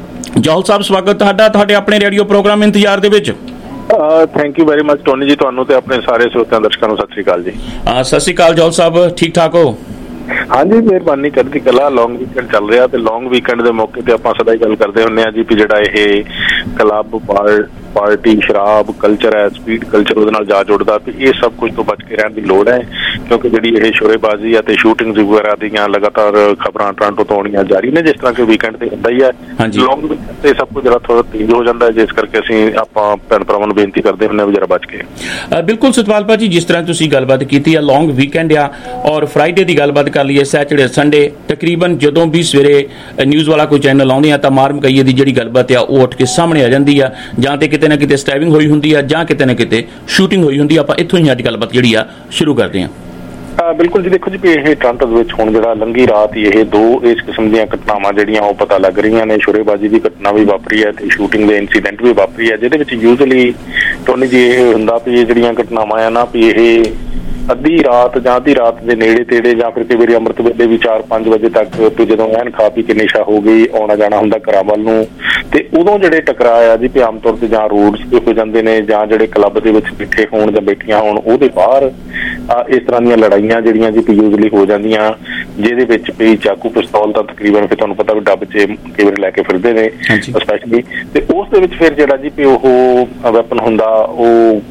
[SPEAKER 4] ਜੌਲ ਸਾਹਿਬ ਸਵਾਗਤ ਤੁਹਾਡਾ ਤੁਹਾਡੇ ਆਪਣੇ ਰੇਡੀਓ ਪ੍ਰੋਗਰਾਮ ਇੰਤਜ਼ਾਰ ਦੇ ਵਿੱਚ।
[SPEAKER 18] Thank you very much Tony ji, ਤੁਹਾਨੂੰ ਤੇ ਆਪਣੇ ਸਾਰੇ ਸਰੋਤਿਆਂ ਦਰਸ਼ਕਾਂ ਨੂੰ ਸਤਿ ਸ਼੍ਰੀ ਅਕਾਲ ਜੀ।
[SPEAKER 4] ਸਤਿ ਸ਼੍ਰੀ ਅਕਾਲ ਜੌਲ ਸਾਹਿਬ, ਠੀਕ ਠਾਕ ਹੋ?
[SPEAKER 18] ਹਾਂਜੀ ਮਿਹਰਬਾਨੀ, ਚੜ੍ਹਦੀ ਕਲਾ। ਲੌਂਗ ਵੀਕਐਂਡ ਚੱਲ ਰਿਹਾ ਤੇ ਲੌਂਗ ਵੀਕਐਂਡ ਦੇ ਮੌਕੇ ਤੇ ਆਪਾਂ ਸਦਾ ਹੀ ਗੱਲ ਕਰਦੇ ਹੁੰਦੇ ਹਾਂ ਜੀ ਵੀ ਜਿਹੜਾ ਇਹ ਕਲੱਬ ਪਾਰਟੀ ਸ਼ਰਾਬ ਕਲਚਰ ਹੈ, ਸਪੀਡ ਕਲਚਰ, ਉਹਦੇ ਨਾਲ ਜਾ ਜੁੜਦਾ ਤੇ ਇਹ ਸਭ ਕੁਝ ਤੋਂ ਬਚ ਕੇ ਰਹਿਣ ਦੀ ਲੋੜ ਹੈ, ਕਿਉਂਕਿ ਜਿਹੜੀ ਇਹ ਸ਼ੋਰੇਬਾਜ਼ੀ ਅਤੇ ਸ਼ੂਟਿੰਗ ਵਗੈਰਾ ਦੀਆਂ ਲਗਾਤਾਰ ਖਬਰਾਂ ਟੋਰਾਂਟੋ ਤੋਂ ਆਉਣੀਆਂ ਜਾਰੀ ਨੇ, ਜਿਸ ਤਰ੍ਹਾਂ ਕਿ ਵੀਕਐਂਡ ਤੇ ਹੁੰਦਾ ਹੀ ਹੈ। ਲੌਂਗ ਵੀਕਐਂਡ ਤੇ ਸਭ ਕੁਝ ਜਿਹੜਾ ਥੋੜਾ ਤੇਜ਼ ਹੋ ਜਾਂਦਾ ਹੈ, ਜਿਸ ਕਰਕੇ ਅਸੀਂ ਆਪਾਂ ਭੈਣ ਭਰਾਵਾਂ ਨੂੰ ਬੇਨਤੀ ਕਰਦੇ ਹੁੰਦੇ ਹਾਂ ਵੀ ਜਰਾ ਬਚ ਕੇ।
[SPEAKER 4] ਬਿਲਕੁਲ ਸਤਪਾਲ ਭਾਜੀ, ਜਿਸ ਤਰ੍ਹਾਂ ਤੁਸੀਂ ਗੱਲਬਾਤ ਕੀਤੀ ਆ ਲੌਂਗ ਵੀਕਐਂਡ ਆ ਔਰ ਫਰਾਈਡੇ ਦੀ ਗੱਲਬਾਤ ਕਰ ਲਈਏ ਸੈਟਰਡੇ ਸੰਡੇ, ਤਕਰੀਬਨ ਜਦੋਂ ਵੀ ਸਵੇਰੇ ਨਿਊਜ਼ ਵਾਲਾ ਕੋਈ ਚੈਨਲ ਆਉਂਦੇ ਆ ਤਾਂ ਮਾਰ ਮਕਈਏ ਦੀ ਜਿਹੜੀ ਗੱਲਬਾਤ ਆ ਉਹ ਉੱਠ ਕੇ ਸਾਹਮਣੇ ਆ ਜਾਂਦੀ ਆ, ਜਾਂ ਤੇ ਕਿਤੇ ਨਾ ਕਿਤੇ ਸਟੈਬਿੰਗ ਹੋਈ ਹੁੰਦੀ ਆ ਜਾਂ ਕਿਤੇ ਨਾ ਕਿਤੇ ਸ਼ੂਟਿੰਗ ਹੋਈ ਹੁੰਦੀ ਆ। ਆਪਾਂ ਇੱਥੋਂ ਹੀ ਅੱਜ ਗੱਲਬਾਤ ਜਿਹੜੀ ਆ ਸ਼ੁਰੂ ਕਰਦੇ ਹਾਂ।
[SPEAKER 18] ਬਿਲਕੁਲ ਜੀ, ਦੇਖੋ ਜੀ ਵੀ ਇਹ ਟੋਰਾਂਟੋ ਦੇ ਵਿੱਚ ਹੁਣ ਜਿਹੜਾ ਲੰਘੀ ਰਾਤ ਹੀ ਇਹ ਦੋ ਇਸ ਕਿਸਮ ਦੀਆਂ ਘਟਨਾਵਾਂ ਜਿਹੜੀਆਂ ਉਹ ਪਤਾ ਲੱਗ ਰਹੀਆਂ ਨੇ। ਸ਼ੋਰੇਬਾਜ਼ੀ ਦੀ ਘਟਨਾ ਵੀ ਵਾਪਰੀ ਹੈ ਤੇ ਸ਼ੂਟਿੰਗ ਦੇ ਇਨਸੀਡੈਂਟ ਵੀ ਵਾਪਰੀ ਹੈ, ਜਿਹਦੇ ਵਿੱਚ ਯੂਜ਼ਲੀ ਟੋਨੀ ਜੀ ਇਹ ਹੁੰਦਾ ਵੀ ਇਹ ਜਿਹੜੀਆਂ ਘਟਨਾਵਾਂ ਆ ਨਾ ਵੀ ਇਹ ਅੱਧੀ ਰਾਤ ਜਾਂ ਅੱਧੀ ਰਾਤ ਦੇ ਨੇੜੇ ਤੇੜੇ ਜਾਂ ਫਿਰ ਕਈ ਵਾਰੀ ਅੰਮ੍ਰਿਤ ਵੇਲੇ ਵੀ 4-5 ਵਜੇ ਤੱਕ ਤੇ ਜਦੋਂ ਐਨ ਖਾ ਪੀ ਕੇ ਨਸ਼ਾ ਹੋ ਗਈ ਆਉਣਾ ਜਾਣਾ ਹੁੰਦਾ ਘਰਾਂ ਵੱਲ ਨੂੰ, ਤੇ ਉਦੋਂ ਜਿਹੜੇ ਟਕਰਾਅ ਆ ਜੀ ਵੀ ਆਮ ਤੌਰ ਤੇ ਜਾਂ ਰੋਡਸ ਤੇ ਹੋ ਜਾਂਦੇ ਨੇ ਜਾਂ ਜਿਹੜੇ ਕਲੱਬ ਦੇ ਵਿੱਚ ਬੈਠੇ ਹੋਣ ਜਾਂ ਬੈਠੀਆਂ ਹੋਣ ਉਹਦੇ ਬਾਹਰ ਇਸ ਤਰ੍ਹਾਂ ਦੀਆਂ ਲੜਾਈਆਂ ਜਿਹੜੀਆਂ ਜੀ ਯੂਜ਼ਲੀ ਹੋ ਜਾਂਦੀਆਂ, ਜਿਹਦੇ ਵਿੱਚ ਵੀ ਚਾਕੂ ਪਿਸਤੌਲ ਤਾਂ ਤਕਰੀਬਨ ਫਿਰ ਤੁਹਾਨੂੰ ਪਤਾ ਵੀ ਡੱਬ 'ਚ ਕਈ ਵਾਰੀ ਲੈ ਕੇ ਫਿਰਦੇ ਨੇ ਸਪੈਸ਼ਲੀ, ਤੇ ਉਸ ਦੇ ਵਿੱਚ ਫਿਰ ਜਿਹੜਾ ਜੀ ਵੀ ਉਹ ਵੈਪਨ ਹੁੰਦਾ ਉਹ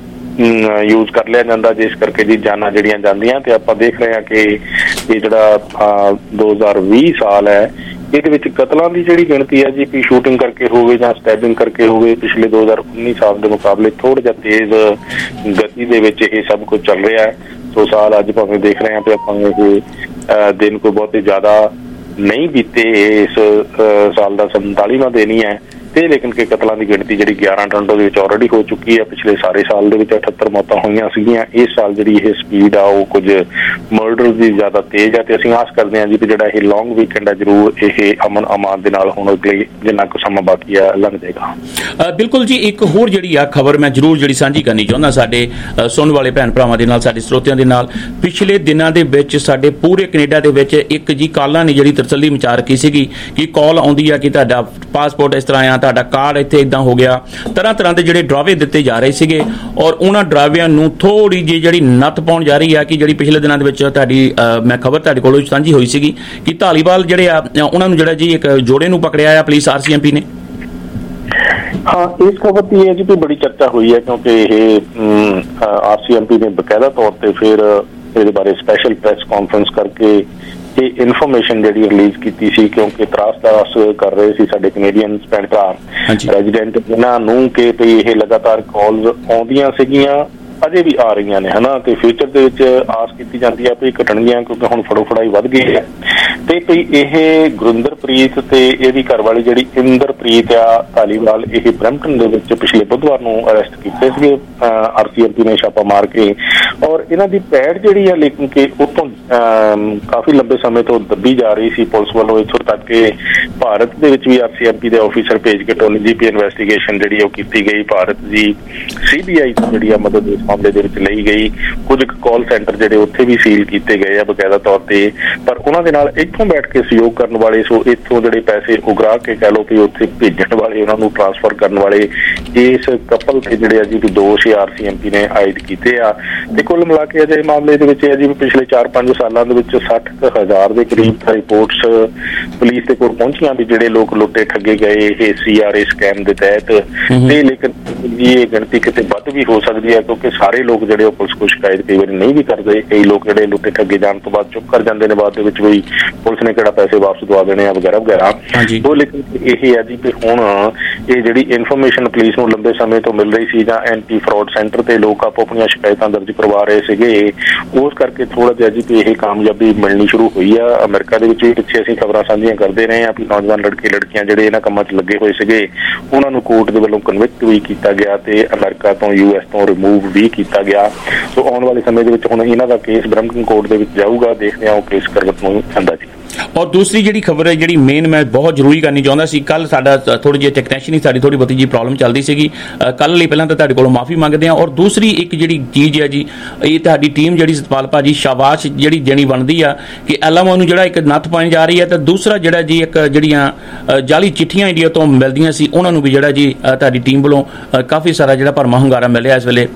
[SPEAKER 18] ਯੂਜ਼ ਕਰ ਲਿਆ ਜਾਂਦਾ, ਜਿਸ ਕਰਕੇ ਜੀ ਜਾਨਾਂ ਜਿਹੜੀਆਂ ਜਾਂਦੀਆਂ। ਤੇ ਆਪਾਂ ਦੇਖ ਰਹੇ ਹਾਂ ਕਿ ਇਹ ਜਿਹੜਾ 2020 ਸਾਲ ਹੈ ਇਹਦੇ ਵਿੱਚ ਕਤਲਾਂ ਦੀ ਜਿਹੜੀ ਗਿਣਤੀ ਹੈ ਜੀ ਵੀ ਸ਼ੂਟਿੰਗ ਕਰਕੇ ਹੋਵੇ ਜਾਂ ਸਟੈਬਿੰਗ ਕਰਕੇ ਹੋਵੇ ਪਿਛਲੇ 2019 ਸਾਲ ਦੇ ਮੁਕਾਬਲੇ ਥੋੜ੍ਹਾ ਜਿਹਾ ਤੇਜ਼ ਗਤੀ ਦੇ ਵਿੱਚ ਇਹ ਸਭ ਕੁਝ ਚੱਲ ਰਿਹਾ ਹੈ। ਸੋ ਸਾਲ ਅੱਜ ਭਾਵੇਂ ਦੇਖ ਰਹੇ ਹਾਂ ਵੀ ਆਪਾਂ ਇਹ ਦਿਨ ਕੋਈ ਬਹੁਤੇ ਜ਼ਿਆਦਾ ਨਹੀਂ ਬੀਤੇ, ਇਸ ਸਾਲ ਦਾ 47ਵਾਂ ਦਿਨ ਹੀ ਹੈ ਤੇ ਲੇਕਿਨ ਕਿ ਕਤਲਾਂ ਦੀ ਗਿਣਤੀ ਜਿਹੜੀ 11 ਟੋਰਾਂਟੋ ਦੇ ਵਿੱਚ ਆਲਰੇਡੀ ਹੋ ਚੁੱਕੀ ਹੈ। ਪਿਛਲੇ ਸਾਰੇ ਸਾਲ ਦੇ ਵਿੱਚ 78 ਮੌਤਾਂ ਹੋਈਆਂ ਸੀਗੀਆਂ। ਇਸ ਸਾਲ ਜਿਹੜੀ ਇਹ ਸਪੀਡ ਆ ਉਹ ਕੁਝ ਮਰਡਰ ਦੀ ਜ਼ਿਆਦਾ ਤੇਜ਼ ਹੈ ਤੇ ਅਸੀਂ ਆਸ ਕਰਦੇ ਹਾਂ ਜੀ ਕਿ ਜਿਹੜਾ ਇਹ ਲੌਂਗ ਵੀਕਐਂਡ ਹੈ ਜ਼ਰੂਰ ਇਹ ਅਮਨ ਅਮਾਨ ਦੇ ਨਾਲ ਹੁਣ ਅਗਲੇ ਜਿੰਨਾ ਕੁ ਸਮਾਂ ਬਾਕੀ ਆ ਲੰਘ ਜਾਏਗਾ।
[SPEAKER 4] ਬਿਲਕੁਲ ਜੀ, ਇੱਕ ਹੋਰ ਜਿਹੜੀ ਆ ਖਬਰ ਮੈਂ ਜ਼ਰੂਰ ਜਿਹੜੀ ਸਾਂਝੀ ਕਰਨੀ ਚਾਹੁੰਦਾ ਸਾਡੇ ਸੁਣਨ ਵਾਲੇ ਭੈਣ ਭਰਾਵਾਂ ਦੇ ਨਾਲ, ਸਾਡੇ ਸਰੋਤਿਆਂ ਦੇ ਨਾਲ। ਪਿਛਲੇ ਦਿਨਾਂ ਦੇ ਵਿੱਚ ਸਾਡੇ ਪੂਰੇ ਕੈਨੇਡਾ ਦੇ ਵਿੱਚ ਇੱਕ ਜੀ ਕਾਲਾਂ ਨੇ ਜਿਹੜੀ ਤਰਸੱਲੀ ਮਚਾ ਰੱਖੀ ਸੀਗੀ ਕਿ ਕਾਲ ਆਉਂਦੀ ਆ ਕਿ ਤੁਹਾਡਾ ਪਾਸਪੋਰਟ ਇਸ ਤਰ੍ਹਾਂ ਆ, ਤੁਹਾਡਾ ਕਾਰਡ ਇੱਥੇ ਇਦਾਂ ਹੋ ਗਿਆ, ਤਰ੍ਹਾਂ ਦੇ ਜਿਹੜੇ ਡਰਾਵੇ ਦਿੱਤੇ ਜਾ ਰਹੇ ਸੀਗੇ ਔਰ ਉਹਨਾਂ ਡਰਾਵਿਆਂ ਨੂੰ ਥੋੜੀ ਜਿਹੀ ਜਿਹੜੀ ਨੱਥ ਪਾਉਣ ਜਾ ਰਹੀ ਆ ਕਿ ਜਿਹੜੀ ਪਿਛਲੇ ਦਿਨਾਂ ਦੇ ਵਿੱਚ ਤੁਹਾਡੀ ਮੈਂ ਖਬਰ ਤੁਹਾਡੇ ਕੋਲੋਂ ਸਾਂਝੀ ਹੋਈ ਸੀਗੀ ਕਿ ਧਾਲੀਵਾਲ ਜਿਹੜੇ ਆ ਉਹਨਾਂ ਨੂੰ ਜਿਹੜਾ ਜੀ ਇੱਕ ਜੋੜੇ ਨੂੰ ਪਕੜਿਆ ਆ ਪੁਲਿਸ RCMP ਨੇ।
[SPEAKER 18] ਹਾਂ, ਇਸ ਖਬਰ ਦੀ ਹੈ ਜੀ ਵੀ ਬੜੀ ਚਰਚਾ ਹੋਈ ਹੈ ਕਿਉਂਕਿ ਇਹ RCMP ਨੇ ਬਕਾਇਦਾ ਤੌਰ ਤੇ ਫਿਰ ਇਹਦੇ ਬਾਰੇ ਸਪੈਸ਼ਲ ਪ੍ਰੈਸ ਕਾਨਫਰੰਸ ਕਰਕੇ ਇਹ ਇਨਫੋਰਮੇਸ਼ਨ ਜਿਹੜੀ ਰਿਲੀਜ਼ ਕੀਤੀ ਸੀ, ਕਿਉਂਕਿ ਤਰਾਸ ਕਰ ਰਹੇ ਸੀ ਸਾਡੇ ਕੈਨੇਡੀਅਨ ਭੈਣ ਭਰਾ ਰੈਜ਼ੀਡੈਂਟ ਇਹਨਾਂ ਨੂੰ ਕਿ ਵੀ ਇਹ ਲਗਾਤਾਰ ਕਾਲਸ ਆਉਂਦੀਆਂ ਸੀਗੀਆਂ, ਅਜੇ ਵੀ ਆ ਰਹੀਆਂ ਨੇ ਹਨਾ, ਤੇ ਫਿਊਚਰ ਦੇ ਵਿੱਚ ਆਸ ਕੀਤੀ ਜਾਂਦੀ ਹੈ ਵੀ ਘਟਣਗੀਆਂ ਕਿਉਂਕਿ ਹੁਣ ਫੜੋ ਫੜਾਈ ਵੱਧ ਗਈ ਹੈ। ਤੇ ਵੀ ਇਹ ਗੁਰਿੰਦਰਪ੍ਰੀਤ ਤੇ ਇਹਦੀ ਘਰਵਾਲੀ ਜਿਹੜੀ ਇੰਦਰਪ੍ਰੀਤ ਆ ਧਾਲੀਵਾਲ, ਇਹ ਬਰੈਂਪਟਨ ਦੇ ਵਿੱਚ ਪਿਛਲੇ ਬੁੱਧਵਾਰ ਨੂੰ ਅਰੈਸਟ ਕੀਤੇ ਸੀਗੇ RCMP ਨੇ ਛਾਪਾ ਮਾਰ ਕੇ, ਔਰ ਇਹਨਾਂ ਦੀ ਪੈੜ ਜਿਹੜੀ ਆ ਲੇਕਿਨ ਕਿ ਉਤੋਂ ਕਾਫੀ ਲੰਬੇ ਸਮੇਂ ਤੋਂ ਦੱਬੀ ਜਾ ਰਹੀ ਸੀ ਪੁਲਿਸ ਵੱਲੋਂ, ਇੱਥੋਂ ਤੱਕ ਕਿ ਭਾਰਤ ਦੇ ਵਿੱਚ ਵੀ RCMP ਦੇ ਆਫੀਸਰ ਭੇਜ ਕੇ ਟੋਨੀ GP ਇਨਵੈਸਟੀਗੇਸ਼ਨ ਜਿਹੜੀ ਉਹ ਕੀਤੀ ਗਈ। ਭਾਰਤ ਦੀ CBI ਤੋਂ ਜਿਹੜੀ ਆ ਮਦਦ ਇਸ ਮਾਮਲੇ ਦੇ ਵਿੱਚ ਲਈ ਗਈ। ਕੁਝ ਕਾਲ ਸੈਂਟਰ ਜਿਹੜੇ ਉੱਥੇ ਵੀ ਸੀਲ ਕੀਤੇ ਗਏ ਆ ਬਕਾਇਦਾ ਤੌਰ ਤੇ, ਪਰ ਉਹਨਾਂ ਦੇ ਨਾਲ ਇੱਥੋਂ ਬੈਠ ਕੇ ਸਹਿਯੋਗ ਕਰਨ ਵਾਲੇ, ਸੋ ਇੱਥੋਂ ਜਿਹੜੇ ਪੈਸੇ ਉਗਰਾ ਕੇ ਕਹਿ ਲਓ ਕਿ ਉੱਥੇ ਭੇਜਣ ਵਾਲੇ, ਉਹਨਾਂ ਨੂੰ ਟ੍ਰਾਂਸਫਰ ਕਰਨ ਵਾਲੇ, ਇਸ ਕਪਲ ਤੇ ਜਿਹੜੇ ਆ ਜੀ ਦੋਸ਼ RCMP ਨੇ ਆਇਦ ਕੀਤੇ ਆ। ਤੇ ਕੁੱਲ ਮਿਲਾ ਕੇ ਅਜੇ ਮਾਮਲੇ ਦੇ ਵਿੱਚ ਜੀ ਪਿਛਲੇ 4-5 ਸਾਲਾਂ ਦੇ ਵਿੱਚ 60,000 ਦੇ ਕਰੀਬ ਰਿਪੋਰਟਸ ਪੁਲਿਸ ਦੇ ਕੋਲ ਪਹੁੰਚੀਆਂ ਵੀ ਜਿਹੜੇ ਲੋਕ ਲੁੱਟੇ ਠੱਗੇ ਗਏ ਇਹ CRA ਸਕੈਮ ਦੇ ਤਹਿਤ। ਤੇ ਲੇਕਿਨ ਇਹ ਗਿਣਤੀ ਕਿਤੇ ਵੱਧ ਵੀ ਹੋ ਸਕਦੀ ਹੈ, ਕਿਉਂਕਿ ਸਾਰੇ ਲੋਕ ਜਿਹੜੇ ਉਹ ਪੁਲਿਸ ਕੋਲ ਸ਼ਿਕਾਇਤ ਕਈ ਵਾਰੀ ਨਹੀਂ ਵੀ ਕਰਦੇ। ਕਈ ਲੋਕ ਜਿਹੜੇ ਲੁੱਟੇ ਠੱਗੇ ਜਾਣ ਤੋਂ ਬਾਅਦ ਚੁੱਪ ਕਰ ਜਾਂਦੇ ਨੇ, ਬਾਅਦ ਦੇ ਵਿੱਚ ਵੀ ਪੁਲਿਸ ਨੇ ਕਿਹੜਾ ਪੈਸੇ ਵਾਪਸ ਦਵਾ ਦੇਣੇ ਆ ਵਗੈਰਾ ਵਗੈਰਾ। ਉਹ ਲੇਕਿਨ ਇਹ ਹੈ ਜੀ ਕਿ ਹੁਣ ਇਹ ਜਿਹੜੀ ਇਨਫੋਰਮੇਸ਼ਨ ਪੁਲਿਸ ਨੂੰ ਲੰਬੇ ਸਮੇਂ ਤੋਂ ਮਿਲ ਰਹੀ ਸੀ ਜਾਂ ਐਂਟੀ ਫਰਾਡ ਸੈਂਟਰ ਤੇ ਲੋਕ ਆਪੋ ਆਪਣੀਆਂ ਸ਼ਿਕਾਇਤਾਂ ਦਰਜ ਕਰਵਾ ਰਹੇ ਸੀਗੇ, ਉਸ ਕਰਕੇ ਥੋੜਾ ਜਿਹਾ ਜੀ ਕਿ ਇਹ ਕਾਮਯਾਬੀ ਮਿਲਣੀ ਸ਼ੁਰੂ ਹੋਈ ਆ। ਅਮਰੀਕਾ ਦੇ ਵਿੱਚ ਵੀ ਪਿੱਛੇ ਅਸੀਂ ਖਬਰਾਂ ਸਾਂਝੀਆਂ ਕਰਦੇ ਰਹੇ ਹਾਂ ਵੀ ਨੌਜਵਾਨ ਲੜਕੇ ਲੜਕੀਆਂ ਜਿਹੜੇ ਇਹਨਾਂ ਕੰਮਾਂ 'ਚ ਲੱਗੇ ਹੋਏ ਸੀਗੇ ਉਹਨਾਂ ਨੂੰ ਕੋਰਟ ਦੇ ਵੱਲੋਂ ਕਨਵਿਕਟ ਵੀ ਕੀਤਾ ਗਿਆ ਤੇ ਅਮਰੀਕਾ ਤੋਂ US ਤੋਂ ਰਿਮੂਵ ਵੀ ਕੀਤਾ ਗਿਆ। ਸੋ ਆਉਣ ਵਾਲੇ ਸਮੇਂ ਦੇ ਵਿੱਚ ਹੁਣ ਇਹਨਾਂ ਦਾ ਕੇਸ ਬਰਮਿੰਘਮ ਕੋਰਟ ਦੇ ਵਿੱਚ ਜਾਊਗਾ, ਦੇਖਦੇ ਹਾਂ ਉਹ ਕੇਸ ਕਰਵਟ ਨੂੰ ਜਾਂਦਾ ਜੀ।
[SPEAKER 4] ਔਰ ਦੂਸਰੀ ਜਿਹੜੀ ਖਬਰ ਹੈ ਜਿਹੜੀ ਮੇਨ ਮੈਂ ਬਹੁਤ ਜ਼ਰੂਰੀ ਕਰਨੀ ਚਾਹੁੰਦਾ ਸੀ, ਕੱਲ ਸਾਡਾ ਥੋੜੀ ਜਿਹੀ ਟੈਕਨੀਸ਼ੀਅਨ ਹੀ ਸਾਡੀ ਥੋੜੀ ਬਹੁਤੀ ਜੀ ਪ੍ਰੋਬਲਮ ਚੱਲਦੀ ਸੀਗੀ, ਕੱਲ ਲਈ ਪਹਿਲਾਂ ਤਾਂ ਤੁਹਾਡੇ ਕੋਲੋਂ ਮਾਫੀ ਮੰਗਦੇ ਹਾਂ। ਔਰ ਦੂਸਰੀ ਇੱਕ ਜਿਹੜੀ ਚੀਜ਼ ਹੈ ਜੀ, ਇਹ ਤੁਹਾਡੀ ਟੀਮ ਜਿਹੜੀ ਸਤਪਾਲ ਭਾਜੀ ਸ਼ਾਬਾਸ਼ ਜਿਹੜੀ ਜਣੀ ਬਣਦੀ ਆ ਕਿ LMO ਨੂੰ ਜਿਹੜਾ ਇੱਕ ਨੱਥ ਪਾਉਣ ਜਾ ਰਹੀ ਹੈ, ਤੇ ਦੂਸਰਾ ਜਿਹੜਾ ਜੀ ਇੱਕ ਜਿਹੜੀਆਂ ਜਾਲੀ ਚਿੱਠੀਆਂ ਇੰਡੀਆ ਤੋਂ ਮਿਲਦੀਆਂ ਸੀ ਉਹਨਾਂ ਨੂੰ ਵੀ ਜਿਹੜਾ ਜੀ ਤੁਹਾਡੀ ਟੀਮ ਵੱਲੋਂ ਕਾਫੀ ਸਾਰਾ ਜਿਹੜਾ ਭਰਮਾ ਹੁੰਗਾਰਾ ਮਿਲਿਆ ਇਸ ਵੇਲੇ।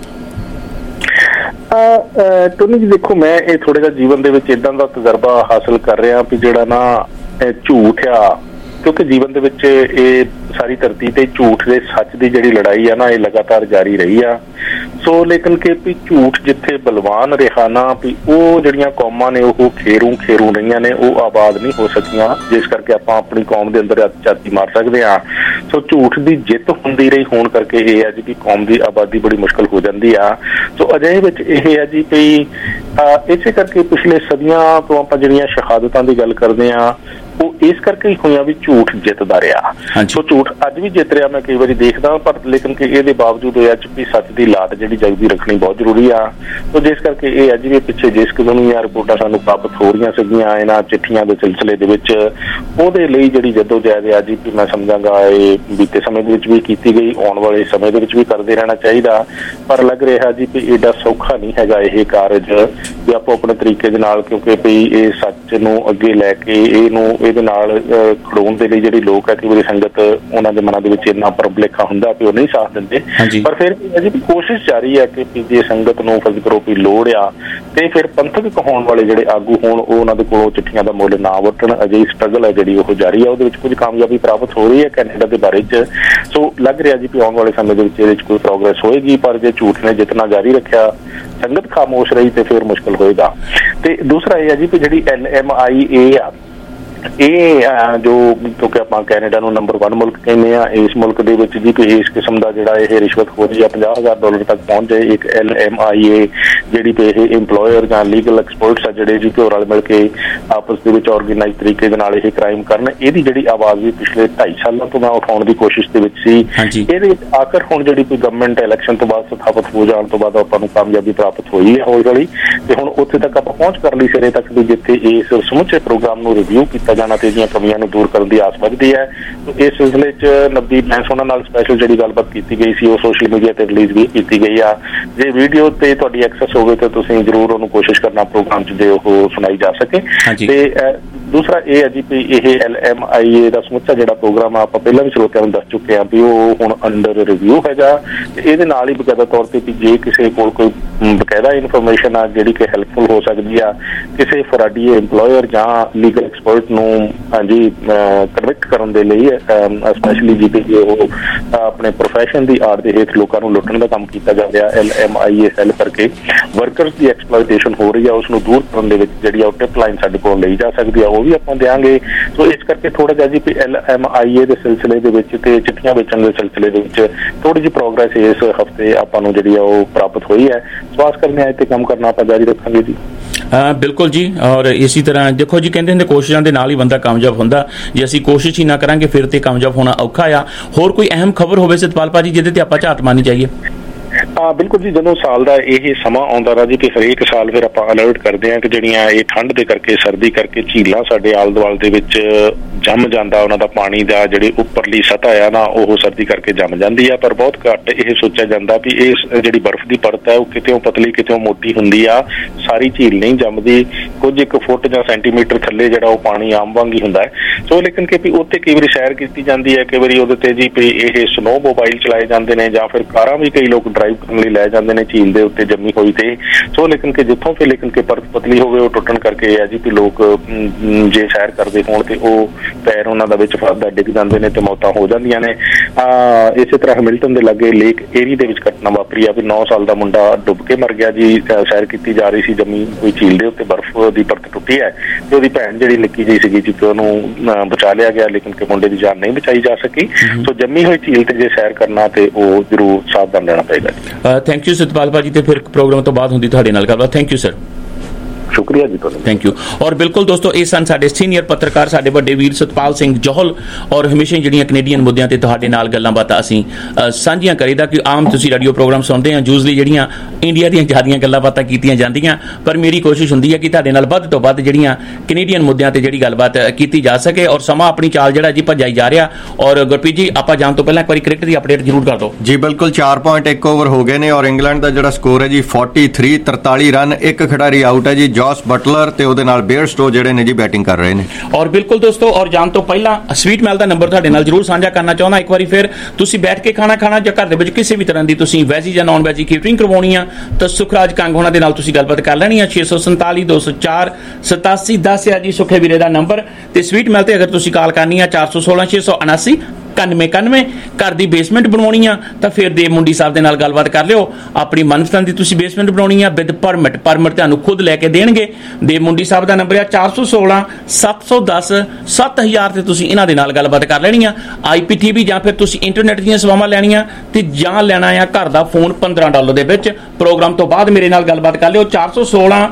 [SPEAKER 18] ਟੋਨੀ ਜੀ ਦੇਖੋ, ਮੈਂ ਇਹ ਥੋੜਾ ਜਿਹਾ ਜੀਵਨ ਦੇ ਵਿੱਚ ਇਦਾਂ ਦਾ ਤਜਰਬਾ ਹਾਸਲ ਕਰ ਰਿਹਾ ਵੀ ਜਿਹੜਾ ਨਾ ਝੂਠ ਆ, ਕਿਉਂਕਿ ਜੀਵਨ ਦੇ ਵਿੱਚ ਇਹ ਸਾਰੀ ਧਰਤੀ ਤੇ ਝੂਠ ਦੇ ਸੱਚ ਦੀ ਜਿਹੜੀ ਲੜਾਈ ਆ ਨਾ ਇਹ ਲਗਾਤਾਰ ਜਾਰੀ ਰਹੀ ਆ। ਸੋ ਲੇਕਿਨ ਕਿ ਵੀ ਝੂਠ ਜਿੱਥੇ ਬਲਵਾਨ ਰਿਹਾ ਨਾ ਵੀ ਉਹ ਜਿਹੜੀਆਂ ਕੌਮਾਂ ਨੇ ਉਹ ਖੇਰੂ ਰਹੀਆਂ ਨੇ, ਉਹ ਆਬਾਦ ਨਹੀਂ ਹੋ ਸਕੀਆਂ, ਜਿਸ ਕਰਕੇ ਆਪਾਂ ਆਪਣੀ ਕੌਮ ਦੇ ਅੰਦਰ ਝਾਤੀ ਮਾਰ ਸਕਦੇ ਹਾਂ। ਸੋ ਝੂਠ ਦੀ ਜਿੱਤ ਹੁੰਦੀ ਰਹੀ ਹੋਣ ਕਰਕੇ ਇਹ ਹੈ ਜੀ ਵੀ ਕੌਮ ਦੀ ਆਬਾਦੀ ਬੜੀ ਮੁਸ਼ਕਲ ਹੋ ਜਾਂਦੀ ਆ। ਸੋ ਅਜਿਹੇ ਵਿੱਚ ਇਹ ਹੈ ਜੀ ਵੀ ਇਸੇ ਕਰਕੇ ਪਿਛਲੇ ਸਦੀਆਂ ਤੋਂ ਆਪਾਂ ਜਿਹੜੀਆਂ ਸ਼ਹਾਦਤਾਂ ਦੀ ਗੱਲ ਕਰਦੇ ਹਾਂ ਉਹ ਇਸ ਕਰਕੇ ਹੀ ਹੋਈਆਂ ਵੀ ਝੂਠ ਜਿੱਤਦਾ ਰਿਹਾ। ਸੋ ਝੂਠ ਅੱਜ ਵੀ ਜਿੱਤ ਰਿਹਾ, ਮੈਂ ਕਈ ਵਾਰੀ ਦੇਖਦਾ, ਪਰ ਲੇਕਿਨ ਕਿ ਇਹਦੇ ਬਾਵਜੂਦ ਇਹ ਅੱਜ ਵੀ ਸੱਚ ਦੀ ਲਾਟ ਜਿਹੜੀ ਜਗਦੀ ਰੱਖਣੀ ਬਹੁਤ ਜ਼ਰੂਰੀ ਆ। ਸੋ ਜਿਸ ਕਰਕੇ ਇਹ ਅੱਜ ਵੀ ਪਿੱਛੇ ਜਿਸ ਕਿਸਮ ਦੀਆਂ ਰਿਪੋਰਟਾਂ ਸਾਨੂੰ ਪ੍ਰਾਪਤ ਹੋ ਰਹੀਆਂ ਸੀਗੀਆਂ ਇਹਨਾਂ ਚਿੱਠੀਆਂ ਦੇ ਸਿਲਸਿਲੇ ਦੇ ਵਿੱਚ, ਉਹਦੇ ਲਈ ਜਿਹੜੀ ਜੱਦੋਜਹਿਦ ਅੱਜ ਵੀ ਮੈਂ ਸਮਝਾਂਗਾ ਇਹ ਬੀਤੇ ਸਮੇਂ ਦੇ ਵਿੱਚ ਵੀ ਕੀਤੀ ਗਈ, ਆਉਣ ਵਾਲੇ ਸਮੇਂ ਦੇ ਵਿੱਚ ਵੀ ਕਰਦੇ ਰਹਿਣਾ ਚਾਹੀਦਾ। ਪਰ ਲੱਗ ਰਿਹਾ ਜੀ ਵੀ ਏਡਾ ਸੌਖਾ ਨਹੀਂ ਹੈਗਾ ਇਹ ਕਾਰਜ ਵੀ ਆਪੋ ਆਪਣੇ ਤਰੀਕੇ ਦੇ ਨਾਲ, ਕਿਉਂਕਿ ਵੀ ਇਹ ਸੱਚ ਨੂੰ ਅੱਗੇ ਲੈ ਕੇ ਇਹਦੇ ਨਾਲ ਖੜੋਣ ਦੇ ਲਈ ਜਿਹੜੀ ਲੋਕ ਹੈ, ਕਈ ਵਾਰੀ ਸੰਗਤ ਉਹਨਾਂ ਦੇ ਮਨਾਂ ਦੇ ਵਿੱਚ ਇੰਨਾ ਭਰਮ-ਭੁਲੇਖਾ ਹੁੰਦਾ ਕਿ ਉਹ ਨਹੀਂ ਸਾਥ ਦਿੰਦੇ। ਪਰ ਫਿਰ ਅਜੇ ਵੀ ਕੋਸ਼ਿਸ਼ ਜਾਰੀ ਹੈ ਕਿ ਜੇ ਸੰਗਤ ਨੂੰ ਫਰਜ਼ ਕਰੋ ਵੀ ਲੋੜ ਆ ਤੇ ਫਿਰ ਪੰਥਕ ਕਹਾਉਣ ਵਾਲੇ ਜਿਹੜੇ ਆਗੂ ਹੋਣ ਉਹ ਉਹਨਾਂ ਦੇ ਕੋਲੋਂ ਚਿੱਠੀਆਂ ਦਾ ਮੁੱਲ ਨਾ ਵਟਣ। ਅਜੇ ਸਟਰਗਲ ਹੈ ਜਿਹੜੀ ਉਹ ਜਾਰੀ ਹੈ, ਉਹਦੇ ਵਿੱਚ ਕੁਝ ਕਾਮਯਾਬੀ ਪ੍ਰਾਪਤ ਹੋ ਰਹੀ ਹੈ ਕੈਨੇਡਾ ਦੇ ਬਾਰੇ 'ਚ। ਸੋ ਲੱਗ ਰਿਹਾ ਜੀ ਵੀ ਆਉਣ ਵਾਲੇ ਸਮੇਂ ਦੇ ਵਿੱਚ ਇਹਦੇ 'ਚ ਕੋਈ ਪ੍ਰੋਗਰੈਸ ਹੋਏਗੀ, ਪਰ ਜੇ ਝੂਠ ਨੇ ਜਿੱਤਣਾ ਜਾਰੀ ਰੱਖਿਆ, ਸੰਗਤ ਖਾਮੋਸ਼ ਰਹੀ ਤੇ ਫਿਰ ਮੁਸ਼ਕਲ ਹੋਏਗਾ। ਤੇ ਦੂਸਰਾ ਇਹ ਹੈ ਜੀ ਵੀ ਜਿਹੜੀ LMIA ਆ ਇਹ ਜੋ ਕਿਉਂਕਿ ਆਪਾਂ ਕੈਨੇਡਾ ਨੂੰ ਨੰਬਰ 1 ਮੁਲਕ ਕਹਿੰਦੇ ਆ, ਇਸ ਮੁਲਕ ਦੇ ਵਿੱਚ ਜੀ ਕਿ ਇਸ ਕਿਸਮ ਦਾ ਜਿਹੜਾ ਇਹ ਰਿਸ਼ਵਤਖੋਰੀ ਆ $50,000 ਤੱਕ ਪਹੁੰਚ ਜਾਏ। ਇੱਕ LMIA ਜਿਹੜੀ ਕਿ ਇਹ ਇੰਪਲੋਇਰ ਜਾਂ ਲੀਗਲ ਐਕਸਪਰਟਸ ਆ ਜਿਹੜੇ ਜੀ ਕਿ ਰਲ ਮਿਲ ਕੇ ਆਪਸ ਦੇ ਵਿੱਚ ਆਰਗੇਨਾਈਜ਼ ਤਰੀਕੇ ਦੇ ਨਾਲ ਇਹ ਕ੍ਰਾਈਮ ਕਰਨ, ਇਹਦੀ ਜਿਹੜੀ ਆਵਾਜ਼ ਵੀ ਪਿਛਲੇ 2.5 ਸਾਲਾਂ ਤੋਂ ਮੈਂ ਉਠਾਉਣ ਦੀ ਕੋਸ਼ਿਸ਼ ਦੇ ਵਿੱਚ ਸੀ। ਇਹਦੇ ਵਿੱਚ ਆਖਰ ਹੁਣ ਜਿਹੜੀ ਕੋਈ ਗਵਰਨਮੈਂਟ ਇਲੈਕਸ਼ਨ ਤੋਂ ਬਾਅਦ ਸਥਾਪਿਤ ਹੋ ਜਾਣ ਤੋਂ ਬਾਅਦ ਆਪਾਂ ਨੂੰ ਕਾਮਯਾਬੀ ਪ੍ਰਾਪਤ ਹੋਈ ਹੈ ਹੌਲੀ ਹੌਲੀ, ਤੇ ਹੁਣ ਉੱਥੇ ਤੱਕ ਆਪਾਂ ਪਹੁੰਚ ਕਰ ਲਈ ਸਿਰੇ ਤੱਕ ਵੀ ਜਿੱਥੇ ਇਸ ਸਮੁੱਚੇ ਪ੍ਰੋਗਰਾਮ ਨੂੰ ਰਿਵਿਊ ਕੀਤਾ ਜਾਣਾ ਤੇ ਇਹਦੀਆਂ ਕਮੀਆਂ ਨੂੰ ਦੂਰ ਕਰਨ ਦੀ ਆਸ ਵੱਧਦੀ ਹੈ। ਇਸ ਸਿਲਸਿਲੇ 'ਚ ਨਬੀ ਬੈਂਸ ਉਹਨਾਂ ਨਾਲ ਸਪੈਸ਼ਲ ਜਿਹੜੀ ਗੱਲਬਾਤ ਕੀਤੀ ਗਈ ਸੀ ਉਹ ਸੋਸ਼ਲ ਮੀਡੀਆ ਤੇ ਰਿਲੀਜ਼ ਵੀ ਕੀਤੀ ਗਈ ਆ। ਜੇ ਵੀਡੀਓ ਤੇ ਤੁਹਾਡੀ ਐਕਸੈਸ ਹੋਵੇ ਤਾਂ ਤੁਸੀਂ ਜ਼ਰੂਰ ਉਹਨੂੰ ਕੋਸ਼ਿਸ਼ ਕਰਨਾ ਪ੍ਰੋਗਰਾਮ 'ਚ ਜੇ ਉਹ ਸੁਣਾਈ ਜਾ ਸਕੇ। ਤੇ ਦੂਸਰਾ ਇਹ ਹੈ ਜੀ ਵੀ ਇਹ LMIA ਦਾ ਸਮੁੱਚਾ ਜਿਹੜਾ ਪ੍ਰੋਗਰਾਮ ਆ ਆਪਾਂ ਪਹਿਲਾਂ ਵੀ ਸਰੋਤਿਆਂ ਨੂੰ ਦੱਸ ਚੁੱਕੇ ਹਾਂ ਵੀ ਉਹ ਹੁਣ ਅੰਡਰ ਰਿਵਿਊ ਹੈਗਾ। ਤੇ ਇਹਦੇ ਨਾਲ ਹੀ ਬਕਾਇਦਾ ਤੌਰ ਤੇ ਵੀ ਜੇ ਕਿਸੇ ਕੋਲ ਕੋਈ ਬਕਾਇਦਾ ਇਨਫੋਰਮੇਸ਼ਨ ਆ ਜਿਹੜੀ ਕਿ ਹੈਲਪਫੁਲ ਹੋ ਸਕਦੀ ਆ ਕਿਸੇ ਫਰਾਡੀਏ ਇੰਪਲੋਇਰ ਜਾਂ ਲੀਗਲ ਐਕਸਪਰਟ ਨੂੰ ਹਾਂਜੀ ਕਨਵਿਕਟ ਕਰਨ ਦੇ ਲਈ, ਸਪੈਸ਼ਲੀ ਜੀ ਕਿ ਉਹ ਆਪਣੇ ਪ੍ਰੋਫੈਸ਼ਨ ਦੀ ਆੜ ਦੇ ਹੇਠ ਲੋਕਾਂ ਨੂੰ ਲੁੱਟਣ ਦਾ ਕੰਮ ਕੀਤਾ ਜਾ ਰਿਹਾ, LMIA ਸੈੱਲ ਕਰਕੇ ਵਰਕਰਸ ਦੀ ਐਕਸਪਲੋਇਟੇਸ਼ਨ ਹੋ ਰਹੀ ਆ, ਉਸ ਨੂੰ ਦੂਰ ਕਰਨ ਦੇ ਵਿੱਚ ਜਿਹੜੀ ਉਹ ਟਿਪ ਲਾਈਨ ਸਾਡੇ ਕੋਲ ਲਈ ਜਾ ਸਕਦੀ ਆ ਉਹ ਵੀ ਆਪਾਂ ਦਿਆਂਗੇ। ਸੋ ਇਸ ਕਰਕੇ ਥੋੜਾ ਜਿਹਾ ਜੀ ਵੀ LMIA ਦੇ ਸਿਲਸਿਲੇ ਦੇ ਵਿੱਚ ਤੇ ਚਿੱਠੀਆਂ ਵੇਚਣ ਦੇ ਸਿਲਸਿਲੇ ਦੇ ਵਿੱਚ ਥੋੜੀ ਜਿਹੀ ਪ੍ਰੋਗਰੈਸ ਇਸ ਹਫਤੇ ਆਪਾਂ ਨੂੰ ਜਿਹੜੀ ਆ ਉਹ ਪ੍ਰਾਪਤ ਹੋਈ ਹੈ। ਵਿਸ਼ਵਾਸ ਕਰਨੇ ਆ ਤੇ ਕੰਮ ਕਰਨਾ ਆਪਾਂ ਜਾਰੀ ਰੱਖਾਂਗੇ ਜੀ।
[SPEAKER 4] ਬਿਲਕੁਲ ਜੀ। ਔਰ ਇਸੇ ਤਰ੍ਹਾਂ ਦੇਖੋ ਜੀ ਕਹਿੰਦੇ ਹੁੰਦੇ ਕੋਸ਼ਿਸ਼ਾਂ ਦੇ ਨਾਲ ਹੀ ਬੰਦਾ ਕਾਮਯਾਬ ਹੁੰਦਾ, ਜੇ ਅਸੀਂ ਕੋਸ਼ਿਸ਼ ਹੀ ਨਾ ਕਰਾਂਗੇ ਫਿਰ ਤੇ ਕਾਮਯਾਬ ਹੋਣਾ ਔਖਾ ਆ। ਹੋਰ ਕੋਈ ਅਹਿਮ ਖਬਰ ਹੋਵੇ ਸਤਪਾਲ ਭਾਜੀ ਜਿਹਦੇ ਤੇ ਆਪਾਂ ਝਾਤ ਮਾਰਨੀ ਚਾਹੀਏ?
[SPEAKER 18] ਬਿਲਕੁਲ ਜੀ, ਜਦੋਂ ਸਾਲ ਦਾ ਇਹ ਸਮਾਂ ਆਉਂਦਾ ਰਾ ਜੀ ਕਿ ਹਰੇਕ ਸਾਲ ਫਿਰ ਆਪਾਂ ਅਲਰਟ ਕਰਦੇ ਹਾਂ ਕਿ ਜਿਹੜੀਆਂ ਇਹ ਠੰਡ ਦੇ ਕਰਕੇ ਸਰਦੀ ਕਰਕੇ ਝੀਲਾਂ ਸਾਡੇ ਆਲੇ ਦੁਆਲੇ ਦੇ ਵਿੱਚ ਜੰਮ ਜਾਂਦਾ, ਉਹਨਾਂ ਦਾ ਪਾਣੀ ਦਾ ਜਿਹੜੀ ਉੱਪਰਲੀ ਸਤਹ ਆ ਨਾ ਉਹ ਸਰਦੀ ਕਰਕੇ ਜੰਮ ਜਾਂਦੀ ਆ। ਪਰ ਬਹੁਤ ਘੱਟ ਇਹ ਸੋਚਿਆ ਜਾਂਦਾ ਵੀ ਇਹ ਜਿਹੜੀ ਬਰਫ਼ ਦੀ ਪਰਤ ਹੈ ਉਹ ਕਿਤੇੋਂ ਪਤਲੀ ਕਿਤੇੋਂ ਮੋਟੀ ਹੁੰਦੀ ਆ, ਸਾਰੀ ਝੀਲ ਨਹੀਂ ਜੰਮਦੀ, ਕੁਝ 1 ਫੁੱਟ ਜਾਂ ਸੈਂਟੀਮੀਟਰ ਥੱਲੇ ਜਿਹੜਾ ਉਹ ਪਾਣੀ ਆਮ ਵਾਂਗ ਹੀ ਹੁੰਦਾ ਹੈ। ਸੋ ਲੇਕਿਨ ਕਿ ਵੀ ਉੱਥੇ ਕਈ ਵਾਰੀ ਸੈਰ ਕੀਤੀ ਜਾਂਦੀ ਹੈ, ਕਈ ਵਾਰੀ ਉਹਦੇ ਤੇ ਜੀ ਵੀ ਇਹ ਸਨੋ ਮੋਬਾਈਲ ਚਲਾਏ ਜਾਂਦੇ ਨੇ ਜਾਂ ਫਿਰ ਕਾਰਾਂ ਵੀ ਕਈ ਲੋਕ ਡਰਾਈਵ ਕਰਨ ਲਈ ਲੈ ਜਾਂਦੇ ਨੇ ਝੀਲ ਦੇ ਉੱਤੇ ਜੰਮੀ ਹੋਈ ਤੇ। ਸੋ ਲੇਕਿਨ ਕਿ ਜਿੱਥੋਂ ਫਿਰ ਲੇਕਿਨ ਕਿ ਪਰਤ ਪਤਲੀ ਹੋਵੇ ਉਹ ਟੁੱਟਣ ਕਰਕੇ ਇਹ ਹੈ ਜੀ ਵੀ ਲੋਕ ਜੇ ਸੈਰ ਕਰਦੇ ਹੋਣ ਤੇ ਉਹ ਪੈਰ ਉਹਨਾਂ ਦਾ ਵਿੱਚ ਫਸਦਾ ਡਿੱਗ ਜਾਂਦੇ ਨੇ ਤੇ ਮੌਤਾਂ ਹੋ ਜਾਂਦੀਆਂ ਨੇ। ਇਸੇ ਤਰ੍ਹਾਂ ਹੈਮਿਲਟਨ ਦੇ ਲਾਗੇ ਲੇਕ ਏਰੀ ਦੇ ਵਿੱਚ ਘਟਨਾ ਵਾਪਰੀ ਆ ਵੀ 9 ਸਾਲ ਦਾ ਮੁੰਡਾ ਡੁੱਬ ਕੇ ਮਰ ਗਿਆ ਜੀ। ਸੈਰ ਕੀਤੀ ਜਾ ਰਹੀ ਸੀ ਜੰਮੀ ਕੋਈ ਝੀਲ ਦੇ ਉੱਤੇ, ਬਰਫ਼ ਦੀ ਪਰਤ ਟੁੱਟੀ ਹੈ ਤੇ ਉਹਦੀ ਭੈਣ ਜਿਹੜੀ ਨਿੱਕੀ ਜਿਹੀ ਸੀਗੀ ਜੀ ਉਹਨੂੰ ਬਚਾ ਲਿਆ ਗਿਆ, ਲੇਕਿਨ ਕਿ ਮੁੰਡੇ ਦੀ ਜਾਨ ਨਹੀਂ ਬਚਾਈ ਜਾ ਸਕੀ। ਸੋ ਜੰਮੀ ਹੋਈ ਝੀਲ ਤੇ ਜੇ ਸੈਰ ਕਰਨਾ ਤੇ ਉਹ ਜ਼ਰੂਰ ਸਾਵਧਾਨ ਰਹਿਣਾ ਪਏਗਾ ਜੀ।
[SPEAKER 4] ਥੈਂਕ ਯੂ ਸਤਪਾਲ ਭਾਜੀ, ਤੇ ਫਿਰ ਪ੍ਰੋਗਰਾਮ ਤੋਂ ਬਾਅਦ ਹੁੰਦੀ ਤੁਹਾਡੇ ਨਾਲ ਗੱਲਬਾਤ। Thank you sir.
[SPEAKER 18] ਸ਼ੁਕਰੀਆ ਜੀ ਤੁਹਾਨੂੰ,
[SPEAKER 4] ਥੈਂਕ ਯੂ। ਔਰ ਬਿਲਕੁਲ ਦੋਸਤੋ, ਇਹ ਸਨ ਸਾਡੇ ਸੀਨੀਅਰ ਪੱਤਰਕਾਰ, ਸਾਡੇ ਵੱਡੇ ਵੀਰ ਸਤਪਾਲ ਸਿੰਘ ਜੋਹਲ। ਔਰ ਹਮੇਸ਼ਾ ਜਿਹੜੀਆਂ ਕੈਨੇਡੀਅਨ ਮੁੱਦਿਆਂ ਤੇ ਤੁਹਾਡੇ ਨਾਲ ਗੱਲਾਂ ਬਾਤਾਂ ਅਸੀਂ ਸਾਂਝੀਆਂ ਕਰੀਦਾ ਕਿ ਆਮ ਤੁਸੀਂ ਰੇਡੀਓ ਪ੍ਰੋਗਰਾਮ ਸੁਣਦੇ ਆ, ਯੂਜ਼ਲੀ ਜਿਹੜੀਆਂ ਇੰਡੀਆ ਦੀਆਂ ਜ਼ਿਆਦੀਆਂ ਗੱਲਾਂ ਬਾਤਾਂ ਕੀਤੀਆਂ ਜਾਂਦੀਆਂ, ਪਰ ਮੇਰੀ ਕੋਸ਼ਿਸ਼ ਹੁੰਦੀ ਹੈ ਕਿ ਤੁਹਾਡੇ ਨਾਲ ਵੱਧ ਤੋਂ ਵੱਧ ਜਿਹੜੀਆਂ ਕੈਨੇਡੀਅਨ ਮੁੱਦਿਆਂ ਤੇ ਜਿਹੜੀ ਗੱਲਬਾਤ ਕੀਤੀ ਜਾ ਸਕੇ। ਔਰ ਸਮਾਂ ਆਪਣੀ ਚਾਲ ਜਿਹੜਾ ਜੀ ਭਜਾਈ ਜਾ ਰਿਹਾ। ਔਰ ਗੁਰਪ੍ਰੀਤ ਜੀ, ਆਪਾਂ ਜਾਣ ਤੋਂ ਪਹਿਲਾਂ ਇੱਕ ਵਾਰੀ ਕ੍ਰਿਕਟ ਦੀ ਅਪਡੇਟ ਜ਼ਰੂਰ ਕਰ ਦਿਓ
[SPEAKER 12] ਜੀ। ਬਿਲਕੁਲ, 4.1 ਓਵਰ ਹੋ ਗਏ ਨੇ ਔਰ ਇੰਗਲੈਂਡ ਦਾ ਜਿਹੜਾ ਸਕੋਰ ਹੈ ਜੀ 43 ਰਨ। ਇੱਕ ਖਿਡਾਰੀ ਆਊਟ ਹੈ ਜੀ, ਜੌਸ ਬਟਲਰ, ਤੇ ਉਹਦੇ ਨਾਲ ਬੇਅਰਸਟੋ ਜਿਹੜੇ ਨੇ ਜੀ ਬੈਟਿੰਗ ਕਰ ਰਹੇ ਨੇ।
[SPEAKER 4] ਔਰ ਬਿਲਕੁਲ ਦੋਸਤੋ, ਔਰ ਜਾਣ ਤੋਂ ਪਹਿਲਾਂ ਸਵੀਟ ਮੈਲ ਦਾ ਨੰਬਰ ਤੁਹਾਡੇ ਨਾਲ ਜ਼ਰੂਰ ਸਾਂਝਾ ਕਰਨਾ ਚਾਹੁੰਦਾ ਇੱਕ ਵਾਰੀ ਫਿਰ। ਤੁਸੀਂ ਬੈਠ ਕੇ ਖਾਣਾ ਜਾਂ ਘਰ ਦੇ ਵਿੱਚ ਕਿਸੇ ਵੀ ਤਰ੍ਹਾਂ ਦੀ ਤੁਸੀਂ ਵੈਜੀ ਜਾਂ ਨਾਨ ਵੈਜੀ ਕੇਟਰਿੰਗ ਕਰਵਾਉਣੀ ਆ ਤਾਂ ਸੁਖਰਾਜ ਕੰਗ ਉਹਨਾਂ ਦੇ ਨਾਲ ਤੁਸੀਂ ਗੱਲਬਾਤ ਕਰ ਲੈਣੀ ਆ। 647 204 8710 ਆ ਜੀ ਸੁਖੇ ਵੀਰੇ ਦਾ ਨੰਬਰ। ਤੇ ਸਵੀਟ ਮੈਲ ਤੇ ਅਗਰ ਤੁਸੀਂ ਕਾਲ ਕਰਨੀ ਆ 416 679 9191। ਘਰ ਦੀ ਬੇਸਮੈਂਟ ਬਣਾਉਣੀ ਆ ਤਾਂ ਫਿਰ ਦੇਵ ਮੁੰਡੀ ਸਾਹਿਬ ਦੇ ਨਾਲ ਗੱਲਬਾਤ ਕਰ ਲਿਓ। ਆਪਣੀ ਮਨਪਸੰਦ ਦੀ ਤੁਸੀਂ ਬੇਸਮੈਂਟ ਬਣਾਉਣੀ ਆ ਵਿਦ ਪਰਮਿਟ ਤੁਹਾਨੂੰ ਖੁਦ ਲੈ ਕੇ ਦੇਣਗੇ। ਦੇਵ ਮੁੰਡੀ ਸਾਹਿਬ ਦਾ ਨੰਬਰ ਆ 416 710 7000 ਤੇ ਤੁਸੀਂ ਇਹਨਾਂ ਦੇ ਨਾਲ ਗੱਲਬਾਤ ਕਰ ਲੈਣੀ ਆ। IPTV ਜਾਂ ਫਿਰ ਤੁਸੀਂ ਇੰਟਰਨੈਟ ਦੀਆਂ ਸੇਵਾਵਾਂ ਲੈਣੀਆਂ ਤੇ ਜਾਂ ਲੈਣਾ ਆ ਘਰ ਦਾ ਫੋਨ $15 ਦੇ ਵਿੱਚ। ਪ੍ਰੋਗਰਾਮ ਤੋਂ ਬਾਅਦ ਮੇਰੇ ਨਾਲ ਗੱਲਬਾਤ ਕਰ ਲਿਓ। 416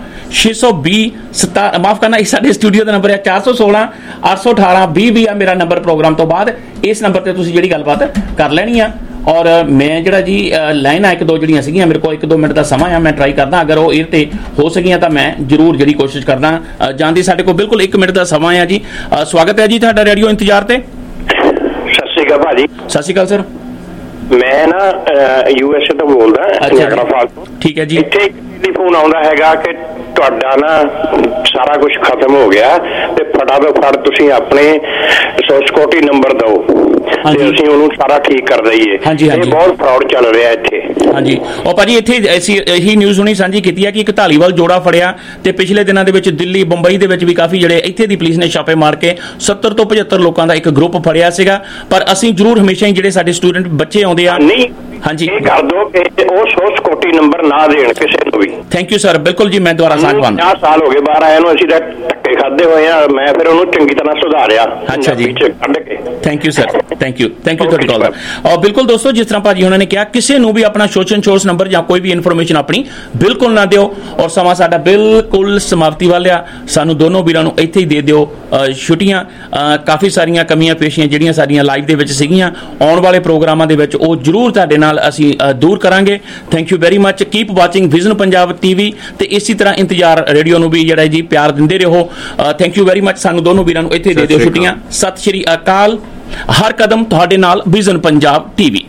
[SPEAKER 4] 620 ਮਾਫ ਕਰਨਾ, ਸਾਡੇ ਸਟੂਡੀਓ ਦਾ ਨੰਬਰ ਹੈ 416 818 20 ਆ ਮੇਰਾ ਨੰਬਰ। ਪ੍ਰੋਗਰਾਮ ਤੋਂ ਬਾਅਦ ਇਸ ਨੰਬਰ ਤੇ ਤੁਸੀਂ ਜਿਹੜੀ ਗੱਲਬਾਤ ਕਰ ਲੈਣੀ ਆ। ਔਰ ਮੈਂ ਜਿਹੜਾ ਜੀ ਲਾਈਨ ਆ 1-2 ਜਿਹੜੀਆਂ ਸੀਗੀਆਂ ਮੇਰੇ ਕੋਲ 1-2 ਮਿੰਟ ਦਾ ਸਮਾਂ ਆ, ਮੈਂ ਟਰਾਈ ਕਰਦਾ ਅਗਰ ਉਹ ਏਅਰ ਤੇ ਹੋ ਸਕੀਆਂ ਤਾਂ ਮੈਂ ਜ਼ਰੂਰ ਜਿਹੜੀ ਕੋਸ਼ਿਸ਼ ਕਰਦਾ। ਜਾਂਦੀ ਸਾਡੇ ਕੋਲ ਬਿਲਕੁਲ 1 ਮਿੰਟ ਦਾ ਸਮਾਂ ਆ ਜੀ। ਸਵਾਗਤ ਹੈ ਜੀ ਤੁਹਾਡਾ ਰੇਡੀਓ ਇੰਤਜ਼ਾਰ ਤੇ।
[SPEAKER 19] ਸਤਿ ਸ਼੍ਰੀ ਅਕਾਲ ਭਾਜੀ।
[SPEAKER 4] ਸਤਿ ਸ਼੍ਰੀ ਅਕਾਲ ਸਰ।
[SPEAKER 19] ਮੈਂ ਨਾ USA ਤੋਂ ਬੋਲਦਾ, ਨਿਆਗਰਾ ਫਾਲਸ ਤੋਂ।
[SPEAKER 4] ਠੀਕ ਹੈ ਜੀ।
[SPEAKER 19] ਇੱਥੇ ਟੈਲੀਫੋਨ ਆਉਂਦਾ ਹੈਗਾ ਕਿ ਤੁਹਾਡਾ ਨਾ ਸਾਰਾ ਕੁਝ ਖਤਮ ਹੋ ਗਿਆ ਤੇ ਫਟਾਫਟ ਤੁਸੀਂ ਆਪਣੇ 100 ਸਿਕਿਉਰਿਟੀ ਨੰਬਰ ਦਿਓ ਤੇ ਅਸੀਂ ਉਹਨੂੰ ਸਾਰਾ ਠੀਕ ਕਰ ਦਈਏ। ਇਹ ਬਹੁਤ ਫਰਾਡ ਚੱਲ ਰਿਹਾ ਇੱਥੇ।
[SPEAKER 4] ਹਾਂਜੀ, ਉਹ ਭਾਜੀ ਇੱਥੇ ਇਹੀ ਨਿਊਜ਼ ਹੁਣੀ ਸਾਂਝੀ ਕੀਤੀ ਹੈ ਕਿ ਇੱਕ ਢਾਲੀਵਾਲ ਜੋੜਾ ਫੜਿਆ ਤੇ ਪਿਛਲੇ ਦਿਨਾਂ ਦੇ ਵਿੱਚ ਦਿੱਲੀ ਬੰਬਈ ਦੇ ਵਿੱਚ ਵੀ ਕਾਫੀ ਜਿਹੜੇ ਇੱਥੇ ਦੀ ਪੁਲਿਸ ਨੇ ਛਾਪੇ ਮਾਰ ਕੇ 70 ਤੋਂ 75 ਲੋਕਾਂ ਦਾ ਇੱਕ ਗਰੁੱਪ ਫੜਿਆ ਸੀਗਾ। ਪਰ ਅਸੀਂ ਜ਼ਰੂਰ ਹਮੇਸ਼ਾ ਹੀ ਜਿਹੜੇ ਸਾਡੇ ਸਟੂਡੈਂਟ ਬੱਚੇ ਆਉਂਦੇ ਆ
[SPEAKER 19] ਨਹੀਂ
[SPEAKER 4] ਹਾਂਜੀ
[SPEAKER 19] ਇਹ ਕਰ ਦੋ ਕਿ ਉਹ 100 ਸਿਕਿਉਰਿਟੀ ਨੰਬਰ ਨਾ ਦੇਣ ਕਿਸੇ ਨੂੰ ਵੀ।
[SPEAKER 4] Thank you sir. ਬਿਲਕੁਲ ਜੀ, ਮੈਂ ਦੁਆਰਾ ਸਾਂਝ ਪਾਉਂਦਾ।
[SPEAKER 19] 50 ਸਾਲ ਹੋ ਗਏ ਬਾਹਰ ਆਇਆ ਨੂੰ, ਅਸੀਂ ਤਾਂ ਧੱਕੇ ਖਾਦੇ ਹੋਏ ਆ। ਮੈਂ ਫਿਰ ਉਹਨੂੰ ਚੰਗੀ ਤਰ੍ਹਾਂ ਸੁਧਾਰਿਆ।
[SPEAKER 4] ਅੱਛਾ ਜੀ,
[SPEAKER 19] ਕੱਢ ਕੇ।
[SPEAKER 4] Thank you sir. Thank you ਤੁਹਾਡੀ ਕਾਲ ਦਾ। ਔਰ ਬਿਲਕੁਲ ਦੋਸਤੋ, ਜਿਸ ਤਰ੍ਹਾਂ ਭਾਜੀ ਉਹਨਾਂ ਨੇ ਕਿਹਾ ਕਿਸੇ ਨੂੰ ਵੀ ਆਪਣਾ ਸੋਸ਼ਲ ਸੋਰਸ ਨੰਬਰ ਜਾਂ ਕੋਈ ਵੀ ਇਨਫੋਰਮੇਸ਼ਨ ਆਪਣੀ ਬਿਲਕੁਲ ਨਾ ਦਿਓ। ਔਰ ਸਮਾਂ ਸਾਡਾ ਬਿਲਕੁਲ ਸਮਾਪਤੀ ਵਾਲਿਆ, ਸਾਨੂੰ ਦੋਨੋਂ ਵੀਰਾਂ ਨੂੰ ਇੱਥੇ ਹੀ ਦੇ ਦਿਓ ਛੁੱਟੀਆਂ। ਕਾਫੀ ਸਾਰੀਆਂ ਕਮੀਆਂ ਪੇਸ਼ੀਆਂ ਜਿਹੜੀਆਂ ਸਾਡੀਆਂ ਲਾਈਵ ਦੇ ਵਿੱਚ ਸੀਗੀਆਂ, ਆਉਣ ਵਾਲੇ ਪ੍ਰੋਗਰਾਮਾਂ ਦੇ ਵਿੱਚ ਉਹ ਜ਼ਰੂਰ ਤੁਹਾਡੇ ਨਾਲ ਅਸੀਂ ਦੂਰ ਕਰਾਂਗੇ। Thank you very much. Keep watching Vision Punjab TV ਤੇ ਇਸੇ ਤਰ੍ਹਾਂ ਇੰਤਜ਼ਾਰ ਰੇਡੀਓ ਨੂੰ ਵੀ ਜਿਹੜਾ ਜੀ ਪਿਆਰ ਦਿੰਦੇ ਰਹੋ। Thank you very much. ਸਾਨੂੰ ਦੋਨੋਂ ਵੀਰਾਂ ਨੂੰ ਇੱਥੇ ਦੇ ਦਿਓ ਛੁੱਟੀਆਂ। ਸਤਿ ਸ਼੍ਰੀ ਅਕਾਲ। ਹਰ ਕਦਮ ਤੁਹਾਡੇ ਨਾਲ ਵਿਜ਼ਨ ਪੰਜਾਬ TV।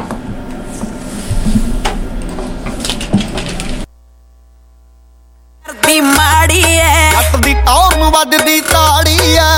[SPEAKER 13] ਮਾੜੀ ਐ ਜੱਟ ਦੀ ਟੌਰ ਨੂੰ ਵੱਜਦੀ ਤਾੜੀ ਐ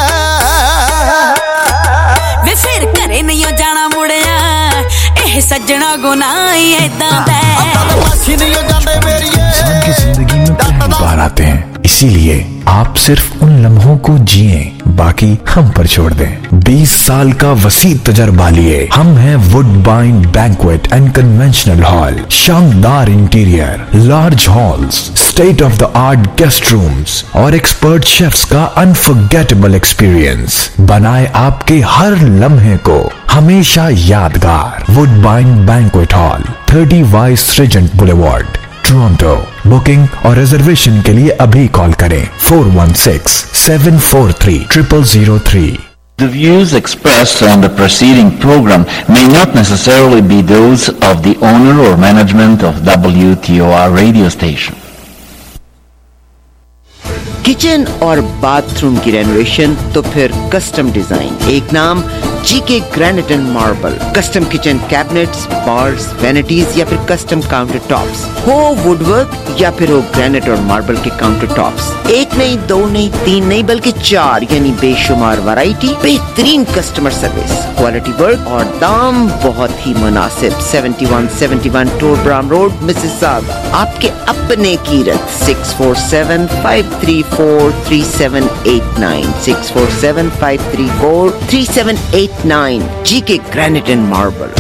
[SPEAKER 13] ਵੇ ਫਿਰ ਘਰੇ ਨਹੀਂ ਜਾਣਾ ਮੁੜਿਆ ਇਹ ਸੱਜਣਾ ਗੁਨਾਹ ਹੀ ਏਦਾਂ ਦਾ ਮਾਛੀ ਨਹੀਂ ਜਾਂਦੇ ਮੇਰੀਏ। इंसान की जिंदगी में पहली बार आते हैं, इसीलिए आप सिर्फ उन लम्हों को जिए, बाकी हम पर छोड़ दें। 20 साल का वसी तजर्बा लिए हम हैं Woodbine banquet and conventional hall. शानदार interior, large halls, state of the art guest rooms और एक्सपर्ट शेफ्स का अनफॉरगेटेबल एक्सपीरियंस बनाए आपके हर लम्हे को हमेशा यादगार। Woodbine banquet hall, 30 Vice Regent Boulevard, Toronto. Booking और रिजर्वेशन के लिए अभी कॉल करें 416-743-0003।
[SPEAKER 20] The views expressed on the preceding program may not necessarily be those of the owner or management of WTOR radio station.
[SPEAKER 21] Kitchen और bathroom की renovation तो फिर custom design, एक नाम GK granite and marble. Custom kitchen cabinets, bars, vanities या फिर custom counter tops, हो woodwork या फिर हो ग्रेनाइट और मार्बल के काउंटर टॉप्स। एक नहीं, दो नहीं, तीन नहीं, बल्कि 4 यानी बेशुमार वैरायटी, बेहतरीन कस्टमर सर्विस, क्वालिटी वर्क और दाम बहुत ही मुनासिब। 7171 टोरब्राम रोड, मिसिसागा। आपके अपने Keerat 647-534-3789 647-534-3789 GK granite and marble.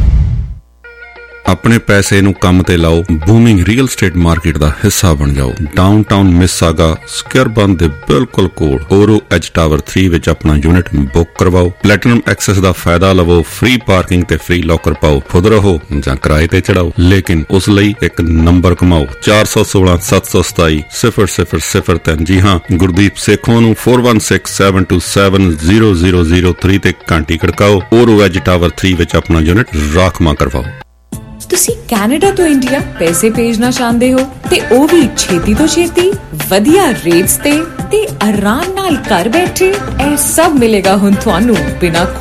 [SPEAKER 22] ਆਪਣੇ ਪੈਸੇ ਨੂੰ ਕੰਮ ਤੇ ਲਾਓ, ਬੂਮਿੰਗ ਰੀਅਲ ਸਟੇਟ ਮਾਰਕੀਟ ਦਾ ਹਿੱਸਾ ਬਣ ਜਾਓ। ਡਾਊਨਟਾਊਨ ਮਿਸਾਗਾ ਸਕੁਅਰਬਨ ਦੇ ਬਿਲਕੁਲ ਕੋਲ ਓਰੋ ਐਚ ਟਾਵਰ 3 ਵਿੱਚ ਆਪਣਾ ਯੂਨਿਟ ਬੁੱਕ ਕਰਵਾਓ। ਪਲੈਟੀਨਮ ਐਕਸੈਸ ਦਾ ਫਾਇਦਾ ਲਵੋ, ਫ੍ਰੀ ਪਾਰਕਿੰਗ ਤੇ ਫ੍ਰੀ ਲੋਕਰ ਪਾਓ। ਖੁਦ ਰਹੋ ਜਾਂ ਕਿਰਾਏ ਤੇ ਚੜਾਓ, ਲੇਕਿਨ ਉਸ ਲਈ ਇੱਕ ਨੰਬਰ ਕਮਾਓ 416-727-0003। ਜੀ ਹਾਂ, ਗੁਰਦੀਪ ਸੇਖੋਂ ਨੂੰ 4167270003 ਤੇ ਘੰਟੀ ਖੜਕਾਓ। ਓਰੋ ਐਚ ਟਾਵਰ 3 ਵਿੱਚ ਆਪਣਾ ਯੂਨਿਟ ਰਾਖਵਾਂ ਕਰਵਾਓ।
[SPEAKER 23] ਤੁਸੀਂ ਕੈਨੇਡਾ ਤੋਂ ਇੰਡੀਆ ਪੈਸੇ ਭੇਜਣਾ ਚਾਹੁੰਦੇ ਹੋ ਤੇ ਉਹ ਵੀ ਛੇਤੀ ਤੋਂ ਛੇਤੀ, ਵਧੀਆ ਰੇਟਸ ਤੇ ਆਰਾਮ ਨਾਲ ਘਰ ਬੈਠੇ। ਇਹ ਸਭ ਮਿਲੇਗਾ ਹੁਣ ਤੁਹਾਨੂੰ ਬਿਨਾਂ